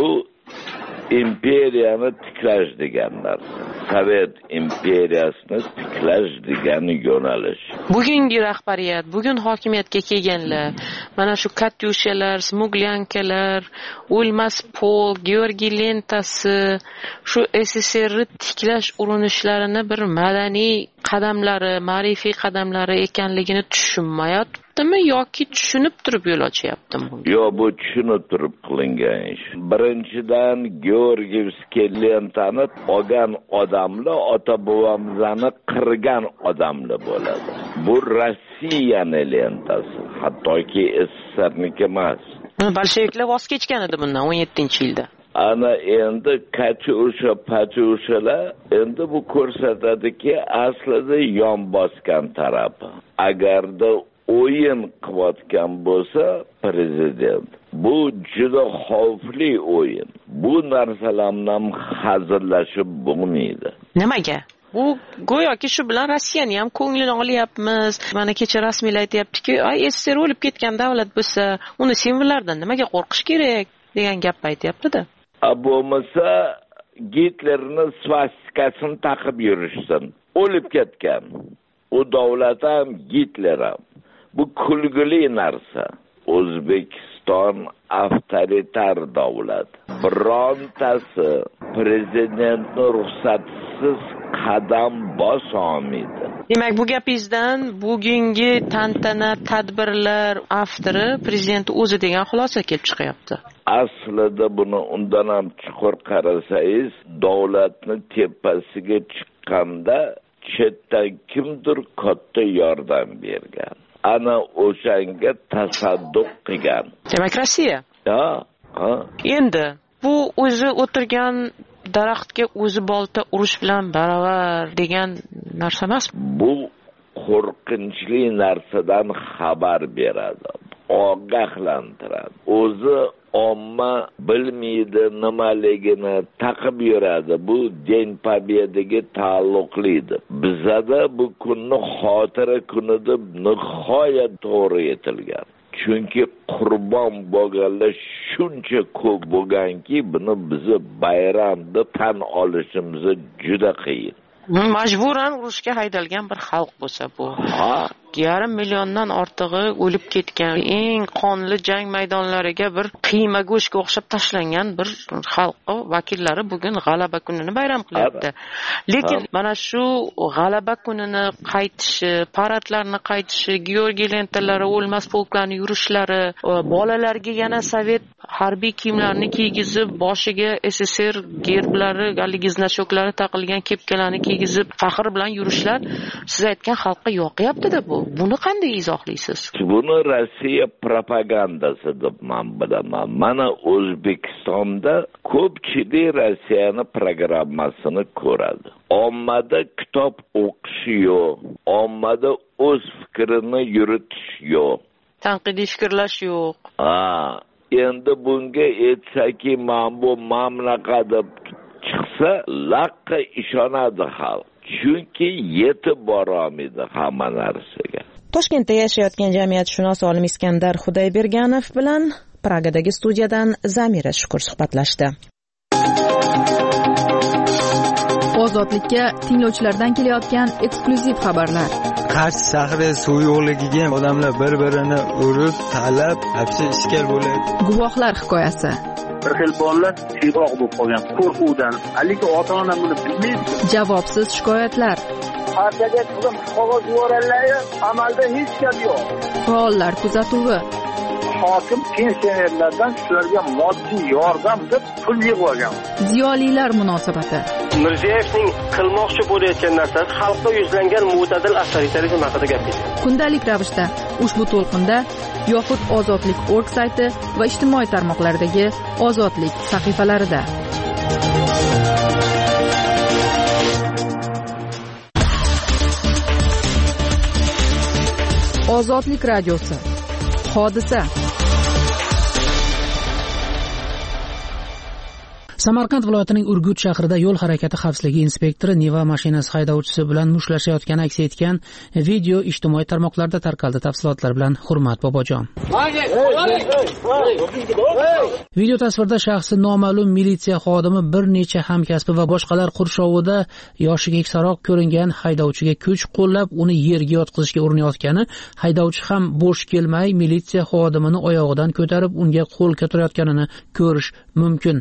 imperiyani tiklash degan narsa. Sovet imperiyasini tiklash degan yo'nalish. Bugungi rahbariyat, bugun hokimiyatga kelganlar, mana shu katyushalar, smuglankalar, o'lmas pol, Georgiy lentasi, shu S S S Rni tiklash urinishlarini bir madaniy qadamlari, ma'rifiy qadamlari ekanligini tushunmayaptimi yoki tushunib turib yo'l ochyaptimi? Yo'q, bu tushunib turib qilingan ish. Birinchidan Georgiyevskiy lentani olgan odamlar ota-bobomizani qirgan odamlar bo'ladi. Bu Rossiyani lentasi, hattoki S S S Rniki emas. Bolsheviklar voz kechgan edi bundan o'n yettinchi yilda. Ana endi katyusha patyushalar endi bu ko'rsatadiki, aslida yon bosgan tarafi. Agarda o'yin qilayotgan bo'lsa prezident, bu juda xavfli o'yin. Bu narsalardan hazillashib bo'lmaydi. Nimaga? Bu go'yoki shu bilan Rossiyani ham ko'nglini olyapmiz. Mana kecha rasmiylar aytayaptiki, ay S S S R o'lib ketgan davlat bo'lsa, uni simvollardan nimaga qo'rqish kerak degan gap aytayapti-da. Bo'lmasa Gitlerni svastikasini taqib yurishsin. O'lib ketgan. U davlat ham Gitler ham. Bu kulgili narsa. O'zbekiston avtoritar davlat. Birontasi prezidentni ruxsatsiz qadam bosolmaydi. Demak, bu gapingizdan bugungi tantana tadbirlar avtori prezident o'zi degan xulosa kelib chiqyapti. Aslida buni undan ham chuqur qarasangiz, davlatni tepasiga chiqqanda chetdan kimdir katta yordam bergan. Ana o'shanga tasadduq qilgan. Demak, Rossiya. Ha, ha. Endi bu o'zi o'tirgan daraxtga o'zi bolta urish bilan baravar degan narsa emas. Bu qo'rqinchli narsadan xabar beradi, ogohlantiradi. O'zi omma bilmaydi nimaligini taqib yuradi. Bu Den Pobyedaga taalluqlidir. Bizada bu kunni xotira kuni deb nihoyat to'g'ri etilgan. Chunki qurbon bo'lganlar shuncha ko'p bo'lganki, buni bizni bayramda tan olishimiz juda qiyin. Majburan urushga haydalgan bir xalq bo'lsa bu. Ha, yarim milliondan ortig'i o'lib ketgan, eng qonli jang maydonlariga bir qiyma go'shtga o'xshab tashlangan bir xalq vakillari bugun g'alaba kunini bayram qilyapti. Lekin mana shu g'alaba kunini qaytishi, paradlarni qaytishi, Georgiy lentalari, o'lmas polklarni yurishlari, bolalarga yana sovet harbiy kiyimlarini kiygizib, boshiga S S R gerblari, galigi znachyoklari taqilgan kepkalarni kiygizib, faxr bilan yurishlar siz aytgan xalqqa yoqyapti-da bu. Buni qanday izohlaysiz? Buni Rossiya propagandasi deb men bilaman. Mana O'zbekistonda ko'pchilik Rossiyani programmasini ko'radi. Ommada kitob o'qish yo'q, ommada o'z fikrini yuritish yo'q, tanqidiy fikrlash yo'q. Ha, endi bunga aytsaki, men bu mamlakat deb chiqsa, laqqa ishonadi xalq. Chunki yetib borolmaydi hamma narsaga. Toshkentda yashayotgan jamiyatshunos olim Iskandar Xudoyberganov bilan Pragadagi studiyadan Zamira Shukur suhbatlashdi. Ozodlikka tinglovchilardan kelayotgan eksklyuziv xabarlar. Qarshi shahri suv yo'qligiga odamlar bir-birini urib, talab, hapsi ishkal bo'ladi. Guvohlar hikoyasi. Bir xil bolalar siyg'oq bo'lib qolgan qo'rquvdan, lekin ota-ona buni bilmaydi. Javobsiz shikoyatlar. Partiyaga chiqib qog'oz yuborganlar, amalda hech gap yo'q. Faollar kuzatuvi. Hokim pensionerlardan shularga moddiy yordam deb pul yig'ib olgan. Ziyolilar munosabati. Mirziyoyevning qilmoqchi bo'layotgan narsasi xalqqa yuzlangan mo'tadil avtoritarizm haqida gapirdi. Kundalik ravishda ushbu to'lqinda yoxud ozodlik точка org sayti va ijtimoiy tarmoqlardagi Ozodlik sahifalarida. Ozodlik radiosi. Hodisa. Samarqand viloyatining Urgut shahrida yo'l harakati xavfsizligi inspektori Niva mashinasi haydovchisi bilan mushtlashayotgani aks etgan video ijtimoiy tarmoqlarda tarqaldi. Tafsilotlar bilan Hurmat Bobojon. Video tasvirda shaxsi noma'lum militsiya xodimi bir necha hamkasbi va boshqalar qurshovida yoshiga keksaroq ko'ringan haydovchiga kuch qo'llab uni yerga yotqizishga urinayotgani, haydovchi ham bo'sh kelmay militsiya xodimini oyog'idan ko'tarib unga qo'l ko'tarayotganini ko'rish mumkin.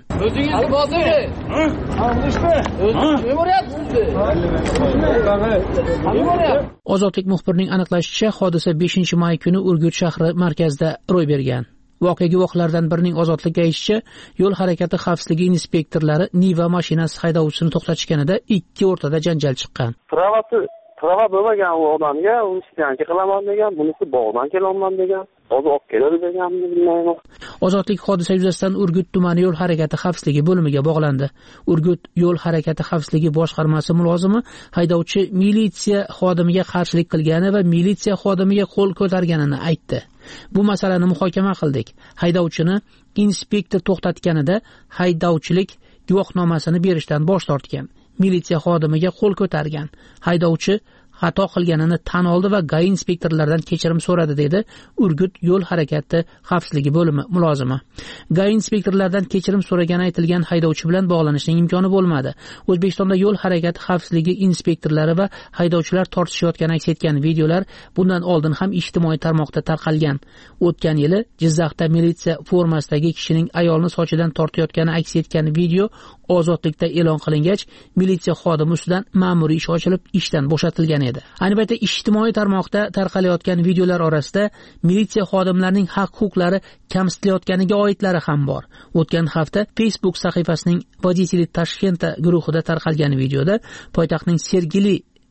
Ozodlik muxbirining aniqlashicha, hodisa beshinchi may kuni Urgut shahri markazida ro'y bergan. Voqea guvohlaridan birining Ozodlikka aytishicha, yo'l harakati xavfsizligi inspektorlari Niva mashinasi haydovchisini to'xtatishganida ikki o'rtada janjal chiqqan. Pravati prava bo'lmagan u odamga, uni istanki qilaman degan, bunisi bog'dan kelaman degan. Hozir olib keladi deganini bilmayman. Ozodlik hodisa yuzasidan Urgut tumani yo'l harakati xavfsizligi bo'limiga bog'landi. Urgut yo'l harakati xavfsizligi boshqarmasi mulozimi haydovchi militsiya xodimiga qarshilik qilgani va militsiya xodimiga qo'l ko'targanini aytdi. Bu masalani muhokama qildik. Haydovchini inspektor to'xtatganida haydovchilik guvohnomasini berishdan bosh tortgan. Militsiya xodimiga qo'l ko'targan. Haydovchi xato qilganini tan oldi va G A I inspektorlaridan kechirim so'radi, dedi Urgut yo'l harakati xavfsizligi bo'limi mulozimi. G A I inspektorlaridan kechirim so'ragani aytilgan haydovchi bilan bog'lanishning imkoni bo'lmadi. O'zbekistonda yo'l harakati xavfsizligi inspektorlari va haydovchilar tortishayotgani aks etgan videolar bundan oldin ham ijtimoiy tarmoqda tarqalgan. O'tgan yili Jizzaxda militsiya formasidagi kishining ayolni sochidan tortayotgani aks etgan video Ozodlikda e'lon qilingach, militsiya xodimi ustidan ma'muriy ish ochilib, ishdan bo'shatilgan edi. Ayni paytda ijtimoiy tarmoqda tarqalayotgan videolar orasida militsiya xodimlarining haq-huquqlari kamsitilayotganiga oidlari ham bor. O'tgan hafta Facebook sahifasining Vodители Tashkenta guruhida tarqalgan videoda poytaxtning Sergeli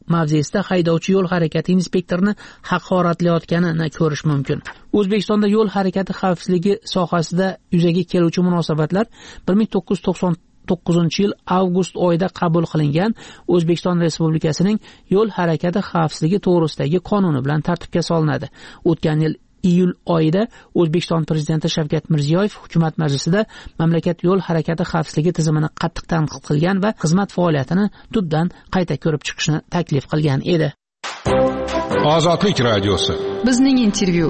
mavzesida haydovchi yo'l harakati inspektorini haqoratlayotganini ko'rish mumkin. O'zbekistonda yo'l harakati xavfsizligi sohasida yuzaga keluvchi munosabatlar bir ming to'qqiz yuz to'qson to'qqizinchi yil avgust oyida qabul qilingan O'zbekiston Respublikasining yo'l harakati xavfsizligi to'g'risidagi qonuni bilan tartibga solinadi. O'tgan yil iyul oyida O'zbekiston Prezidenti Shavkat Mirziyoyev hukumat majlisida mamlakat yo'l harakati xavfsizligi tizimini qattiq tanqid qilgan va xizmat faoliyatini tubdan qayta ko'rib chiqishni taklif qilgan edi. Ozodlik radiosi. Bizning intervyu.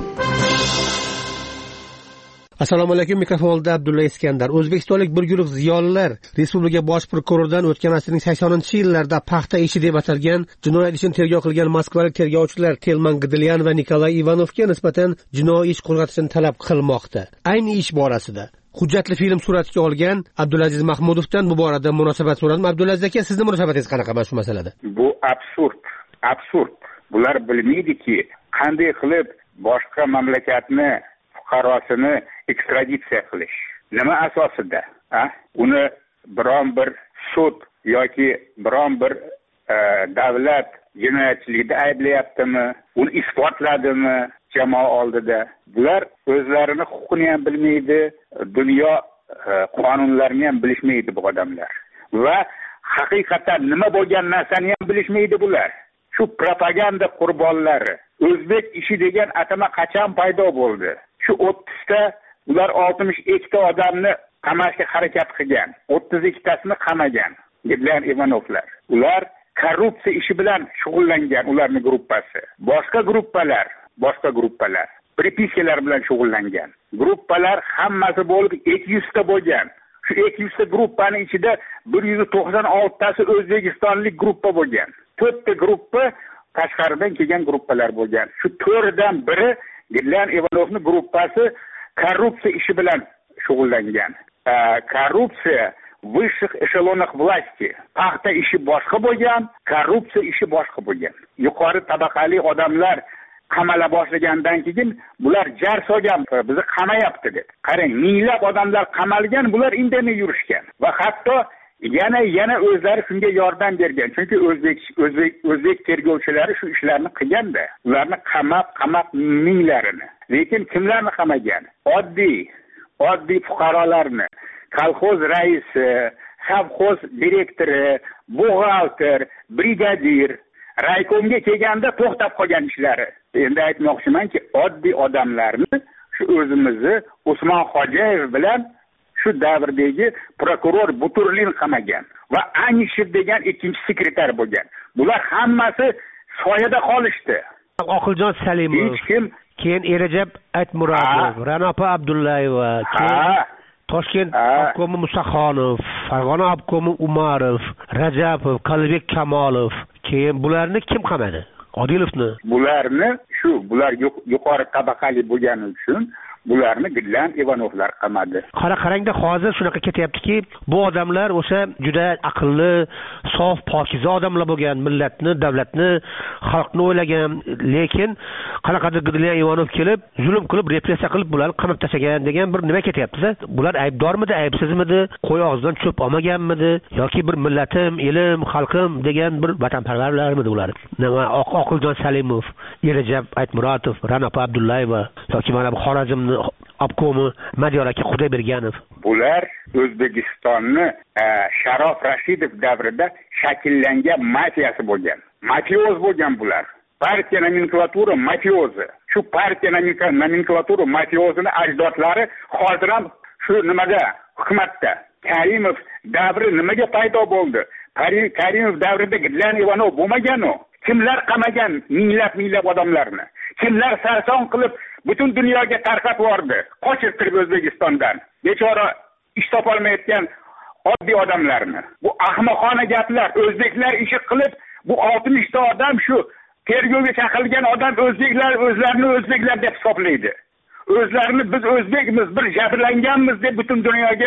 Assalomu alaykum, mikrofonda Abdulla Iskandar. O'zbekistonlik bir guruh ziyolilar Respublika bosh prokuroridan o'tgan asrning saksoninchi yillarida paxta ishi deb atalgan jinoyat ishini tergov qilgan moskvalik tergovchilar Telman Gdilyan va Nikolay Ivanovga nisbatan jinoiy ish qo'zg'atishni talab qilmoqda. Ayni ish borasida hujjatli film suratga olgan Abdulaziz Mahmudovdan bu borada munosabat so'radim. Abdulaziz aka, sizning munosabatingiz qanaqa mana shu masalada? Bu absurd, absurd. Bular bilmaydiki, qanday qilib boshqa mamlakatni fuqarosini ekstraditsiya qilish. Nima asosida? A? Uni biron bir sud yoki biron bir e, davlat jinoyatchilikda ayblayaptimi? Uni isbotladimi jamoa oldida? Bular o'zlarini huquqini ham bilmaydi, dunyo e, qonunlarini ham bilishmaydi bu odamlar. Va haqiqatan nima bo'lgan narsani ham bilishmaydi bular. Shu propaganda qurbonlari. O'zbek ishi degan atama qachon paydo bo'ldi? Shu o'ttizta, ular oltmish ikkita odamni qamashga harakat qilgan. o'ttiz ikkitasini qamagan. Gidlan Ivanovlar. Ular korrupsiya ishi bilan shug'ullangan, ularning gruppasi. Boshqa gruppalar, boshqa gruppalar pripiskalar bilan shug'ullangan. Gruppalar hammasi bo'lib ikki yuz ta bo'lgan. Shu ikki yuz ta gruppaning ichida bir yuz to'qson olti tasi o'zbekistonlik gruppa bo'lgan. to'rtta gruppa tashqaridan kelgan gruppalar bo'lgan. Shu to'rtdan biri Gidlan Ivanovning gruppasi korrupsiya ishi bilan shug'ullangan. Korrupsiya vысших эшелонах власти. Paxta ishi boshqa bo'lgan, korrupsiya ishi boshqa bo'lgan. Yuqori tabaqali odamlar qamala boshlagandan keyin bular jar solgan, bizni qamayapti deb. Qarang, minglab odamlar qamalgan, bular indamay yurishgan va hatto yana yana o'zlari shunga yordam bergan. Chunki o'zbek o'zbek o'zbek tergovchilari shu ishlarni qilganda, ularni qamab, qamab minglarini. Lekin kimlarni qamagan? Oddiy, oddiy fuqarolarni, kolxoz raisi, savxoz direktori, buxgalter, brigadir, raykomga kelganda to'xtab qolgan ishlari. Endi aytmoqchimanki, oddiy odamlarni shu o'zimizni Usmon Xo'jayev bilan shu davrdagi prokuror Buturlin qamagan va Anishev degan ikkinchi sekretar bo'lgan. Bular hammasi soyada qolishdi. Oqiljon Salimov, hech kim, keyin Erajab Aytmuratov, Ranopa Abdullayeva, keyin Toshkent obkomi Musaxonov, Farg'ona obkomi Umarov, Rajapov, Qalbek Kamolov, keyin bularni kim qamadi? Odilovni. Bularni shu bular yuqori tabaqali bo'lgani uchun bularni Gidlan Ivanovlar qamadi. Qara qarangda hozir shunaqa ketyaptiki, bu odamlar o'sha juda aqlli, sof, pokiza odamlar bo'lgan, millatni, davlatni, xalqni o'ylagan, lekin qanaqadir Gidlan Ivanov kelib, zulm qilib, repressiya qilib bularni qamab tashlagan degan bir nima ketyapti-da? Bular aybdormidi, aybsizmidi, qo'y og'zidan cho'p olmaganmidi yoki bir millatim, elim, xalqim degan bir vatanparvarlarmidi ular? Nima Oqiljon Salimov, Erajab Aytmuratov, Ranopa Abdullayeva yoki mana bu Xorazmni obkomi Madiyor aka Xudoyberganov. Bular O'zbekistonni Sharof Rashidov davrida shakllangan mafiyasi bo'lgan. Mafioz bo'lgan bular. Partiya nomenklatura mafiozi. Shu partiya nomenklatura mafiozini ajdodlari hozir ham shu nimada hukumatda. Karimov davri nimaga paydo bo'ldi? Karimov davrida Gidlan Ivanov bo'lmagan-u. Kimlar qamagan minglab minglab odamlarni? Kimlar sarson qilib butun dunyoga tarqatib yubordi? Qochirtirib O'zbekistondan. Bechora ish topolmayotgan oddiy odamlarni. Bu ahmoqona gaplar. O'zbeklar ishi qilib, bu oltmish ta odam shu tergovga chaqirilgan odam o'zbeklar o'zlarini o'zbeklar deb hisoblaydi. O'zlarini biz o'zbekmiz, bir jabrlanganmiz deb butun dunyoga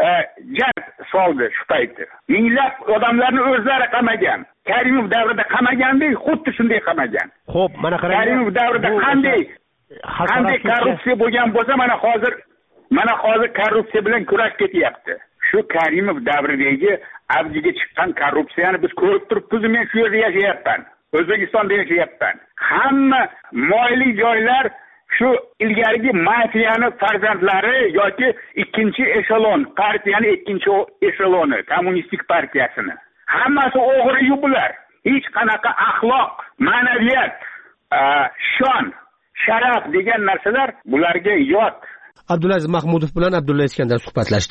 jar soldi shu paytda. Minglab odamlarni o'zlari qamagan. Karimov davrida qamagandek, xuddi shunday qamagan. Xo'p, mana qarang. Karimov davrida qanday qanday korrupsiya bo'lgan bo'lsa, mana hozir mana hozir korrupsiya bilan kurash ketyapti. shu Karimov davridagi avjiga chiqqan korrupsiyani biz ko'rib turibmiz. Men shu yerda yashayapman. O'zbekistonda yashayapman. Hamma moyli joylar shu ilgarigi mafiyani farzandlari yoki ikkinchi eshelon partiyani ikkinchi esheloni kommunistik partiyasini. Hammasi o'g'ri bular. Hech qanaqa axloq, ma'naviyat, shon, sharaf degan narsalar bularga yot. Abdulaziz Mahmudov bilan Abdulla Iskandar suhbatlashdi.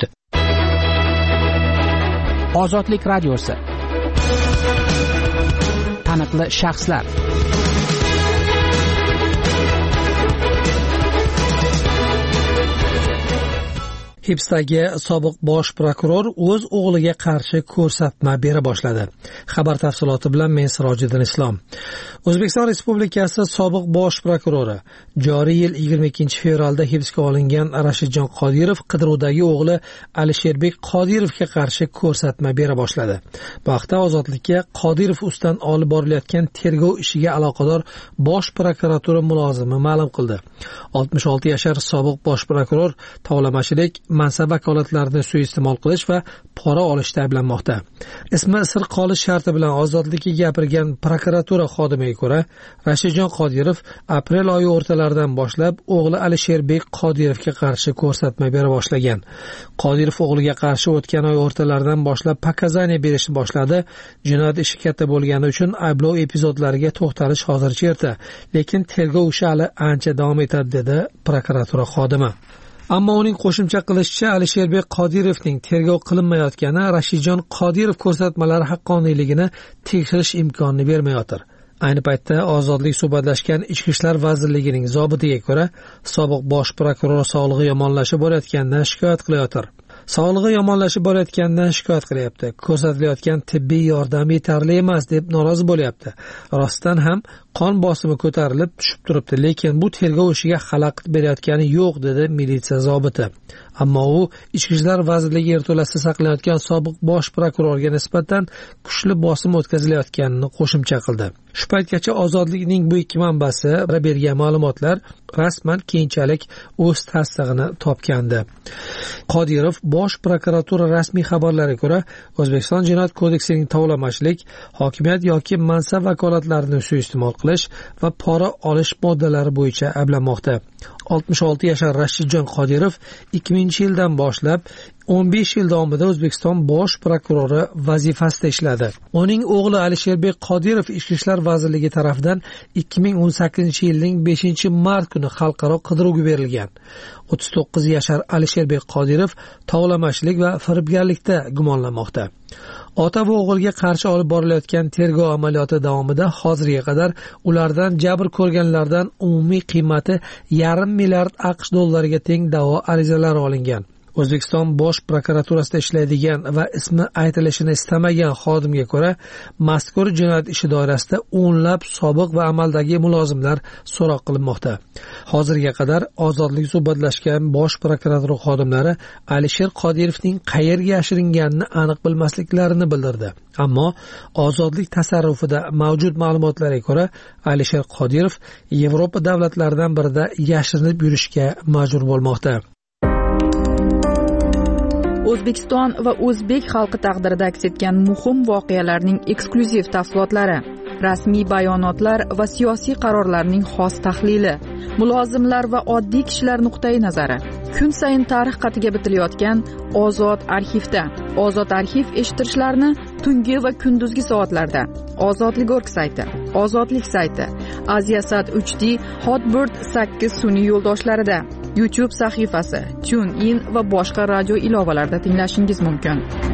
Ozodlik radiosi. Taniqli shaxslar. Hibsdagi sobiq bosh prokuror o'z o'g'liga qarshi ko'rsatma bera boshladi. Xabar tafsiloti bilan men Sirojiddin Islom. O'zbekiston Respublikasi sobiq bosh prokurori joriy yil yigirma ikkinchi fevralda hibsga olingan Rashidjon Qodirov qidiruvdagi o'g'li Alisherbek Qodirovga qarshi ko'rsatma bera boshladi. Bu haqda Ozodlikka Qodirov ustidan olib borilayotgan tergov ishiga aloqador bosh prokuratura mulozimi ma'lum qildi. oltmish olti yashar sobiq bosh prokuror tovlamachilik, mansab vakolatlarini suiiste'mol qilish va pora olishda ayblanmoqda. Ismi sir qolish sharti bilan Ozodlikka gapirgan prokuratura xodimiga ko'ra, Rashidjon Qodirov aprel oyi o'rtalaridan boshlab o'g'li Alisherbek Qodirovga qarshi ko'rsatma bera boshlagan. Qodirov o'g'liga qarshi o'tgan oy o'rtalaridan boshlab pokazaniya berishni boshladi. Jinoyat ishi katta bo'lgani uchun ayblov epizodlariga to'xtalish hozircha erta, lekin tergov ishi hali ancha davom etadi dedi prokuratura xodimi. Ammo uning qo'shimcha qilishicha, Alisherbek Qodirovning tergov qilinmayotgani Rashidjon Qodirov ko'rsatmalari haqqoniyligini tekshirish imkonini bermayotir. Ayni paytda Ozodlik suhbatlashgan Ichki ishlar vazirligining zobitiga ko'ra, sobiq bosh prokuror sog'lig'i yomonlashib borayotganidan shikoyat qilayotir. Sog'lig'i yomonlashib borayotganidan shikoyat qilyapti. Ko'rsatilayotgan tibbiy yordam yetarli emas deb norozi bo'lyapti. Rostdan ham qon bosimi ko'tarilib tushib turibdi, lekin bu tergov ishiga xalaqit berayotgani yo'q dedi militsiya zobiti. Ammo u Ichki ishlar vazirligi yerto'lasida saqlanayotgan sobiq bosh prokurorga nisbatan kuchli bosim o'tkazilayotganini qo'shimcha qildi. Shu paytgacha Ozodlikning bu ikki manbasi bergan ma'lumotlar rasman keyinchalik o'z tasdig'ini topgandi. Qodirov bosh prokuratura rasmiy xabarlariga ko'ra, O'zbekiston Jinoyat kodeksining tovlamachilik, hokimiyat yoki mansab vakolatlarini suiiste'mol qilish va pora olish moddalari bo'yicha ayblanmoqda. oltmish olti yashar Rashidjon Qodirov ikki mingchi yildan boshlab o'n besh yil davomida O'zbekiston bosh prokurori vazifasida ishladi. Uning o'g'li Alisherbek Qodirov Ichki ishlar vazirligi tomonidan ikki ming o'n sakkizinchi yilning beshinchi mart kuni xalqaro qidiruvga berilgan. o'ttiz to'qqiz yashar Alisherbek Qodirov tovlamachilik va firibgarlikda gumonlanmoqda. Ota va o'g'ilga qarshi olib borilayotgan tergov amaliyoti davomida hozirga qadar ulardan jabr ko'rganlardan umumiy qiymati yarim milliard AQSh dollariga teng da'vo arizalari olingan. O'zbekiston bosh prokuraturasida ishlaydigan va ismi aytilishini istamagan xodimga ko'ra, mazkur jinoyat ishi doirasida o'nlab sobiq va amaldagi mulozimlar so'roq qilinmoqda. Hozirga qadar Ozodlik suhbatlashgan bosh prokuratura xodimlari Alisher Qodirovning qayerga yashiringanini aniq bilmasliklarini bildirdi. Ammo Ozodlik tasarrufida mavjud ma'lumotlarga ko'ra, Alisher Qodirov Yevropa davlatlaridan birida yashirinib yurishga majbur bo'lmoqda. O'zbekiston va o'zbek xalqi taqdirida aks etgan muhim voqealarning eksklyuziv tafsilotlari, rasmiy bayonotlar va siyosiy qarorlarning xos tahlili, mulozimlar va oddiy kishilar nuqtai nazari. Kun sayin tarix qatiga bitilayotgan Ozod arxivda. Ozod arxiv eshittirishlarni tungi va kunduzgi soatlarda. Ozodlik.org sayti, Ozodlik sayti, Aziyasat uch D, Hotbird sakkiz sun'iy yo'ldoshlarida, YouTube sahifasi, TuneIn va boshqa radio ilovalarida tinglashingiz mumkin.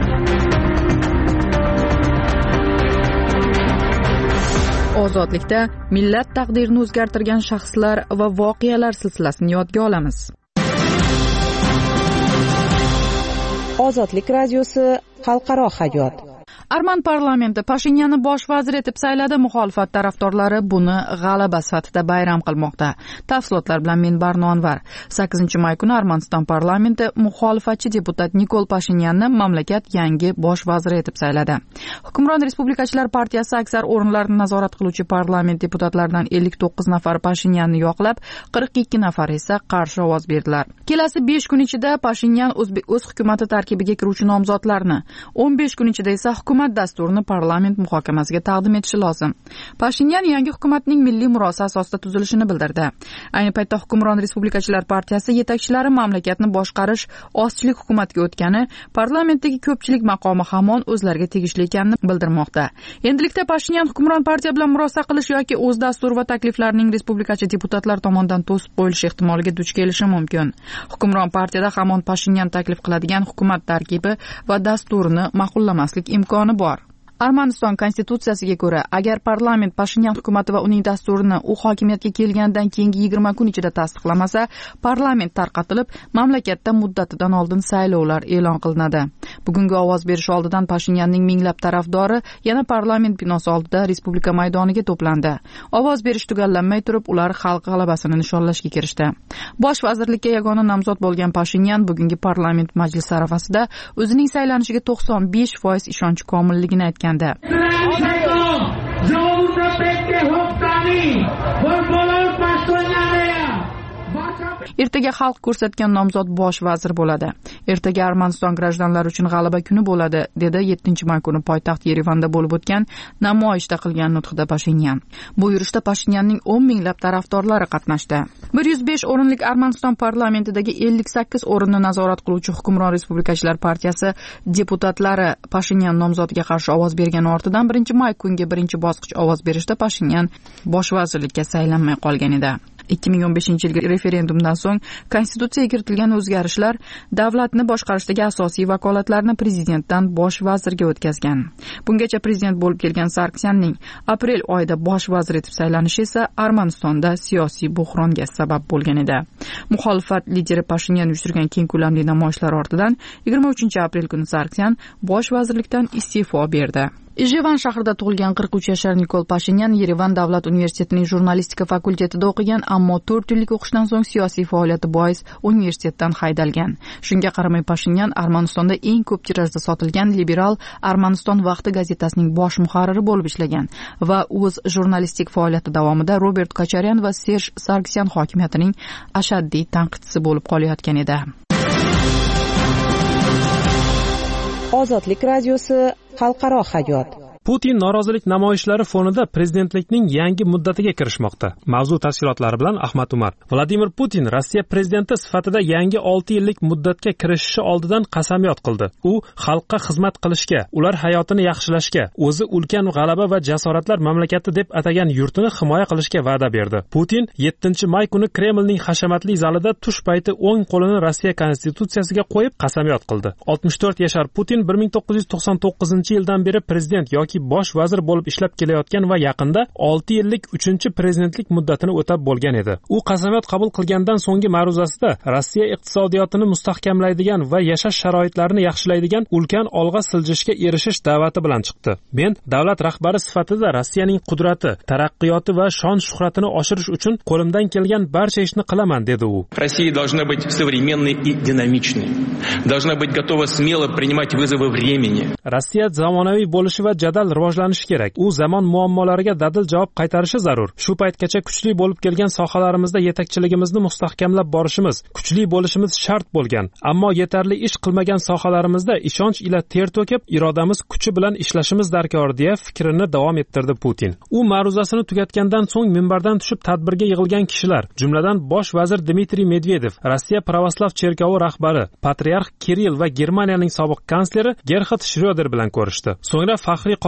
Ozodlikda millat taqdirini o'zgartirgan shaxslar va voqealar silsilasini yodga olamiz. Ozodlik radiosi xalqaro hayot. Arman parlamenti Pashinyanni bosh vazir etib sayladi. Muxolifat tarafdorlari buni g'alaba sifatida bayram qilmoqda. Tafsilotlar bilan men Barnonvar. sakkizinchi may kuni Armaniston parlamenti muxolifatchi deputat Nikol Pashinyanni mamlakat yangi bosh vaziri etib sayladi. Hukmron Respublikachilar partiyasi aksar o'rinlarni nazorat qiluvchi parlament deputatlaridan ellik to'qqiz nafar Pashinyanni yoqlab, qirq ikki nafar esa qarshi ovoz berdilar. Kelasi besh kun ichida Pashinyan o'z hukumati tarkibiga kiruvchi nomzodlarni, o'n besh kun ichida esa hukumat dasturini parlament muhokamasiga taqdim etishi lozim. Pashinyan yangi hukumatning milliy murosa asosida tuzilishini bildirdi. Ayni paytda hukmron Respublikachilar partiyasi yetakchilari mamlakatni boshqarish ozchilik hukumatga o'tgani, parlamentdagi ko'pchilik maqomi hamon o'zlariga tegishli ekanini bildirmoqda. Endilikda Pashinyan hukmron partiya bilan murosa qilish yoki o'z dastur va takliflarining respublikachi deputatlar tomonidan to'sib qo'yilishi ehtimoliga duch kelishi mumkin. Hukmron partiyada hamon Pashinyan taklif qiladigan hukumat tarkibi va dasturini ma'qullamaslik imkoni bor. Armaniston konstitutsiyasiga ko'ra, agar parlament Pashinyan hukumati va uning dasturini u hokimiyatga kelgandan keyingi yigirma kun ichida tasdiqlamasa, parlament tarqatilib, mamlakatda muddatidan oldin saylovlar e'lon qilinadi. Bugungi ovoz berish oldidan Pashinyanning minglab tarafdori yana parlament binosi oldida Respublika maydoniga to'plandi. Ovoz berish tugallanmay turib, ular xalq g'alabasini nishonlashga kirishdi. Bosh vazirlikka yagona nomzod bo'lgan Pashinyan bugungi parlament majlisi arafasida o'zining saylanishiga to'qson besh foiz ishonch komilligini aytgan. Ertaga xalq ko'rsatgan nomzod bosh vazir bo'ladi. Ertaga Armaniston grajdanlari uchun g'alaba kuni bo'ladi, dedi yettinchi may kuni poytaxt Yerevanda bo'lib o'tgan namoyishda qilgan nutqida Pashinyan. Bu yurishda Pashinyanning o'n minglab tarafdorlari qatnashdi. bir yuz besh o'rinlik Armaniston parlamentidagi ellik sakkiz o'rinni nazorat qiluvchi hukmron Respublikachilar partiyasi deputatlari Pashinyan nomzodiga qarshi ovoz bergani ortidan birinchi may kungi birinchi bosqich ovoz berishda Pashinyan bosh vazirlikka saylanmay qolgan edi. ikki ming o'n beshinchi yilgi referendumdan so'ng konstitutsiyaga kiritilgan o'zgarishlar davlatni boshqarishdagi asosiy vakolatlarni prezidentdan bosh vazirga o'tkazgan. Bungacha prezident bo'lib kelgan Sargsyanning aprel oyida bosh vazir etib saylanishi esa Armanistonda siyosiy buhronga sabab bo'lgan edi. Muxolifat lideri Pashinyan uyushtirgan keng ko'lamli namoyishlar ortidan yigirma uchinchi aprel kuni Sargsyan bosh vazirlikdan iste'fo berdi. Ijevan shahrida tug'ilgan qirq uch yashar Nikol Pashinyan Yerevan davlat universitetining jurnalistika fakultetida o'qigan, ammo to'rt yillik o'qishdan so'ng siyosiy faoliyati bois universitetdan haydalgan. Shunga qaramay Pashinyan Armanistonda eng ko'p tirajda sotilgan liberal Armaniston vaqti gazetasining bosh muharriri bo'lib ishlagan va o'z jurnalistik faoliyati davomida Robert Kocharyan va Serj Sargsyan hokimiyatining ashaddiy tanqidchisi bo'lib qolayotgan edi. Ozodlik radiosi xalqaro hayot. Putin norozilik namoyishlari fonida prezidentlikning yangi muddatiga kirishmoqda. Mavzu tafsilotlari bilan Ahmad Umar. Vladimir Putin Rossiya prezidenti sifatida yangi olti yillik muddatga kirishishi oldidan qasamyod qildi. U xalqqa xizmat qilishga, ular hayotini yaxshilashga, o'zi ulkan g'alaba va jasoratlar mamlakati deb atagan yurtini himoya qilishga va'da berdi. Putin yettinchi may kuni Kremlning hashamatli zalida tush payti o'ng qo'lini Rossiya konstitutsiyasiga qo'yib qasamyod qildi. oltmish to'rt yashar Putin bir ming to'qqiz yuz to'qson to'qqizinchi yildan beri prezident yoki bosh vazir bo'lib ishlab kelayotgan va yaqinda olti yillik uchinchi prezidentlik muddatini o'tab bo'lgan edi. U qasamyod qabul qilgandan so'nggi ma'ruzasida Rossiya iqtisodiyotini mustahkamlaydigan va yashash sharoitlarini yaxshilaydigan ulkan olg'a siljishga erishish da'vati bilan chiqdi. Men davlat rahbari sifatida Rossiyaning qudrati, taraqqiyoti va shon-shuhratini oshirish uchun qo'limdan kelgan barcha ishni qilaman, dedi u. Rossiya должна быть современной и динамичной. Должна быть готова смело принимать вызовы времени. Rossiya zamonaviy bo'lishi va jadal rivojlanishi kerak. U zamon muammolariga dadil javob qaytarishi zarur. Shu paytgacha kuchli bo'lib kelgan sohalarimizda yetakchiligimizni mustahkamlab borishimiz, kuchli bo'lishimiz shart bo'lgan. Ammo yetarli ish qilmagan sohalarimizda ishonch ila ter to'kib, irodamiz kuchi bilan ishlashimiz darkor, deya fikrini davom ettirdi Putin. U ma'ruzasini tugatgandan so'ng minbardan tushib tadbirga yig'ilgan kishilar, jumladan bosh vazir Dmitriy Medvedev, Rossiya Pravoslav cherkovi rahbari, patriarx Kirill va Germaniyaning sobiq kansleri Gerhard Schröder bilan ko'rishdi. So'ngra faxriy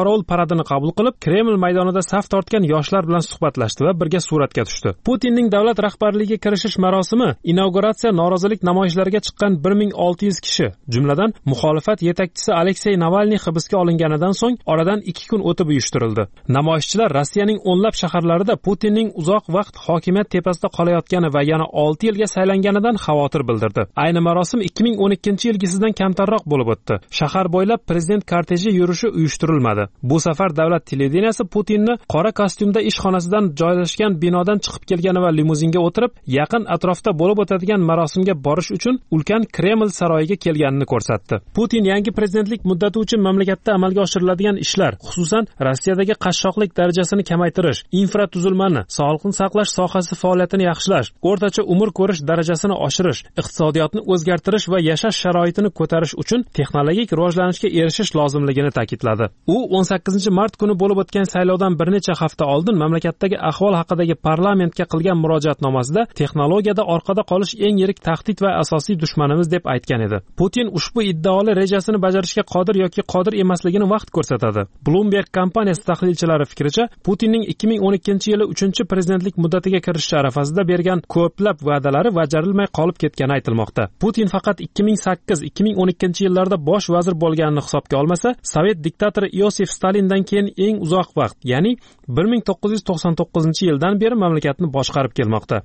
qorovul paradini qabul qilib, Kreml maydonida saf tortgan yoshlar bilan suhbatlashdi va birga suratga tushdi. Putinning davlat rahbarligiga kirishish marosimi inauguratsiya norozilik namoyishlariga chiqqan bir ming olti yuz kishi, jumladan muxolifat yetakchisi Aleksey Navalniy hibsga olinganidan so'ng oradan ikki kun o'tib uyushtirildi. Namoyishchilar Rossiyaning o'nlab shaharlarida Putinning uzoq vaqt hokimiyat tepasida qolayotgani va yana olti yilga saylanganidan xavotir bildirdi. Ayni marosim ikki ming o'n ikkinchi yilgisidan kamtarroq bo'lib o'tdi. Shahar bo'ylab prezident korteji yurishi uyushtirilmadi. Bu safar davlat televideniyasi Putinni qora kostyumda ishxonasidan joylashgan binodan chiqib kelgani va limuzinga o'tirib, yaqin atrofda bo'lib o'tadigan marosimga borish uchun ulkan Kreml saroyiga kelganini ko'rsatdi. Putin yangi prezidentlik muddati uchun mamlakatda amalga oshiriladigan ishlar, xususan Rossiyadagi qashshoqlik darajasini kamaytirish, infratuzilmani, sog'liqni saqlash sohasi faoliyatini yaxshilash, o'rtacha umr ko'rish darajasini oshirish, iqtisodiyotni o'zgartirish va yashash sharoitini ko'tarish uchun texnologik rivojlanishga erishish lozimligini ta'kidladi. U o'n sakkizinchi mart kuni bo'lib o'tgan saylovdan bir necha hafta oldin mamlakatdagi ahvol haqidagi parlamentga qilgan murojaatnomasida texnologiyada orqada qolish eng yirik tahdid va asosiy dushmanimiz deb aytgan edi. Putin ushbu iddaoli rejasini bajarishga qodir yoki qodir emasligini vaqt ko'rsatadi. Bloomberg kompaniyasi tahlilchilari fikricha, Putinning ikki ming o'n ikkinchi yili uchinchi prezidentlik muddatiga kirish arafasida bergan ko'plab va'dalari bajarilmay qolib ketgani aytilmoqda. Putin faqat ikki ming sakkiz ikki ming o'n ikkinchi yillarda bosh vazir bo'lganini hisobga olmasa, Sovet diktatori Iosif Stalindan keyin eng uzoq vaqt, ya'ni bir ming to'qqiz yuz to'qson to'qqizinchi yildan beri mamlakatni boshqarib kelmoqda.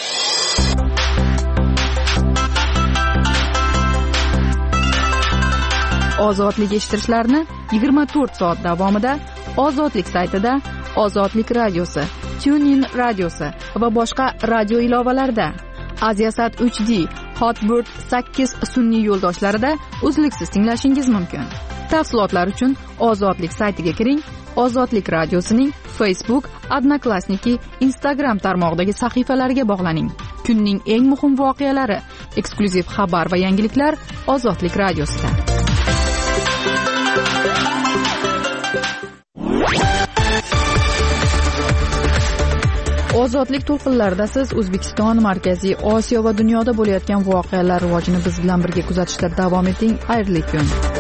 Ozodlik eshittirishlarni yigirma to'rt soat davomida Ozodlik saytida, Ozodlik radiosi, TuneIn radiosi va boshqa radio ilovalarda, Aziasat uch D, Hotbird sakkiz sun'iy yo'ldoshlarida uzluksiz tinglashingiz mumkin. Tafsilotlar uchun Ozodlik saytiga kiring. Ozodlik radiosining Facebook, Odnoklassniki, Instagram tarmog'idagi sahifalariga bog'laning. Kunning eng muhim voqealari, eksklyuziv xabar va yangiliklar Ozodlik radiosida. Ozodlik to'lqinlarida siz O'zbekiston, Markaziy Osiyo va dunyoda bo'layotgan voqealar rivojini biz bilan birga kuzatishda davom eting. Xayrli kun.